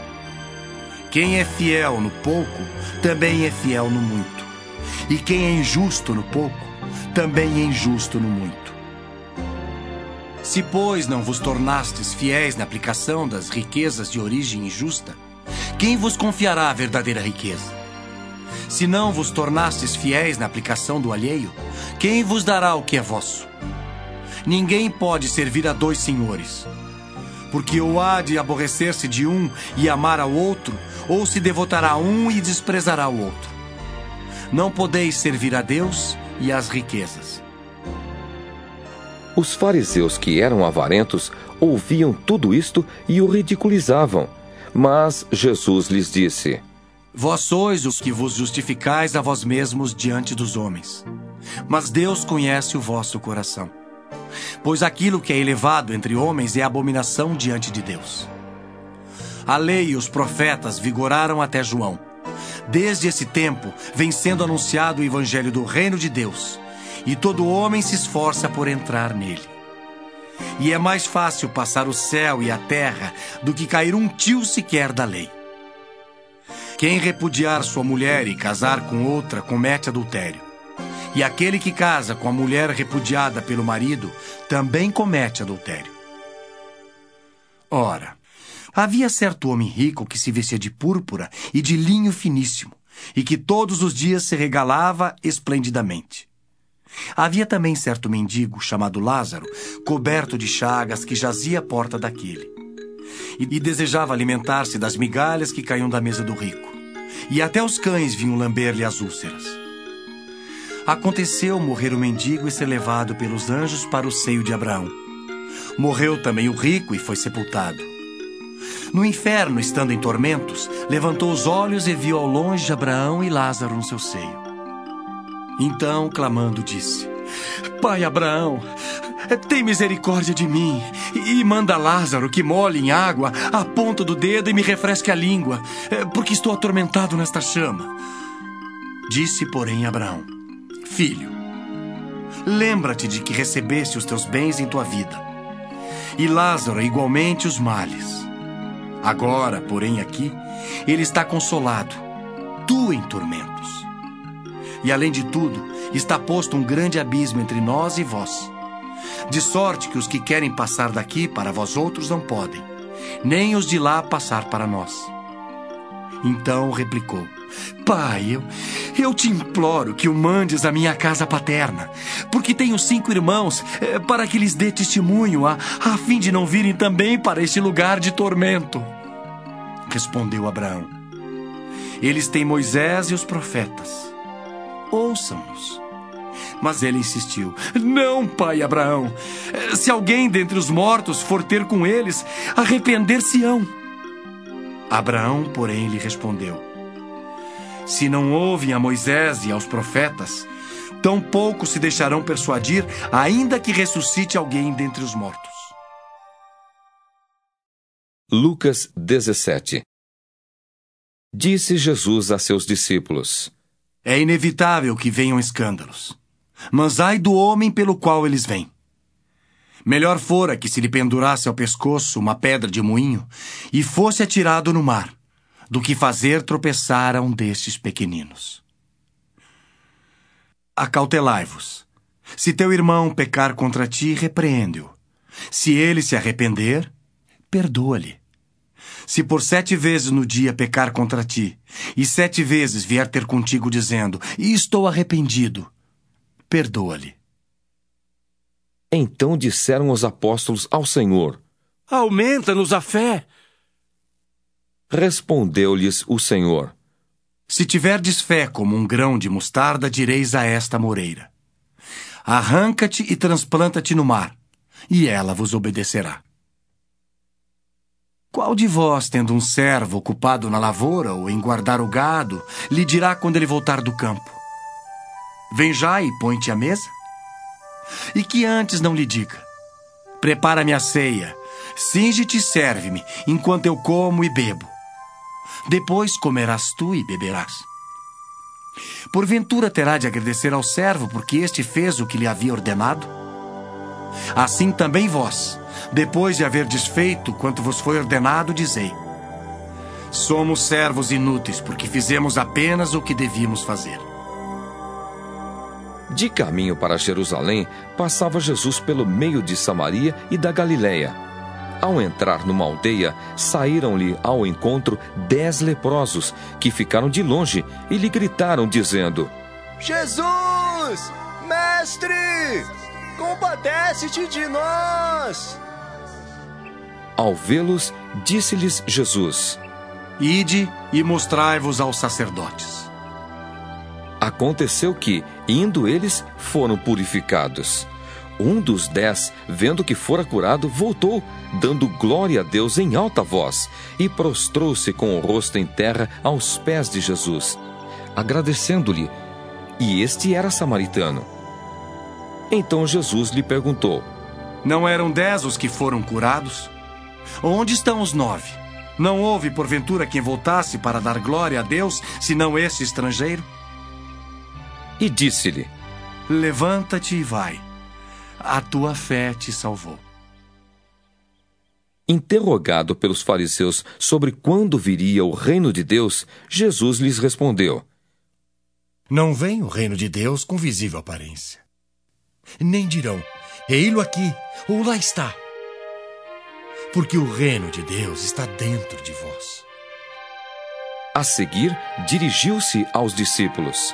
Quem é fiel no pouco, também é fiel no muito. E quem é injusto no pouco, também é injusto no muito. Se, pois, não vos tornastes fiéis na aplicação das riquezas de origem injusta, quem vos confiará a verdadeira riqueza? Se não vos tornastes fiéis na aplicação do alheio, quem vos dará o que é vosso? Ninguém pode servir a dois senhores, porque ou há de aborrecer-se de um e amar ao outro, ou se devotará a um e desprezará o outro. Não podeis servir a Deus e às riquezas. Os fariseus, que eram avarentos, ouviam tudo isto e o ridiculizavam. Mas Jesus lhes disse: vós sois os que vos justificais a vós mesmos diante dos homens, mas Deus conhece o vosso coração. Pois aquilo que é elevado entre homens é abominação diante de Deus. A lei e os profetas vigoraram até João. Desde esse tempo vem sendo anunciado o evangelho do reino de Deus, e todo homem se esforça por entrar nele. E é mais fácil passar o céu e a terra do que cair um tio sequer da lei. Quem repudiar sua mulher e casar com outra comete adultério. E aquele que casa com a mulher repudiada pelo marido também comete adultério. Ora, havia certo homem rico que se vestia de púrpura e de linho finíssimo, e que todos os dias se regalava esplendidamente. Havia também certo mendigo, chamado Lázaro, coberto de chagas, que jazia à porta daquele, e desejava alimentar-se das migalhas que caíam da mesa do rico, e até os cães vinham lamber-lhe as úlceras. Aconteceu morrer o mendigo e ser levado pelos anjos para o seio de Abraão. Morreu também o rico e foi sepultado. No inferno, estando em tormentos, levantou os olhos e viu ao longe Abraão e Lázaro no seu seio. Então, clamando, disse: Pai Abraão, tem misericórdia de mim e manda Lázaro que molhe em água a ponta do dedo e me refresque a língua, porque estou atormentado nesta chama. Disse, porém, Abraão: Filho, lembra-te de que recebeste os teus bens em tua vida, e Lázaro igualmente os males. Agora, porém, aqui, ele está consolado, tu em tormentos. E, além de tudo, está posto um grande abismo entre nós e vós, de sorte que os que querem passar daqui para vós outros não podem, nem os de lá passar para nós. Então replicou: Pai, eu, eu te imploro que o mandes à minha casa paterna, porque tenho cinco irmãos, para que lhes dê testemunho, a, a fim de não virem também para este lugar de tormento. Respondeu Abraão: Eles têm Moisés e os profetas. Ouçam-nos. Mas ele insistiu: Não, pai Abraão. Se alguém dentre os mortos for ter com eles, arrepender-se-ão. Abraão, porém, lhe respondeu: Se não ouvem a Moisés e aos profetas, tampouco se deixarão persuadir, ainda que ressuscite alguém dentre os mortos. Lucas dezessete. Disse Jesus a seus discípulos: É inevitável que venham escândalos, mas ai do homem pelo qual eles vêm. Melhor fora que se lhe pendurasse ao pescoço uma pedra de moinho e fosse atirado no mar, do que fazer tropeçar a um destes pequeninos. Acautelai-vos. Se teu irmão pecar contra ti, repreende-o. Se ele se arrepender, perdoa-lhe. Se por sete vezes no dia pecar contra ti, e sete vezes vier ter contigo dizendo: estou arrependido, perdoa-lhe. Então disseram os apóstolos ao Senhor: Aumenta-nos a fé. Respondeu-lhes o Senhor: Se tiverdes fé como um grão de mostarda, direis a esta moreira: arranca-te e transplanta-te no mar, e ela vos obedecerá. Qual de vós, tendo um servo ocupado na lavoura ou em guardar o gado, lhe dirá quando ele voltar do campo: vem já e põe-te à mesa? E que antes não lhe diga: prepara-me a ceia, cinge-te e serve-me, enquanto eu como e bebo. Depois comerás tu e beberás. Porventura terá de agradecer ao servo, porque este fez o que lhe havia ordenado? Assim também vós, depois de haver desfeito quanto vos foi ordenado, dizei: somos servos inúteis, porque fizemos apenas o que devíamos fazer. De caminho para Jerusalém, passava Jesus pelo meio de Samaria e da Galiléia. Ao entrar numa aldeia, saíram-lhe ao encontro dez leprosos, que ficaram de longe e lhe gritaram, dizendo: Jesus, mestre, compadece-te de nós. Ao vê-los, disse-lhes Jesus: Ide e mostrai-vos aos sacerdotes. Aconteceu que, indo eles, foram purificados. Um dos dez, vendo que fora curado, voltou, dando glória a Deus em alta voz, e prostrou-se com o rosto em terra aos pés de Jesus, agradecendo-lhe. E este era samaritano. Então Jesus lhe perguntou: Não eram dez os que foram curados? Onde estão os nove? Não houve, porventura, quem voltasse para dar glória a Deus, senão este estrangeiro? E disse-lhe: Levanta-te e vai. A tua fé te salvou. Interrogado pelos fariseus sobre quando viria o reino de Deus, Jesus lhes respondeu: Não vem o reino de Deus com visível aparência. Nem dirão: ei-lo aqui, ou lá está. Porque o reino de Deus está dentro de vós. A seguir, dirigiu-se aos discípulos: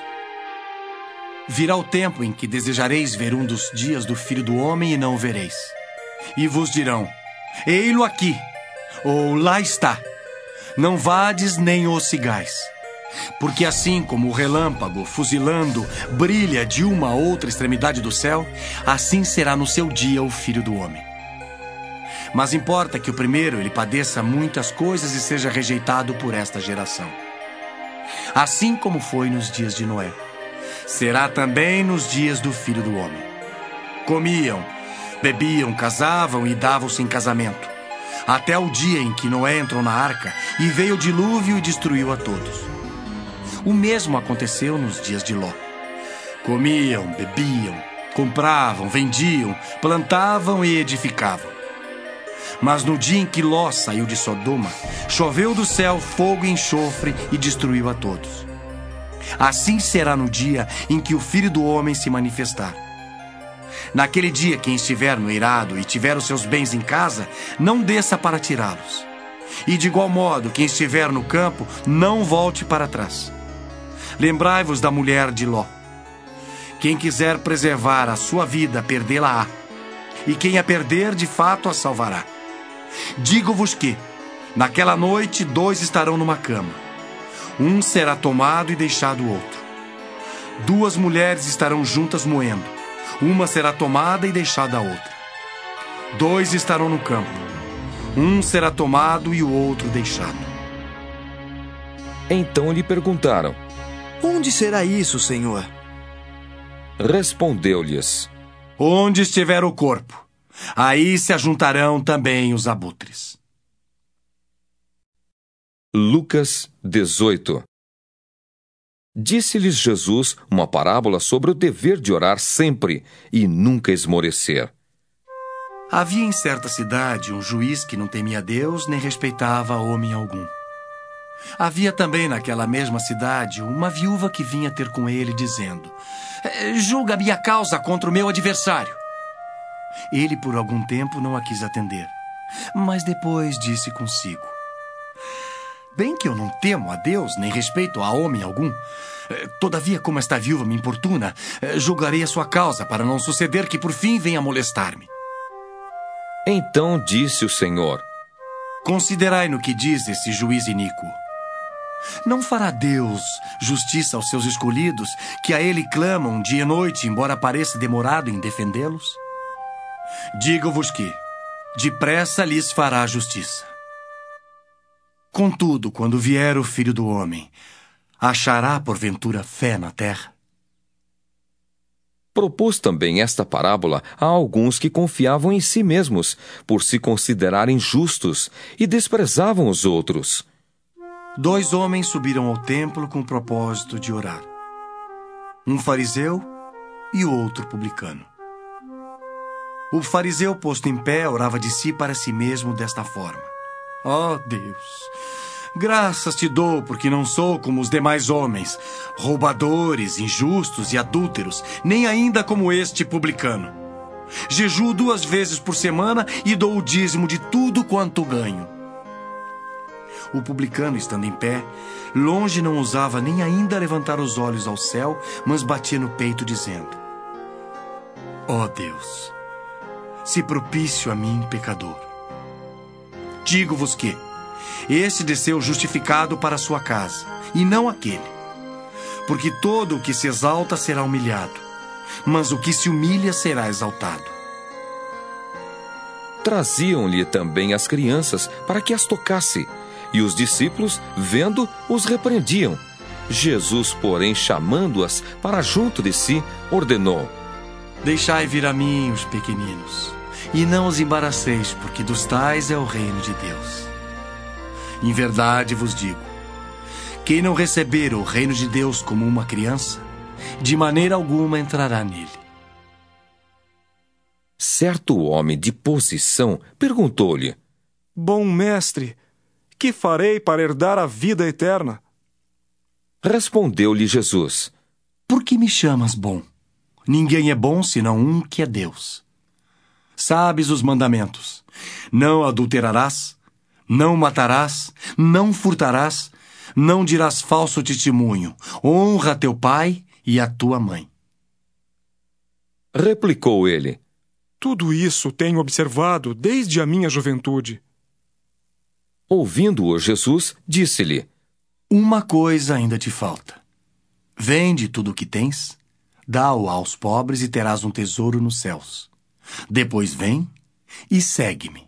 Virá o tempo em que desejareis ver um dos dias do Filho do Homem e não o vereis. E vos dirão: ei-lo aqui, ou lá está. Não vades nem o sigais. Porque assim como o relâmpago, fuzilando, brilha de uma a outra extremidade do céu, assim será no seu dia o Filho do Homem. Mas importa que o primeiro ele padeça muitas coisas e seja rejeitado por esta geração. Assim como foi nos dias de Noé, será também nos dias do Filho do Homem. Comiam, bebiam, casavam e davam-se em casamento, até o dia em que Noé entrou na arca e veio o dilúvio e destruiu a todos. O mesmo aconteceu nos dias de Ló. Comiam, bebiam, compravam, vendiam, plantavam e edificavam. Mas no dia em que Ló saiu de Sodoma, choveu do céu fogo e enxofre e destruiu a todos. Assim será no dia em que o Filho do Homem se manifestar. Naquele dia, quem estiver no eirado e tiver os seus bens em casa, não desça para tirá-los. E de igual modo, quem estiver no campo, não volte para trás. Lembrai-vos da mulher de Ló. Quem quiser preservar a sua vida, perdê-la-á. E quem a perder, de fato a salvará. Digo-vos que, naquela noite, dois estarão numa cama. Um será tomado e deixado o outro. Duas mulheres estarão juntas moendo. Uma será tomada e deixada a outra. Dois estarão no campo. Um será tomado e o outro deixado. Então lhe perguntaram: Onde será isso, Senhor? Respondeu-lhes: Onde estiver o corpo, aí se ajuntarão também os abutres. Lucas dezoito. Disse-lhes Jesus uma parábola sobre o dever de orar sempre e nunca esmorecer. Havia em certa cidade um juiz que não temia Deus nem respeitava homem algum. Havia também naquela mesma cidade uma viúva que vinha ter com ele dizendo: julga a minha causa contra o meu adversário. Ele por algum tempo não a quis atender, mas depois disse consigo: bem que eu não temo a Deus, nem respeito a homem algum. Todavia, como esta viúva me importuna, julgarei a sua causa, para não suceder que por fim venha molestar-me. Então disse o Senhor: considerai no que diz esse juiz iníquo. Não fará Deus justiça aos seus escolhidos, que a ele clamam dia e noite, embora pareça demorado em defendê-los? Digo-vos que, depressa lhes fará justiça. Contudo, quando vier o Filho do Homem, achará porventura fé na terra? Propôs também esta parábola a alguns que confiavam em si mesmos, por se considerarem justos, e desprezavam os outros. Dois homens subiram ao templo com o propósito de orar. Um fariseu e o outro publicano. O fariseu, posto em pé, orava de si para si mesmo desta forma: ó Deus, graças te dou porque não sou como os demais homens, roubadores, injustos e adúlteros, nem ainda como este publicano. Jejuo duas vezes por semana e dou o dízimo de tudo quanto ganho. O publicano, estando em pé, longe não ousava nem ainda levantar os olhos ao céu, mas batia no peito dizendo: ó Deus, se propício a mim, pecador. Digo-vos que este desceu justificado para a sua casa, e não aquele. Porque todo o que se exalta será humilhado, mas o que se humilha será exaltado. Traziam-lhe também as crianças para que as tocasse, e os discípulos, vendo, os repreendiam. Jesus, porém, chamando-as para junto de si, ordenou: deixai vir a mim os pequeninos, e não os embaraceis, porque dos tais é o reino de Deus. Em verdade vos digo, quem não receber o reino de Deus como uma criança, de maneira alguma entrará nele. Certo homem de posição perguntou-lhe: bom mestre, que farei para herdar a vida eterna? Respondeu-lhe Jesus: por que me chamas bom? Ninguém é bom senão um, que é Deus. Sabes os mandamentos: não adulterarás, não matarás, não furtarás, não dirás falso testemunho, honra teu pai e a tua mãe. Replicou ele: tudo isso tenho observado desde a minha juventude. Ouvindo-o, Jesus disse-lhe: uma coisa ainda te falta. Vende tudo o que tens, dá-o aos pobres e terás um tesouro nos céus. Depois vem e segue-me.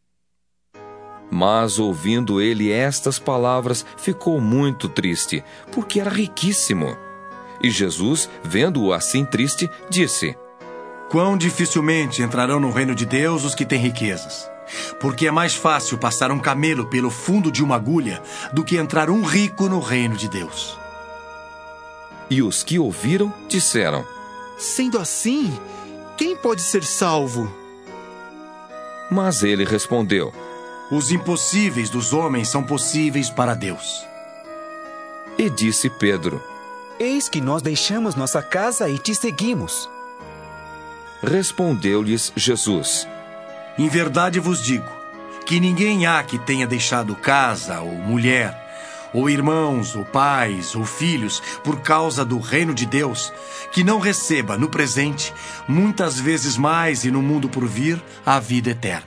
Mas, ouvindo ele estas palavras, ficou muito triste, porque era riquíssimo. E Jesus, vendo-o assim triste, disse: quão dificilmente entrarão no reino de Deus os que têm riquezas. Porque é mais fácil passar um camelo pelo fundo de uma agulha do que entrar um rico no reino de Deus. E os que ouviram disseram: sendo assim, quem pode ser salvo? Mas ele respondeu: os impossíveis dos homens são possíveis para Deus. E disse Pedro: eis que nós deixamos nossa casa e te seguimos. Respondeu-lhes Jesus: em verdade vos digo, que ninguém há que tenha deixado casa, ou mulher, ou irmãos, ou pais, ou filhos, por causa do reino de Deus, que não receba no presente, muitas vezes mais e no mundo por vir, a vida eterna.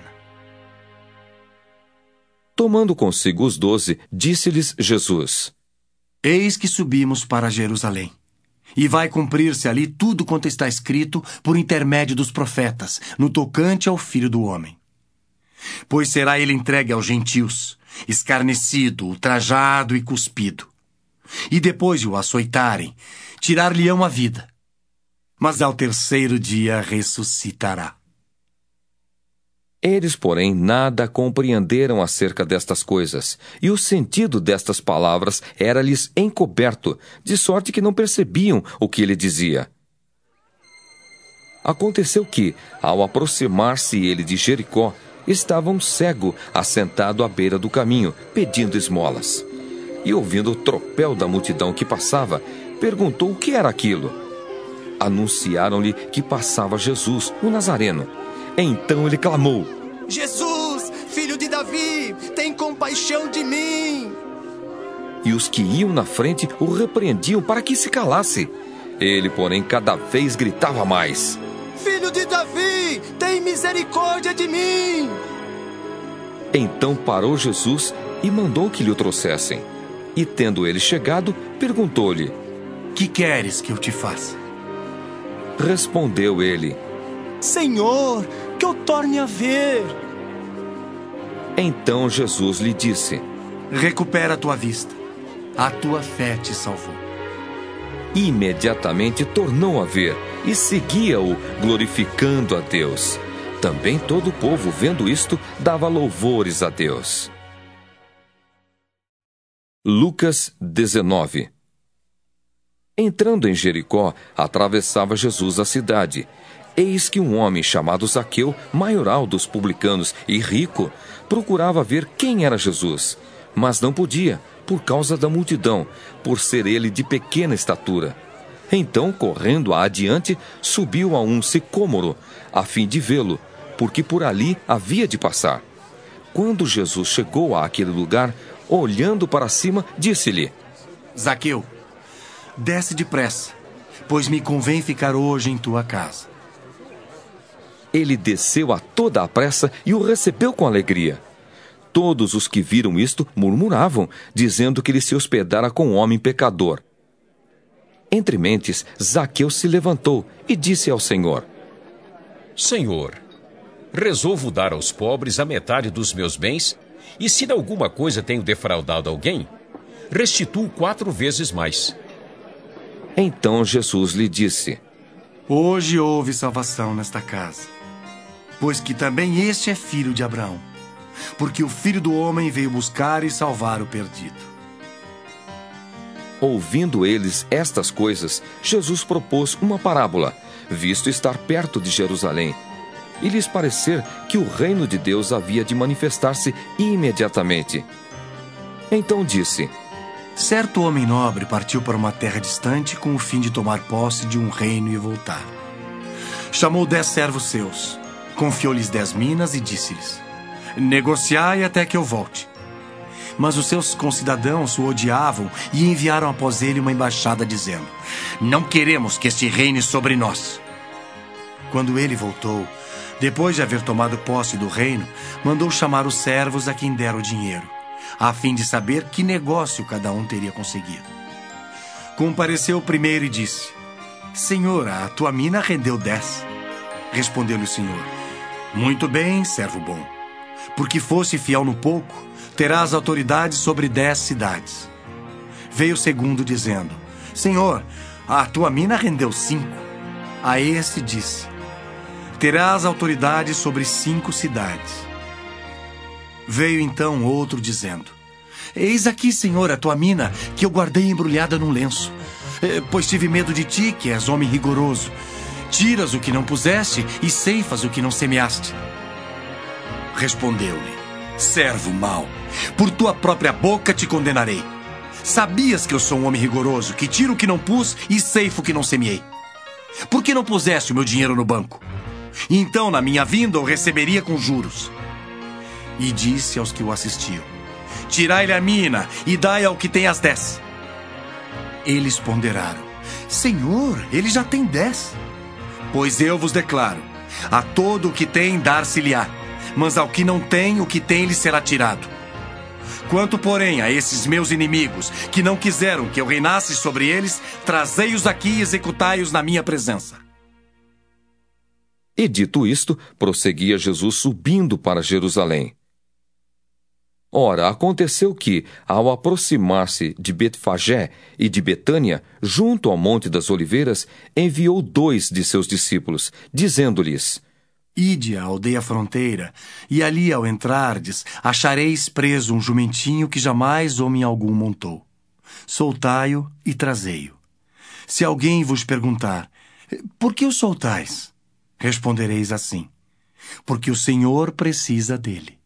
Tomando consigo os doze, disse-lhes Jesus: eis que subimos para Jerusalém, e vai cumprir-se ali tudo quanto está escrito por intermédio dos profetas, no tocante ao Filho do Homem. Pois será ele entregue aos gentios, escarnecido, ultrajado e cuspido. E depois de o açoitarem, tirar-lhe-ão a vida. Mas ao terceiro dia ressuscitará. Eles, porém, nada compreenderam acerca destas coisas, e o sentido destas palavras era-lhes encoberto, de sorte que não percebiam o que ele dizia. Aconteceu que, ao aproximar-se ele de Jericó, estava um cego assentado à beira do caminho, pedindo esmolas. E ouvindo o tropel da multidão que passava, perguntou o que era aquilo. Anunciaram-lhe que passava Jesus, o Nazareno. Então ele clamou: Jesus, filho de Davi, tem compaixão de mim! E os que iam na frente o repreendiam para que se calasse. Ele, porém, cada vez gritava mais: Filho de Davi, tem misericórdia de mim! Então parou Jesus e mandou que lhe o trouxessem. E tendo ele chegado, perguntou-lhe: Que queres que eu te faça? Respondeu ele: Senhor, que eu torne a ver. Então Jesus lhe disse: Recupera a tua vista. A tua fé te salvou. Imediatamente tornou a ver e seguia-o, glorificando a Deus. Também todo o povo, vendo isto, dava louvores a Deus. Lucas dezenove. Entrando em Jericó, atravessava Jesus a cidade. Eis que um homem chamado Zaqueu, maioral dos publicanos e rico, procurava ver quem era Jesus, mas não podia, por causa da multidão, por ser ele de pequena estatura. Então, correndo adiante, subiu a um sicômoro, a fim de vê-lo, porque por ali havia de passar. Quando Jesus chegou àquele lugar, olhando para cima, disse-lhe: Zaqueu, desce depressa, pois me convém ficar hoje em tua casa. Ele desceu a toda a pressa e o recebeu com alegria. Todos os que viram isto murmuravam, dizendo que ele se hospedara com um homem pecador. Entre mentes, Zaqueu se levantou e disse ao Senhor: Senhor, resolvo dar aos pobres a metade dos meus bens, e se de alguma coisa tenho defraudado alguém, restituo quatro vezes mais. Então Jesus lhe disse: Hoje houve salvação nesta casa, pois que também este é filho de Abraão, porque o Filho do Homem veio buscar e salvar o perdido. Ouvindo eles estas coisas, Jesus propôs uma parábola, visto estar perto de Jerusalém, e lhes parecer que o reino de Deus havia de manifestar-se imediatamente. Então disse: Certo homem nobre partiu para uma terra distante com o fim de tomar posse de um reino e voltar. Chamou dez servos seus, confiou-lhes dez minas e disse-lhes: Negociai até que eu volte. Mas os seus concidadãos o odiavam e enviaram após ele uma embaixada dizendo: Não queremos que este reine sobre nós. Quando ele voltou, depois de haver tomado posse do reino, mandou chamar os servos a quem dera o dinheiro, a fim de saber que negócio cada um teria conseguido. Compareceu o primeiro e disse: Senhor, a tua mina rendeu dez. Respondeu-lhe o Senhor: Muito bem, servo bom. Porque fosse fiel no pouco, terás autoridade sobre dez cidades. Veio o segundo dizendo: Senhor, a tua mina rendeu cinco. A esse disse: Terás autoridade sobre cinco cidades. Veio então outro dizendo: Eis aqui, Senhor, a tua mina, que eu guardei embrulhada num lenço. Pois tive medo de ti, que és homem rigoroso. Tiras o que não puseste e ceifas o que não semeaste. Respondeu-lhe: Servo mau, por tua própria boca te condenarei. Sabias que eu sou um homem rigoroso, que tiro o que não pus e ceifo o que não semeei. Por que não puseste o meu dinheiro no banco? Então, na minha vinda, eu receberia com juros. E disse aos que o assistiam: Tirai-lhe a mina e dai ao que tem as dez. Eles ponderaram: Senhor, ele já tem dez. Pois eu vos declaro: a todo o que tem, dar-se-lhe-á, mas ao que não tem, o que tem lhe será tirado. Quanto, porém, a esses meus inimigos, que não quiseram que eu reinasse sobre eles, trazei-os aqui e executai-os na minha presença. E dito isto, prosseguia Jesus subindo para Jerusalém. Ora, aconteceu que, ao aproximar-se de Betfagé e de Betânia, junto ao Monte das Oliveiras, enviou dois de seus discípulos, dizendo-lhes: Ide à aldeia fronteira, e ali, ao entrardes, achareis preso um jumentinho que jamais homem algum montou. Soltai-o e trazei-o. Se alguém vos perguntar, por que o soltais? Respondereis assim, porque o Senhor precisa dele.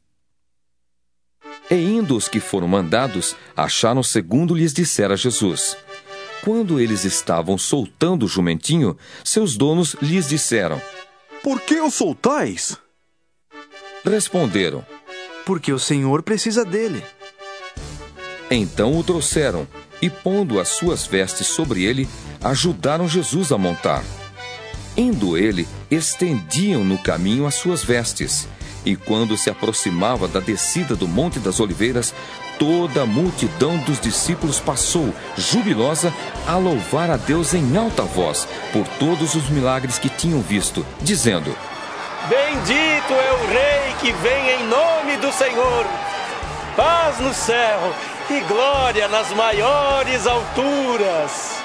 E indo os que foram mandados, acharam segundo lhes dissera Jesus. Quando eles estavam soltando o jumentinho, seus donos lhes disseram, por que o soltais? Responderam, porque o Senhor precisa dele. Então o trouxeram, e pondo as suas vestes sobre ele, ajudaram Jesus a montar. Indo ele, estendiam no caminho as suas vestes. E quando se aproximava da descida do Monte das Oliveiras, toda a multidão dos discípulos passou, jubilosa, a louvar a Deus em alta voz, por todos os milagres que tinham visto, dizendo, bendito é o Rei que vem em nome do Senhor. Paz no céu e glória nas maiores alturas.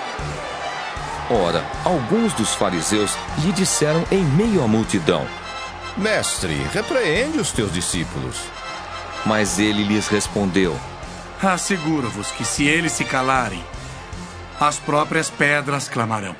Ora, alguns dos fariseus lhe disseram em meio à multidão, mestre, repreende os teus discípulos. Mas ele lhes respondeu, asseguro-vos que se eles se calarem, as próprias pedras clamarão.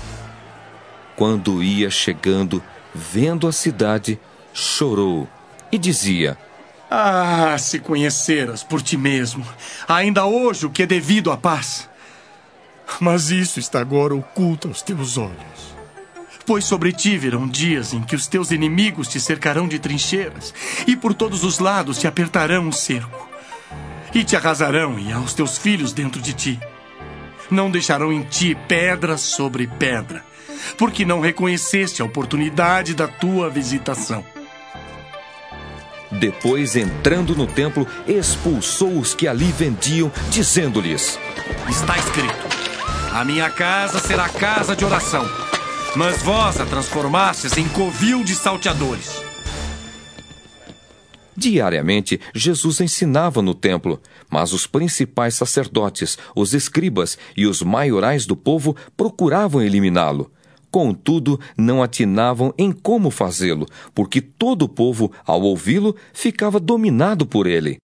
Quando ia chegando, vendo a cidade, chorou e dizia, ah, se conheceras por ti mesmo, ainda hoje o que é devido à paz. Mas isso está agora oculto aos teus olhos. Pois sobre ti virão dias em que os teus inimigos te cercarão de trincheiras, e por todos os lados te apertarão um cerco, e te arrasarão, e aos teus filhos dentro de ti. Não deixarão em ti pedra sobre pedra, porque não reconheceste a oportunidade da tua visitação. Depois, entrando no templo, expulsou os que ali vendiam, dizendo-lhes, está escrito, a minha casa será casa de oração, mas vós a transformastes em covil de salteadores. Diariamente, Jesus ensinava no templo, mas os principais sacerdotes, os escribas e os maiorais do povo procuravam eliminá-lo. Contudo, não atinavam em como fazê-lo, porque todo o povo, ao ouvi-lo, ficava dominado por ele.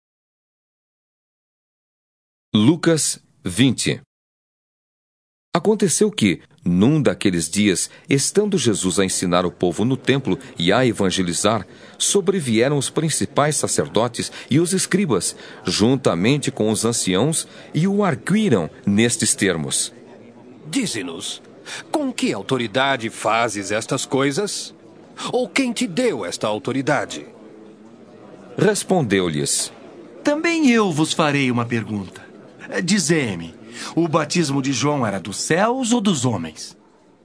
Lucas vinte. Aconteceu que, num daqueles dias, estando Jesus a ensinar o povo no templo e a evangelizar, sobrevieram os principais sacerdotes e os escribas, juntamente com os anciãos, e o arguíram nestes termos. Dize-nos, com que autoridade fazes estas coisas? Ou quem te deu esta autoridade? Respondeu-lhes, também eu vos farei uma pergunta. Dizei-me, o batismo de João era dos céus ou dos homens?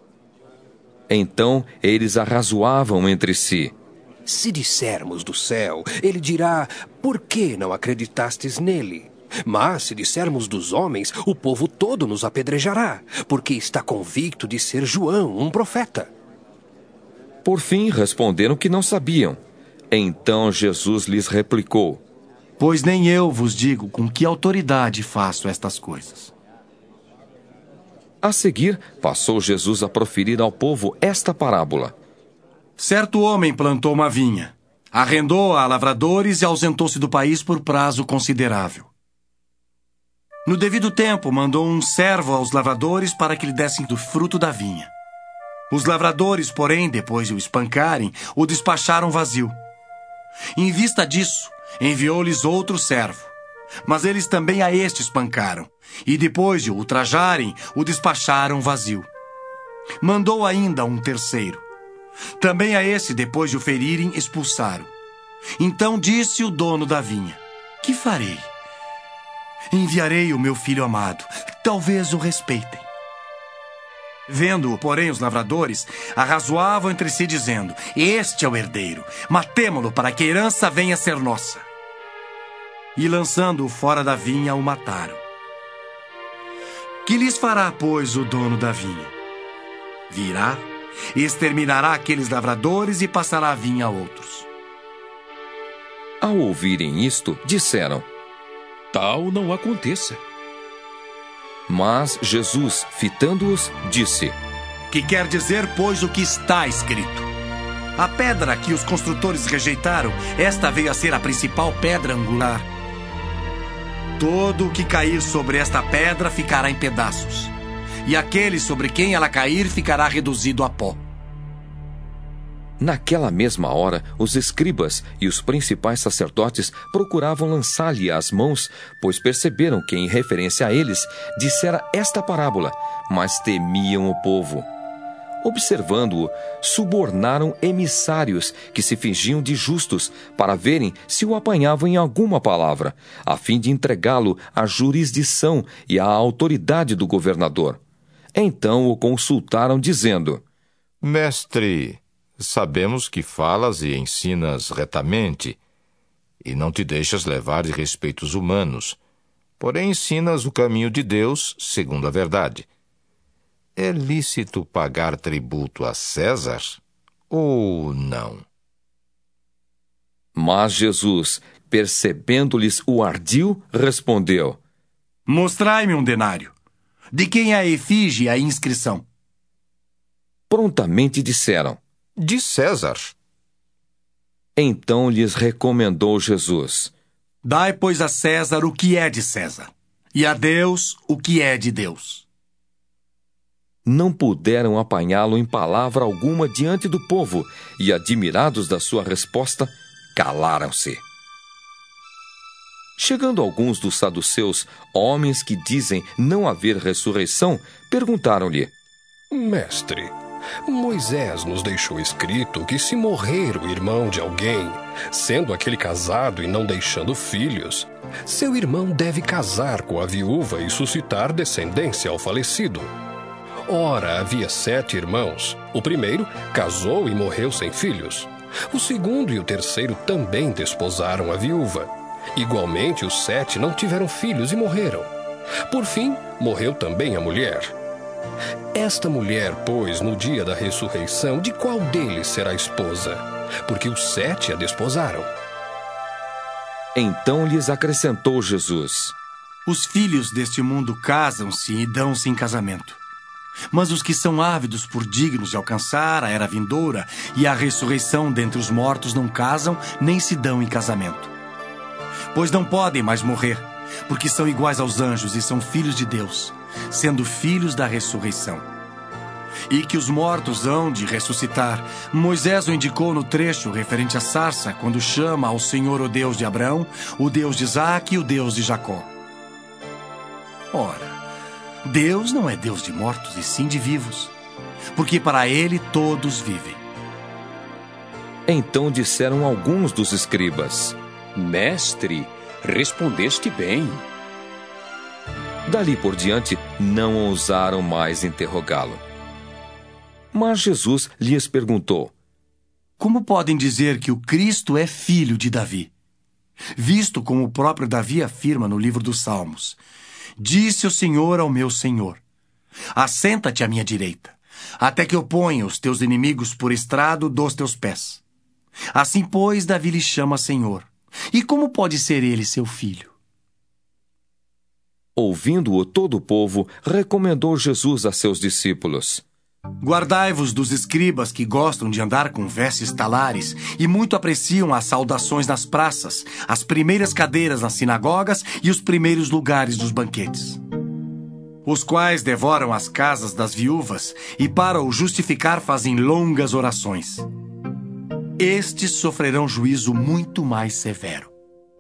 Então eles arrazoavam entre si. Se dissermos do céu, ele dirá, por que não acreditastes nele? Mas se dissermos dos homens, o povo todo nos apedrejará, porque está convicto de ser João, um profeta. Por fim responderam que não sabiam. Então Jesus lhes replicou, pois nem eu vos digo com que autoridade faço estas coisas. A seguir, passou Jesus a proferir ao povo esta parábola. Certo homem plantou uma vinha, arrendou-a a lavradores e ausentou-se do país por prazo considerável. No devido tempo, mandou um servo aos lavradores para que lhe dessem do fruto da vinha. Os lavradores, porém, depois de o espancarem, o despacharam vazio. Em vista disso, enviou-lhes outro servo. Mas eles também a este espancaram, e depois de o ultrajarem, o despacharam vazio. Mandou ainda um terceiro. Também a esse, depois de o ferirem, expulsaram. Então disse o dono da vinha, que farei? Enviarei o meu filho amado, talvez o respeitem. Vendo-o, porém, os lavradores arrazoavam entre si, dizendo, este é o herdeiro, matemo-lo para que a herança venha a ser nossa. E lançando-o fora da vinha, o mataram. Que lhes fará, pois, o dono da vinha? Virá, exterminará aqueles lavradores e passará a vinha a outros. Ao ouvirem isto, disseram, tal não aconteça. Mas Jesus, fitando-os, disse, que quer dizer, pois, o que está escrito? A pedra que os construtores rejeitaram, esta veio a ser a principal pedra angular. Todo o que cair sobre esta pedra ficará em pedaços, e aquele sobre quem ela cair ficará reduzido a pó. Naquela mesma hora, os escribas e os principais sacerdotes procuravam lançar-lhe as mãos, pois perceberam que, em referência a eles, dissera esta parábola, mas temiam o povo. Observando-o, subornaram emissários que se fingiam de justos para verem se o apanhavam em alguma palavra, a fim de entregá-lo à jurisdição e à autoridade do governador. Então o consultaram, dizendo: Mestre, sabemos que falas e ensinas retamente, e não te deixas levar de respeitos humanos, porém ensinas o caminho de Deus segundo a verdade. É lícito pagar tributo a César ou não? Mas Jesus, percebendo-lhes o ardil, respondeu: Mostrai-me um denário. De quem é a efígie e a inscrição? Prontamente disseram: De César. Então lhes recomendou Jesus: Dai, pois, a César o que é de César, e a Deus o que é de Deus. Não puderam apanhá-lo em palavra alguma diante do povo, e, admirados da sua resposta, calaram-se. Chegando alguns dos saduceus, homens que dizem não haver ressurreição, perguntaram-lhe: Mestre, Moisés nos deixou escrito que se morrer o irmão de alguém, sendo aquele casado e não deixando filhos, seu irmão deve casar com a viúva e suscitar descendência ao falecido. Ora, havia sete irmãos. O primeiro casou e morreu sem filhos. O segundo e o terceiro também desposaram a viúva. Igualmente, os sete não tiveram filhos e morreram. Por fim, morreu também a mulher. Esta mulher, pois, no dia da ressurreição, de qual deles será esposa? Porque os sete a desposaram. Então lhes acrescentou Jesus: Os filhos deste mundo casam-se e dão-se em casamento. Mas os que são ávidos por dignos de alcançar a era vindoura e a ressurreição dentre os mortos não casam nem se dão em casamento. Pois não podem mais morrer, porque são iguais aos anjos e são filhos de Deus, sendo filhos da ressurreição. E que os mortos hão de ressuscitar, Moisés o indicou no trecho referente à sarça, quando chama ao Senhor o Deus de Abraão, o Deus de Isaque e o Deus de Jacó. Ora, Deus não é Deus de mortos, e sim de vivos, porque para ele todos vivem. Então disseram alguns dos escribas: Mestre, respondeste bem. Dali por diante, não ousaram mais interrogá-lo. Mas Jesus lhes perguntou: Como podem dizer que o Cristo é filho de Davi? Visto como o próprio Davi afirma no livro dos Salmos: Disse o Senhor ao meu Senhor: Assenta-te à minha direita, até que eu ponha os teus inimigos por estrado dos teus pés. Assim, pois, Davi lhe chama Senhor. E como pode ser ele seu filho? Ouvindo-o todo o povo, recomendou Jesus a seus discípulos: Guardai-vos dos escribas que gostam de andar com vestes talares e muito apreciam as saudações nas praças, as primeiras cadeiras nas sinagogas e os primeiros lugares dos banquetes. Os quais devoram as casas das viúvas e para o justificar fazem longas orações. Estes sofrerão juízo muito mais severo.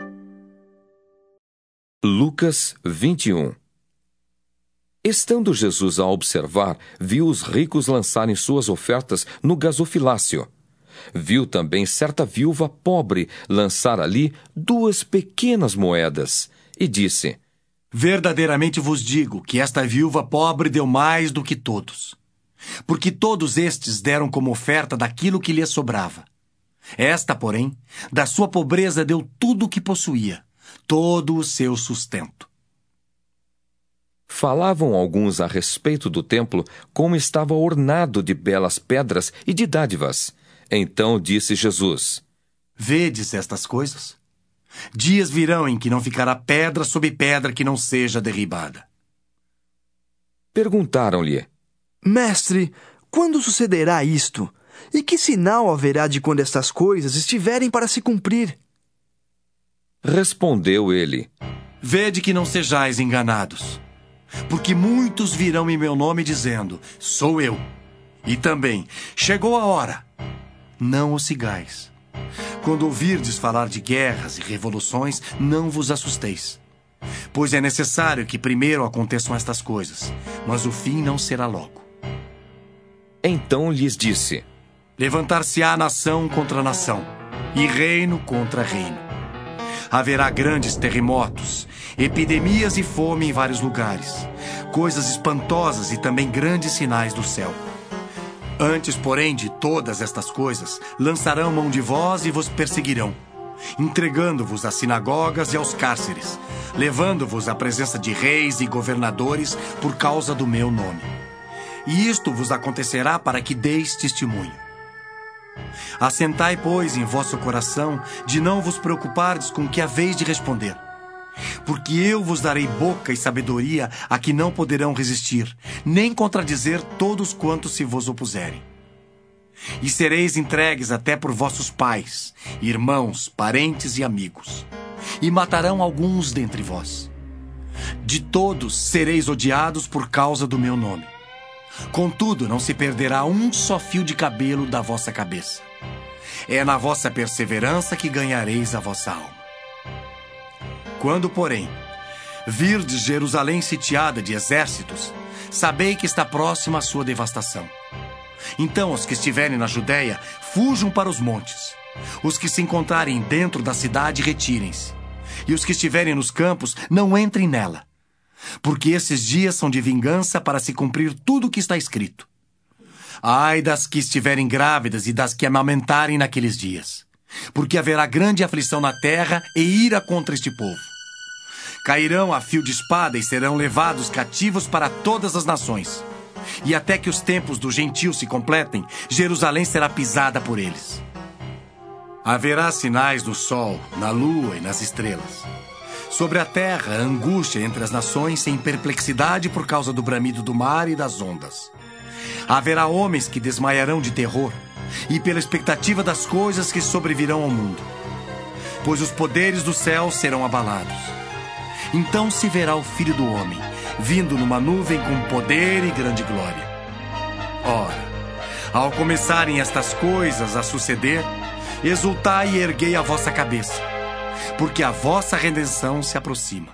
Lucas vinte e um. Estando Jesus a observar, viu os ricos lançarem suas ofertas no gasofilácio. Viu também certa viúva pobre lançar ali duas pequenas moedas, e disse: Verdadeiramente vos digo que esta viúva pobre deu mais do que todos, porque todos estes deram como oferta daquilo que lhe sobrava. Esta, porém, da sua pobreza deu tudo o que possuía, todo o seu sustento. Falavam alguns a respeito do templo, como estava ornado de belas pedras e de dádivas. Então disse Jesus: Vedes estas coisas? Dias virão em que não ficará pedra sobre pedra que não seja derribada. Perguntaram-lhe: Mestre, quando sucederá isto? E que sinal haverá de quando estas coisas estiverem para se cumprir? Respondeu ele: Vede que não sejais enganados, porque muitos virão em meu nome dizendo, sou eu. E também, chegou a hora. Não o sigais. Quando ouvirdes falar de guerras e revoluções, não vos assusteis. Pois é necessário que primeiro aconteçam estas coisas, mas o fim não será logo. Então lhes disse: Levantar-se-á nação contra nação, e reino contra reino. Haverá grandes terremotos, epidemias e fome em vários lugares, coisas espantosas e também grandes sinais do céu. Antes, porém, de todas estas coisas, lançarão mão de vós e vos perseguirão, entregando-vos às sinagogas e aos cárceres, levando-vos à presença de reis e governadores por causa do meu nome. E isto vos acontecerá para que deis testemunho. Assentai, pois, em vosso coração de não vos preocupardes com o que haveis de responder. Porque eu vos darei boca e sabedoria a que não poderão resistir, nem contradizer todos quantos se vos opuserem. E sereis entregues até por vossos pais, irmãos, parentes e amigos, e matarão alguns dentre vós. De todos sereis odiados por causa do meu nome. Contudo, não se perderá um só fio de cabelo da vossa cabeça. É na vossa perseverança que ganhareis a vossa alma. Quando, porém, virdes Jerusalém sitiada de exércitos, sabei que está próxima a sua devastação. Então os que estiverem na Judéia, fujam para os montes. Os que se encontrarem dentro da cidade, retirem-se. E os que estiverem nos campos, não entrem nela. Porque esses dias são de vingança para se cumprir tudo o que está escrito. Ai das que estiverem grávidas e das que amamentarem naqueles dias. Porque haverá grande aflição na terra e ira contra este povo. Cairão a fio de espada e serão levados cativos para todas as nações. E até que os tempos dos gentios se completem, Jerusalém será pisada por eles. Haverá sinais no sol, na lua e nas estrelas. Sobre a terra, angústia entre as nações sem perplexidade por causa do bramido do mar e das ondas. Haverá homens que desmaiarão de terror e pela expectativa das coisas que sobrevirão ao mundo. Pois os poderes do céu serão abalados. Então se verá o Filho do Homem, vindo numa nuvem com poder e grande glória. Ora, ao começarem estas coisas a suceder, exultai e erguei a vossa cabeça, porque a vossa redenção se aproxima.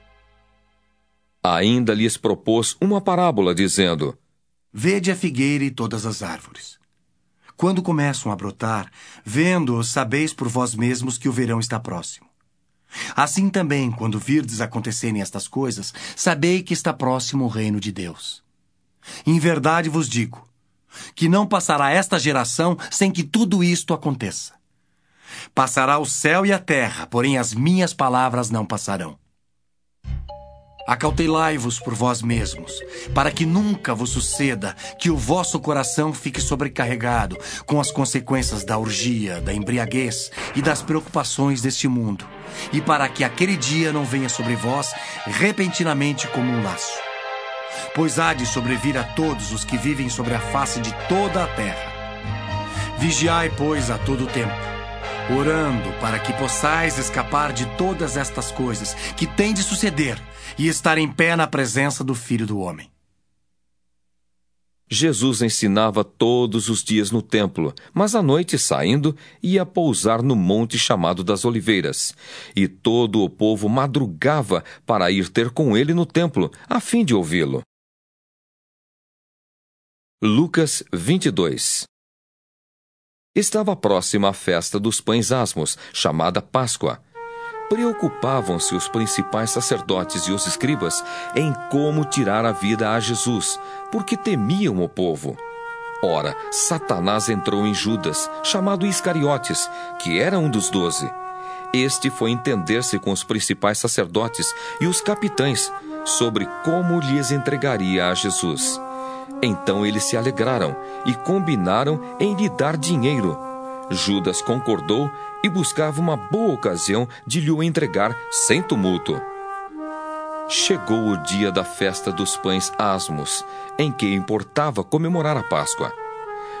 Ainda lhes propôs uma parábola, dizendo: Vede a figueira e todas as árvores. Quando começam a brotar, vendo-os, sabeis por vós mesmos que o verão está próximo. Assim também, quando virdes acontecerem estas coisas, sabei que está próximo o reino de Deus. Em verdade vos digo, que não passará esta geração sem que tudo isto aconteça. Passará o céu e a terra, porém as minhas palavras não passarão. Acautelai-vos por vós mesmos, para que nunca vos suceda que o vosso coração fique sobrecarregado com as consequências da orgia, da embriaguez e das preocupações deste mundo, e para que aquele dia não venha sobre vós repentinamente como um laço. Pois há de sobrevir a todos os que vivem sobre a face de toda a terra. Vigiai, pois, a todo tempo, orando para que possais escapar de todas estas coisas que têm de suceder e estar em pé na presença do Filho do Homem. Jesus ensinava todos os dias no templo, mas à noite, saindo, ia pousar no monte chamado das Oliveiras. E todo o povo madrugava para ir ter com ele no templo, a fim de ouvi-lo. Lucas vinte e dois. Estava próxima a festa dos pães asmos, chamada Páscoa. Preocupavam-se os principais sacerdotes e os escribas em como tirar a vida a Jesus, porque temiam o povo. Ora, Satanás entrou em Judas, chamado Iscariotes, que era um dos doze. Este foi entender-se com os principais sacerdotes e os capitães sobre como lhes entregaria a Jesus. Então eles se alegraram e combinaram em lhe dar dinheiro. Judas concordou e buscava uma boa ocasião de lhe o entregar sem tumulto. Chegou o dia da festa dos pães asmos, em que importava comemorar a Páscoa.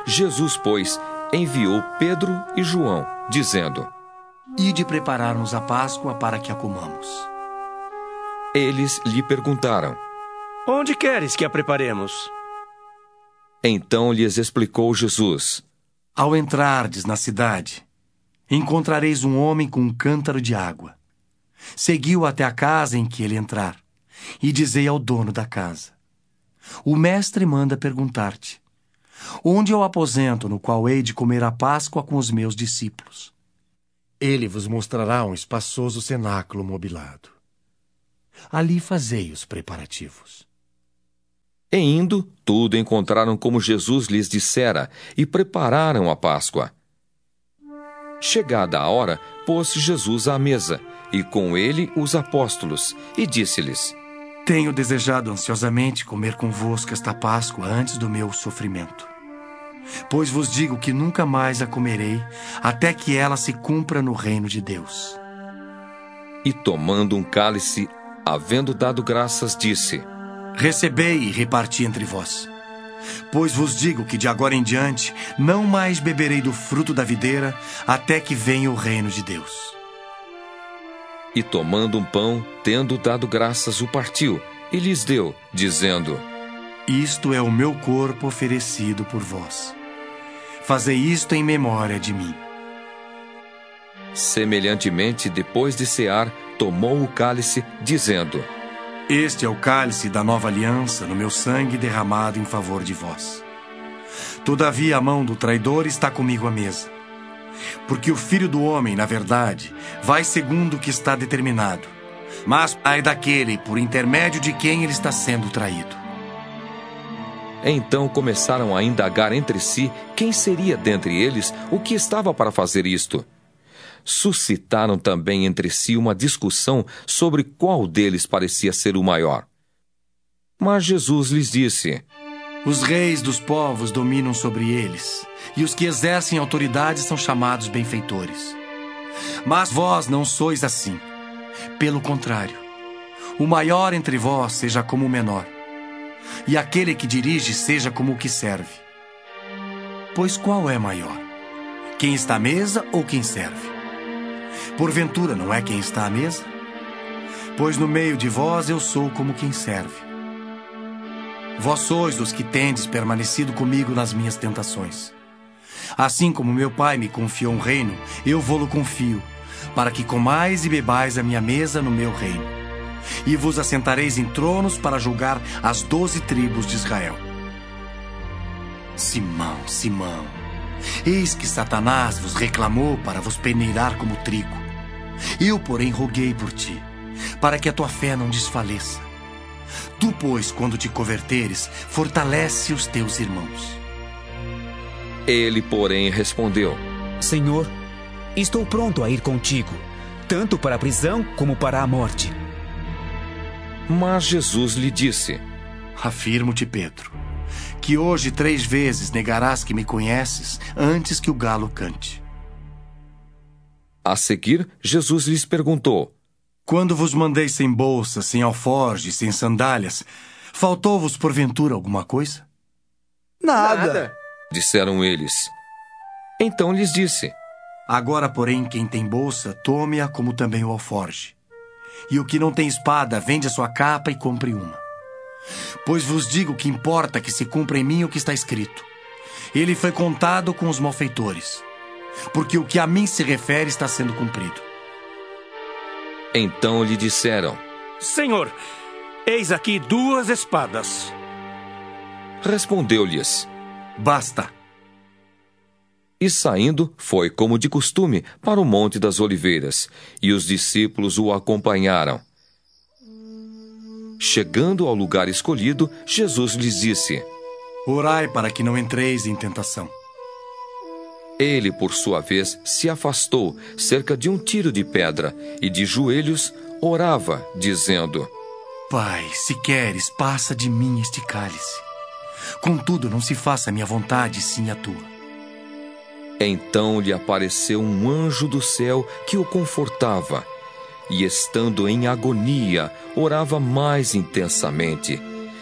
Jesus, pois, enviou Pedro e João, dizendo: Ide preparar-nos a Páscoa para que a comamos. Eles lhe perguntaram: Onde queres que a preparemos? Então lhes explicou Jesus: Ao entrardes na cidade, encontrareis um homem com um cântaro de água. Segui-o até a casa em que ele entrar, e dizei ao dono da casa: O mestre manda perguntar-te: Onde é o aposento no qual hei de comer a Páscoa com os meus discípulos? Ele vos mostrará um espaçoso cenáculo mobilado. Ali fazei os preparativos. E indo, tudo encontraram como Jesus lhes dissera, e prepararam a Páscoa. Chegada a hora, pôs-se Jesus à mesa, e com ele os apóstolos, e disse-lhes: Tenho desejado ansiosamente comer convosco esta Páscoa antes do meu sofrimento. Pois vos digo que nunca mais a comerei, até que ela se cumpra no reino de Deus. E tomando um cálice, havendo dado graças, disse: Recebei e reparti entre vós. Pois vos digo que de agora em diante não mais beberei do fruto da videira, até que venha o reino de Deus. E tomando um pão, tendo dado graças, o partiu, e lhes deu, dizendo: Isto é o meu corpo oferecido por vós. Fazei isto em memória de mim. Semelhantemente, depois de cear, tomou o cálice, dizendo: Este é o cálice da nova aliança no meu sangue derramado em favor de vós. Todavia a mão do traidor está comigo à mesa. Porque o Filho do Homem, na verdade, vai segundo o que está determinado. Mas ai daquele por intermédio de quem ele está sendo traído. Então começaram a indagar entre si quem seria dentre eles o que estava para fazer isto. Suscitaram também entre si uma discussão sobre qual deles parecia ser o maior. Mas Jesus lhes disse: Os reis dos povos dominam sobre eles, e os que exercem autoridade são chamados benfeitores. Mas vós não sois assim. Pelo contrário, o maior entre vós seja como o menor, e aquele que dirige seja como o que serve. Pois qual é maior? Quem está à mesa ou quem serve? Porventura não é quem está à mesa? Pois no meio de vós eu sou como quem serve. Vós sois os que tendes permanecido comigo nas minhas tentações. Assim como meu Pai me confiou um reino, eu vô-lo confio, para que comais e bebais a minha mesa no meu reino. E vos assentareis em tronos para julgar as doze tribos de Israel. Simão, Simão, eis que Satanás vos reclamou para vos peneirar como trigo. Eu, porém, roguei por ti, para que a tua fé não desfaleça. Tu, pois, quando te converteres, fortalece os teus irmãos. Ele, porém, respondeu: Senhor, estou pronto a ir contigo, tanto para a prisão como para a morte. Mas Jesus lhe disse: Afirmo-te, Pedro, que hoje três vezes negarás que me conheces antes que o galo cante. A seguir, Jesus lhes perguntou: Quando vos mandei sem bolsa, sem alforje, sem sandálias, faltou-vos porventura alguma coisa? Nada, disseram eles. Então lhes disse: Agora, porém, quem tem bolsa, tome-a como também o alforje. E o que não tem espada, vende a sua capa e compre uma. Pois vos digo que importa que se cumpra em mim o que está escrito. Ele foi contado com os malfeitores, porque o que a mim se refere está sendo cumprido. Então lhe disseram: Senhor, eis aqui duas espadas. Respondeu-lhes: Basta. E saindo, foi como de costume para o Monte das Oliveiras, e os discípulos o acompanharam. Chegando ao lugar escolhido, Jesus lhes disse: Orai para que não entreis em tentação. Ele, por sua vez, se afastou cerca de um tiro de pedra e de joelhos orava, dizendo: Pai, se queres, passa de mim este cálice. Contudo, não se faça a minha vontade, sim a tua. Então lhe apareceu um anjo do céu que o confortava, e estando em agonia, orava mais intensamente.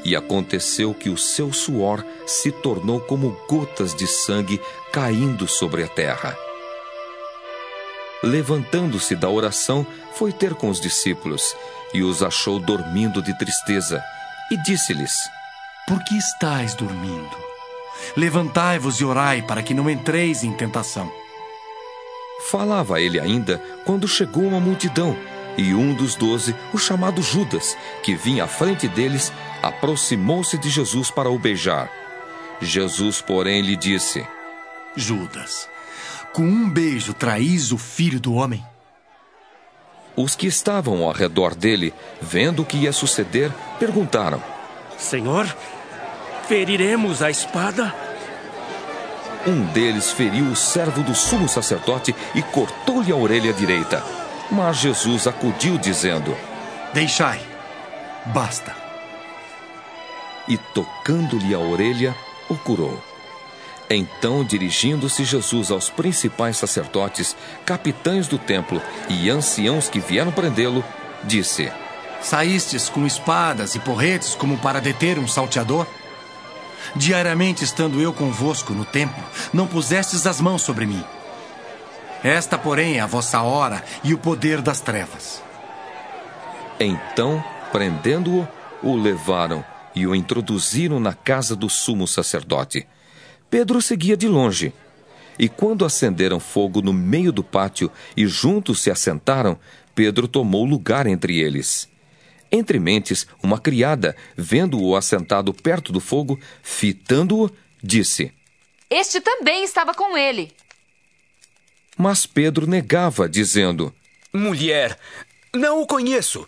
E aconteceu que o seu suor se tornou como gotas de sangue caindo sobre a terra. Levantando-se da oração, foi ter com os discípulos, e os achou dormindo de tristeza, e disse-lhes: Por que estáis dormindo? Levantai-vos e orai, para que não entreis em tentação. Falava ele ainda, quando chegou uma multidão, e um dos doze, o chamado Judas, que vinha à frente deles, aproximou-se de Jesus para o beijar. Jesus, porém, lhe disse: Judas, com um beijo traís o Filho do Homem? Os que estavam ao redor dele, vendo o que ia suceder, perguntaram: Senhor, feriremos a espada? Um deles feriu o servo do sumo sacerdote e cortou-lhe a orelha direita. Mas Jesus acudiu, dizendo: Deixai, basta. E tocando-lhe a orelha, o curou. Então, dirigindo-se Jesus aos principais sacerdotes, capitães do templo e anciãos que vieram prendê-lo, disse: Saístes com espadas e porretes como para deter um salteador? Diariamente estando eu convosco no templo, não pusestes as mãos sobre mim. Esta, porém, é a vossa hora e o poder das trevas. Então, prendendo-o, o levaram e o introduziram na casa do sumo sacerdote. Pedro seguia de longe. E quando acenderam fogo no meio do pátio e juntos se assentaram, Pedro tomou lugar entre eles. Entre mentes, uma criada, vendo-o assentado perto do fogo, fitando-o, disse: Este também estava com ele. Mas Pedro negava, dizendo: Mulher, não o conheço.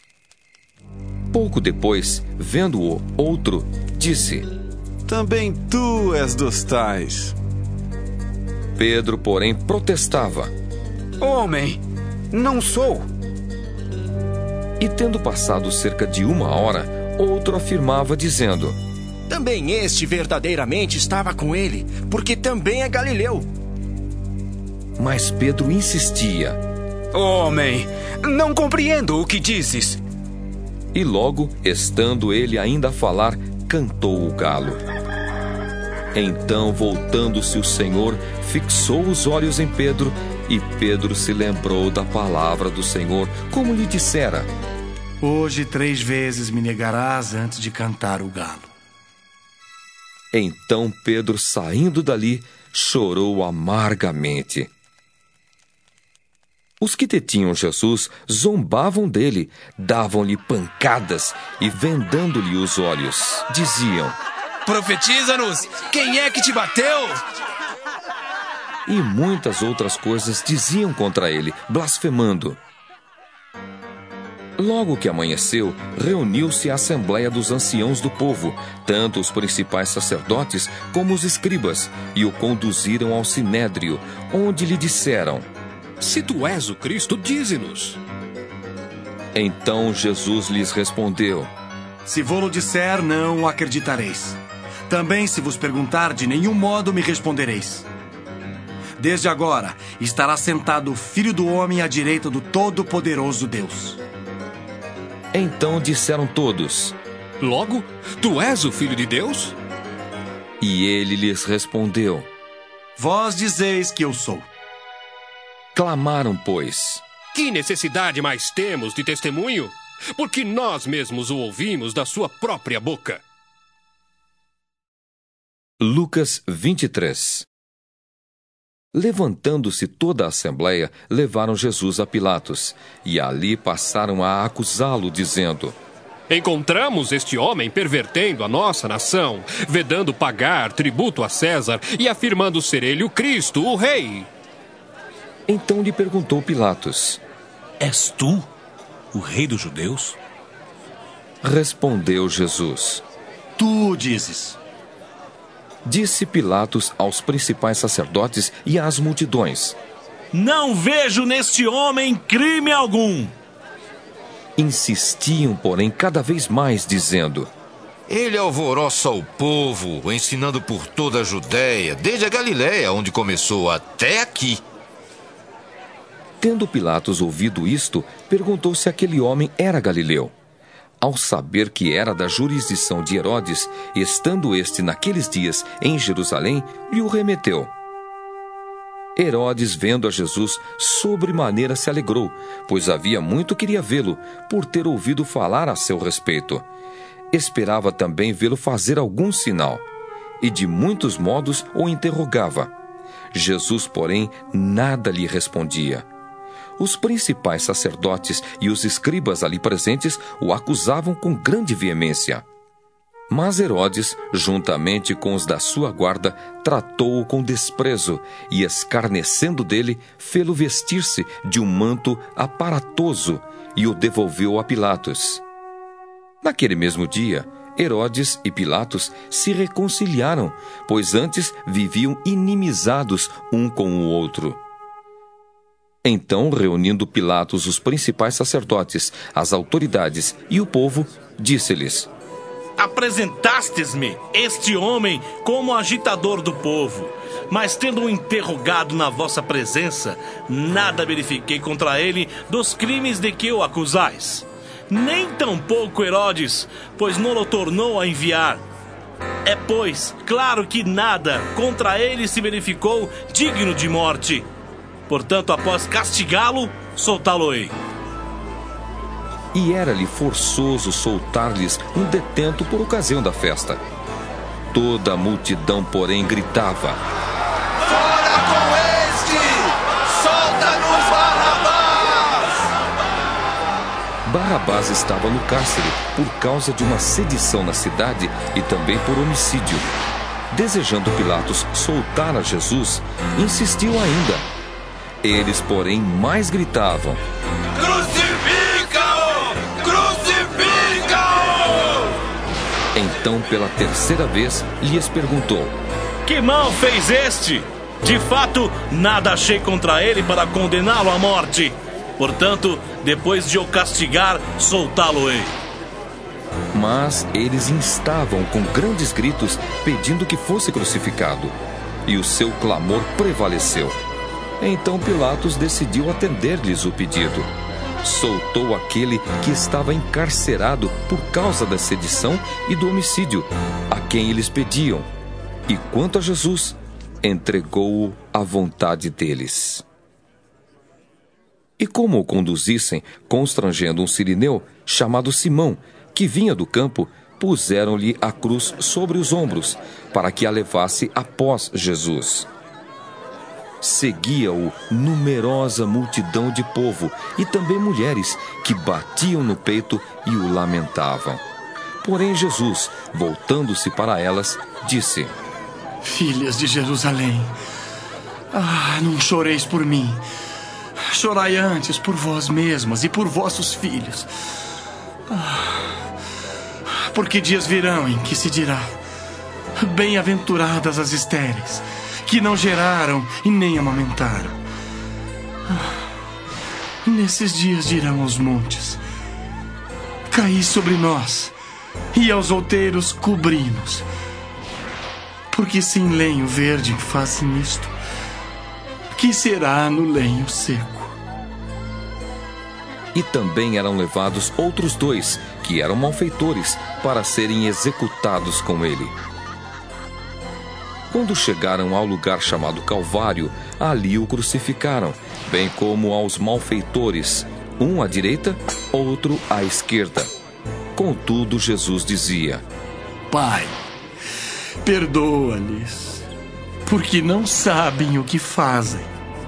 Pouco depois, vendo-o outro, disse: Também tu és dos tais. Pedro, porém, protestava: Homem, não sou. E tendo passado cerca de uma hora, outro afirmava, dizendo: Também este verdadeiramente estava com ele, porque também é galileu. Mas Pedro insistia: Homem, não compreendo o que dizes. E logo, estando ele ainda a falar, cantou o galo. Então, voltando-se o Senhor, fixou os olhos em Pedro, e Pedro se lembrou da palavra do Senhor, como lhe dissera: Hoje três vezes me negarás antes de cantar o galo. Então Pedro, saindo dali, chorou amargamente. Os que detinham Jesus zombavam dele, davam-lhe pancadas e, vendando-lhe os olhos, diziam: Profetiza-nos! Quem é que te bateu? E muitas outras coisas diziam contra ele, blasfemando. Logo que amanheceu, reuniu-se a assembleia dos anciãos do povo, tanto os principais sacerdotes como os escribas, e o conduziram ao sinédrio, onde lhe disseram: Se tu és o Cristo, dize-nos. Então Jesus lhes respondeu: Se vou-lo disser, não o acreditareis. Também, se vos perguntar, de nenhum modo me respondereis. Desde agora estará sentado o Filho do Homem à direita do Todo-Poderoso Deus. Então disseram todos: Logo, tu és o Filho de Deus? E ele lhes respondeu: Vós dizeis que eu sou. Clamaram, pois: Que necessidade mais temos de testemunho? Porque nós mesmos o ouvimos da sua própria boca. Lucas vinte e três. Levantando-se toda a assembleia, levaram Jesus a Pilatos, e ali passaram a acusá-lo, dizendo: Encontramos este homem pervertendo a nossa nação, vedando pagar tributo a César e afirmando ser ele o Cristo, o Rei. Então lhe perguntou Pilatos: És tu o Rei dos Judeus? Respondeu Jesus: Tu dizes. Disse Pilatos aos principais sacerdotes e às multidões: Não vejo neste homem crime algum. Insistiam, porém, cada vez mais, dizendo: Ele alvoroça o povo, ensinando por toda a Judéia, desde a Galiléia, onde começou, até aqui. Tendo Pilatos ouvido isto, perguntou se aquele homem era galileu. Ao saber que era da jurisdição de Herodes, estando este naqueles dias em Jerusalém, lhe o remeteu. Herodes, vendo a Jesus, sobremaneira se alegrou, pois havia muito queria vê-lo, por ter ouvido falar a seu respeito. Esperava também vê-lo fazer algum sinal, e de muitos modos o interrogava. Jesus, porém, nada lhe respondia. Os principais sacerdotes e os escribas ali presentes o acusavam com grande veemência. Mas Herodes, juntamente com os da sua guarda, tratou-o com desprezo e, escarnecendo dele, fê-lo vestir-se de um manto aparatoso e o devolveu a Pilatos. Naquele mesmo dia, Herodes e Pilatos se reconciliaram, pois antes viviam inimizados um com o outro. Então, reunindo Pilatos os principais sacerdotes, as autoridades e o povo, disse-lhes: Apresentastes-me este homem como agitador do povo, mas tendo-o interrogado na vossa presença, nada verifiquei contra ele dos crimes de que o acusais. Nem tampouco Herodes, pois não o tornou a enviar. É, pois, claro que nada contra ele se verificou digno de morte. Portanto, após castigá-lo, soltá-lo-ei. E era-lhe forçoso soltar-lhes um detento por ocasião da festa. Toda a multidão, porém, gritava: Fora com este! Solta-nos Barrabás! Barrabás estava no cárcere por causa de uma sedição na cidade e também por homicídio. Desejando Pilatos soltar a Jesus, insistiu ainda. Eles, porém, mais gritavam: Crucifica-o! Crucifica-o! Então, pela terceira vez, lhes perguntou: Que mal fez este? De fato, nada achei contra ele para condená-lo à morte. Portanto, depois de o castigar, soltá-lo-ei. Mas eles instavam com grandes gritos, pedindo que fosse crucificado. E o seu clamor prevaleceu. Então Pilatos decidiu atender-lhes o pedido. Soltou aquele que estava encarcerado por causa da sedição e do homicídio, a quem eles pediam. E quanto a Jesus, entregou-o à vontade deles. E como o conduzissem, constrangendo um sirineu chamado Simão, que vinha do campo, puseram-lhe a cruz sobre os ombros, para que a levasse após Jesus. Seguia-o numerosa multidão de povo e também mulheres que batiam no peito e o lamentavam. Porém Jesus, voltando-se para elas, disse: Filhas de Jerusalém, ah, não choreis por mim. Chorai antes por vós mesmas e por vossos filhos. Ah, porque dias virão em que se dirá: bem-aventuradas as estéreis, que não geraram e nem amamentaram. Ah, nesses dias dirão aos montes: caí sobre nós, e aos outeiros cobri-nos. Porque se em lenho verde fazem isto, que será no lenho seco? E também eram levados outros dois, que eram malfeitores, para serem executados com ele. Quando chegaram ao lugar chamado Calvário, ali o crucificaram, bem como aos malfeitores, um à direita, outro à esquerda. Contudo, Jesus dizia: Pai, perdoa-lhes, porque não sabem o que fazem.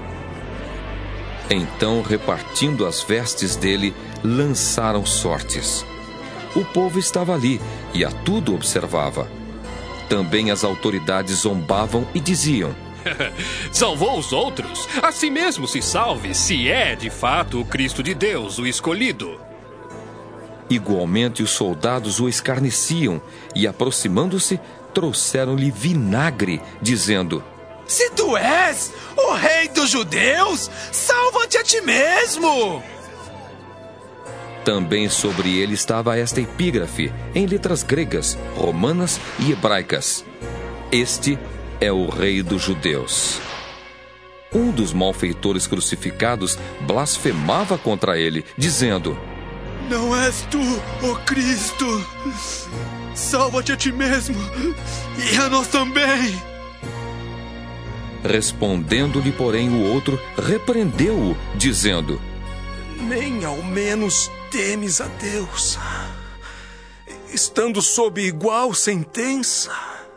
Então, repartindo as vestes dele, lançaram sortes. O povo estava ali e a tudo observava. Também as autoridades zombavam e diziam: Salvou os outros? Assim mesmo se salve, se é de fato o Cristo de Deus, o escolhido. Igualmente os soldados o escarneciam e, aproximando-se, trouxeram-lhe vinagre, dizendo: Se tu és o rei dos judeus, salva-te a ti mesmo! Também sobre ele estava esta epígrafe, em letras gregas, romanas e hebraicas: Este é o rei dos judeus. Um dos malfeitores crucificados blasfemava contra ele, dizendo: não és tu, ó Cristo. Salva-te a ti mesmo e a nós também. Respondendo-lhe, porém, o outro repreendeu-o, dizendo: Nem ao menos temes a Deus, estando sob igual sentença.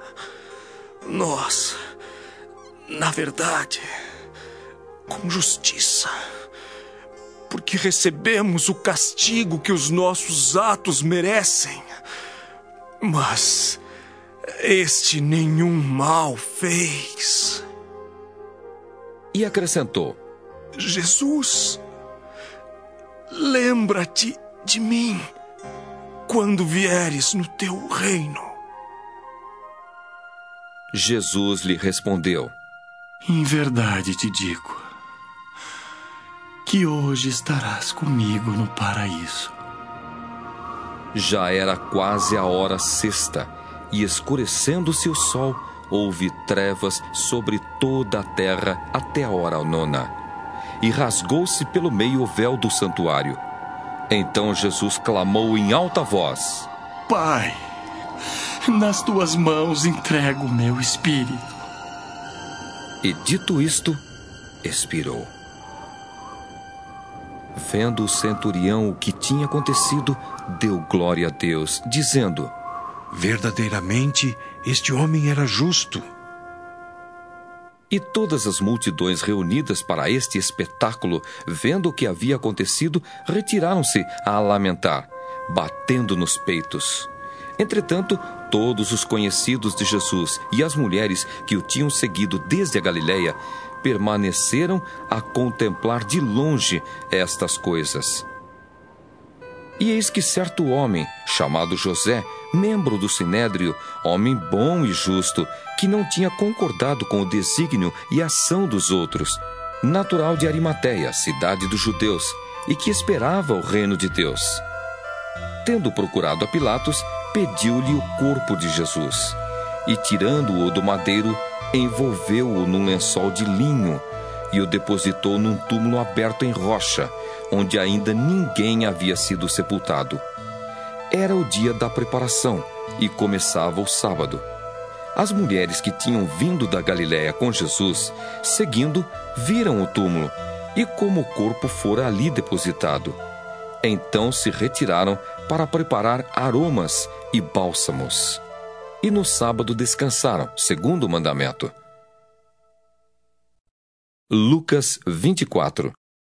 Nós, na verdade, com justiça, porque recebemos o castigo que os nossos atos merecem. Mas este nenhum mal fez. E acrescentou: Jesus, lembra-te de mim quando vieres no teu reino. Jesus lhe respondeu: Em verdade te digo que hoje estarás comigo no paraíso. Já era quase a hora sexta, e escurecendo-se o sol, houve trevas sobre toda a terra até a hora nona. E rasgou-se pelo meio o véu do santuário. Então Jesus clamou em alta voz: Pai, nas tuas mãos entrego o meu espírito. E dito isto, expirou. Vendo o centurião o que tinha acontecido, deu glória a Deus, dizendo: Verdadeiramente, este homem era justo. E todas as multidões reunidas para este espetáculo, vendo o que havia acontecido, retiraram-se a lamentar, batendo nos peitos. Entretanto, todos os conhecidos de Jesus e as mulheres que o tinham seguido desde a Galiléia permaneceram a contemplar de longe estas coisas. E eis que certo homem, chamado José, membro do Sinédrio, homem bom e justo, que não tinha concordado com o desígnio e ação dos outros, natural de Arimateia, cidade dos judeus, e que esperava o reino de Deus, tendo procurado a Pilatos, pediu-lhe o corpo de Jesus, e tirando-o do madeiro, envolveu-o num lençol de linho e o depositou num túmulo aberto em rocha, onde ainda ninguém havia sido sepultado. Era o dia da preparação e começava o sábado. As mulheres que tinham vindo da Galiléia com Jesus, seguindo, viram o túmulo e como o corpo fora ali depositado. Então se retiraram para preparar aromas e bálsamos. E no sábado descansaram, segundo o mandamento. Lucas vinte e quatro.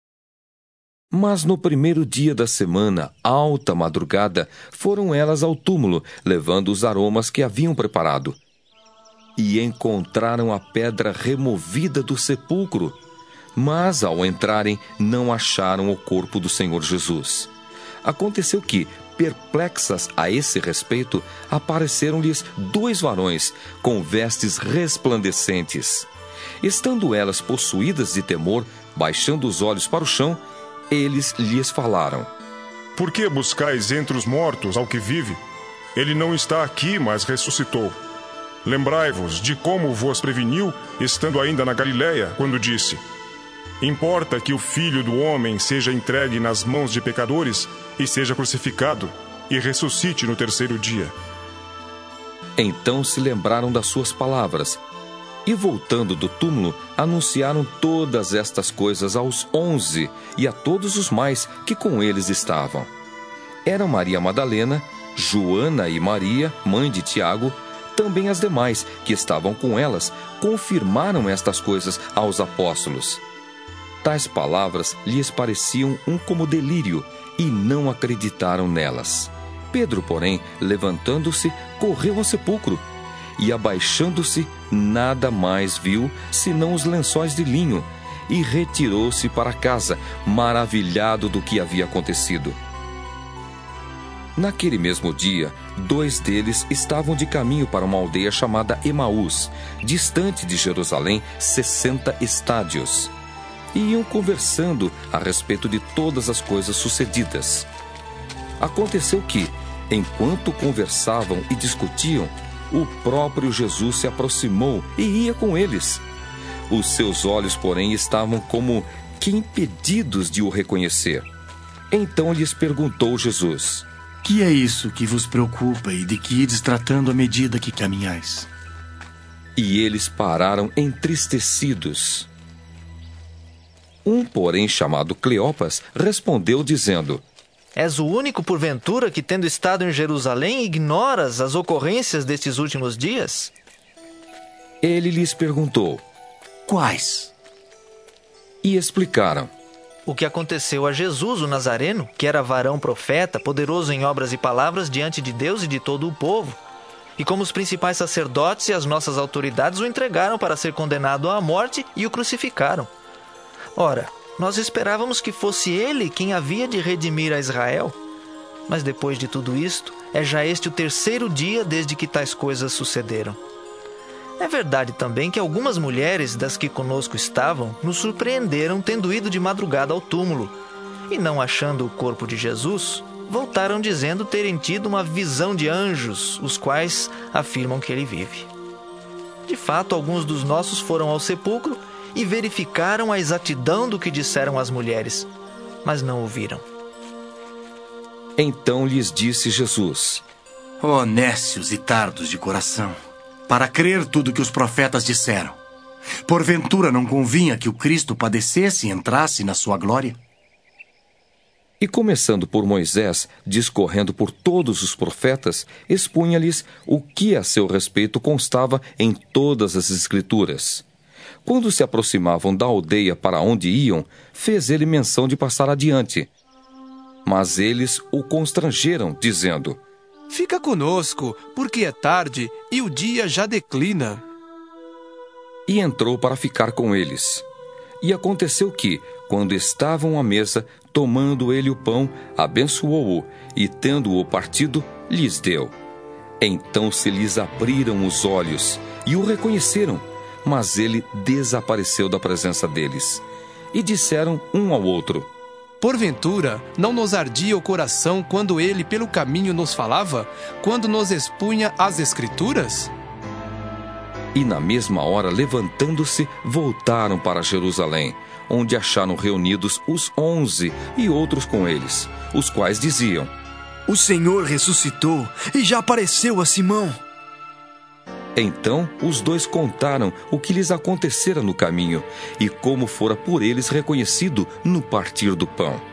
Mas no primeiro dia da semana, alta madrugada, foram elas ao túmulo, levando os aromas que haviam preparado. E encontraram a pedra removida do sepulcro. Mas, ao entrarem, não acharam o corpo do Senhor Jesus. Aconteceu que, perplexas a esse respeito, apareceram-lhes dois varões com vestes resplandecentes. Estando elas possuídas de temor, baixando os olhos para o chão, eles lhes falaram: Por que buscais entre os mortos ao que vive? Ele não está aqui, mas ressuscitou. Lembrai-vos de como vos preveniu, estando ainda na Galiléia, quando disse: Importa que o Filho do Homem seja entregue nas mãos de pecadores e seja crucificado, e ressuscite no terceiro dia. Então se lembraram das suas palavras, e voltando do túmulo, anunciaram todas estas coisas aos onze e a todos os mais que com eles estavam. Eram Maria Madalena, Joana e Maria, mãe de Tiago. Também as demais que estavam com elas confirmaram estas coisas aos apóstolos. Tais palavras lhes pareciam um como delírio, e não acreditaram nelas. Pedro, porém, levantando-se, correu ao sepulcro, e abaixando-se, nada mais viu, senão os lençóis de linho, e retirou-se para casa, maravilhado do que havia acontecido. Naquele mesmo dia, dois deles estavam de caminho para uma aldeia chamada Emaús, distante de Jerusalém, sessenta estádios. E iam conversando a respeito de todas as coisas sucedidas. Aconteceu que, enquanto conversavam e discutiam, o próprio Jesus se aproximou e ia com eles. Os seus olhos, porém, estavam como que impedidos de o reconhecer. Então lhes perguntou Jesus: Que é isso que vos preocupa e de que ides tratando à medida que caminhais? E eles pararam entristecidos. Um, porém, chamado Cleopas, respondeu dizendo: És o único, porventura, que, tendo estado em Jerusalém, ignoras as ocorrências destes últimos dias? Ele lhes perguntou: Quais? E explicaram: O que aconteceu a Jesus, o Nazareno, que era varão profeta, poderoso em obras e palavras diante de Deus e de todo o povo, e como os principais sacerdotes e as nossas autoridades o entregaram para ser condenado à morte e o crucificaram. Ora, nós esperávamos que fosse ele quem havia de redimir a Israel. Mas depois de tudo isto, é já este o terceiro dia desde que tais coisas sucederam. É verdade também que algumas mulheres das que conosco estavam nos surpreenderam tendo ido de madrugada ao túmulo, e não achando o corpo de Jesus, voltaram dizendo terem tido uma visão de anjos, os quais afirmam que ele vive. De fato, alguns dos nossos foram ao sepulcro e verificaram a exatidão do que disseram as mulheres, mas não ouviram. Então lhes disse Jesus: Ó nécios e tardos de coração, para crer tudo que os profetas disseram, porventura não convinha que o Cristo padecesse e entrasse na sua glória? E começando por Moisés, discorrendo por todos os profetas, expunha-lhes o que a seu respeito constava em todas as Escrituras. Quando se aproximavam da aldeia para onde iam, fez ele menção de passar adiante. Mas eles o constrangeram, dizendo: Fica conosco, porque é tarde e o dia já declina. E entrou para ficar com eles. E aconteceu que, quando estavam à mesa, tomando ele o pão, abençoou-o, e tendo-o partido, lhes deu. Então se lhes abriram os olhos, e o reconheceram, mas ele desapareceu da presença deles. E disseram um ao outro: Porventura, não nos ardia o coração quando ele pelo caminho nos falava, quando nos expunha as Escrituras? E na mesma hora, levantando-se, voltaram para Jerusalém, onde acharam reunidos os onze e outros com eles, os quais diziam: O Senhor ressuscitou e já apareceu a Simão. Então os dois contaram o que lhes acontecera no caminho e como fora por eles reconhecido no partir do pão.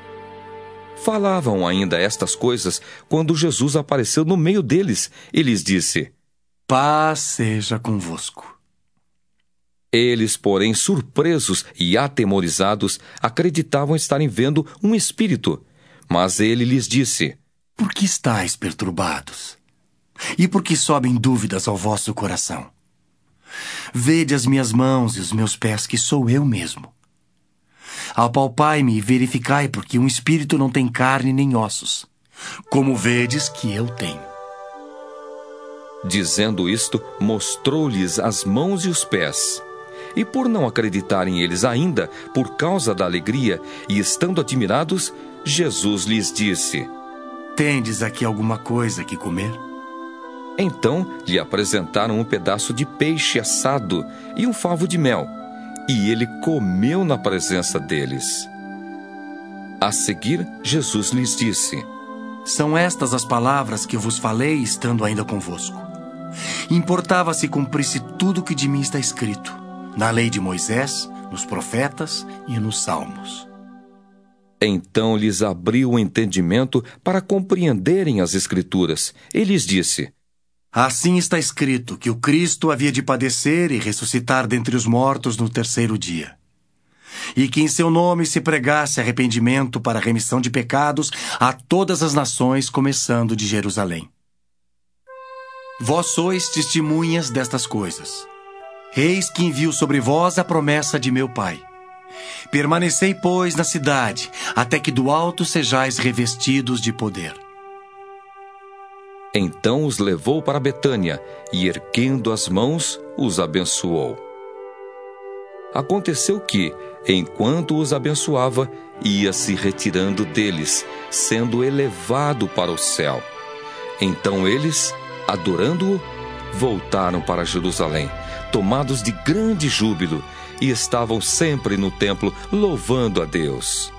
Falavam ainda estas coisas quando Jesus apareceu no meio deles e lhes disse: Paz seja convosco. Eles, porém, surpresos e atemorizados, acreditavam estarem vendo um espírito. Mas ele lhes disse: Por que estáis perturbados? E por que sobem dúvidas ao vosso coração? Vede as minhas mãos e os meus pés, que sou eu mesmo. Apalpai-me e verificai, porque um espírito não tem carne nem ossos, como vedes que eu tenho. Dizendo isto, mostrou-lhes as mãos e os pés. E por não acreditarem eles ainda, por causa da alegria, e estando admirados, Jesus lhes disse: Tendes aqui alguma coisa que comer? Então lhe apresentaram um pedaço de peixe assado e um favo de mel, e ele comeu na presença deles. A seguir, Jesus lhes disse: São estas as palavras que eu vos falei estando ainda convosco. Importava se cumprisse tudo o que de mim está escrito, na lei de Moisés, nos profetas e nos salmos. Então lhes abriu o entendimento para compreenderem as Escrituras. E lhes disse: Assim está escrito que o Cristo havia de padecer e ressuscitar dentre os mortos no terceiro dia. E que em seu nome se pregasse arrependimento para a remissão de pecados a todas as nações, começando de Jerusalém. Vós sois testemunhas destas coisas. Eis que envio sobre vós a promessa de meu Pai. Permanecei, pois, na cidade, até que do alto sejais revestidos de poder. Então os levou para Betânia, e erguendo as mãos, os abençoou. Aconteceu que, enquanto os abençoava, ia se retirando deles, sendo elevado para o céu. Então eles, adorando-o, voltaram para Jerusalém, tomados de grande júbilo, e estavam sempre no templo louvando a Deus.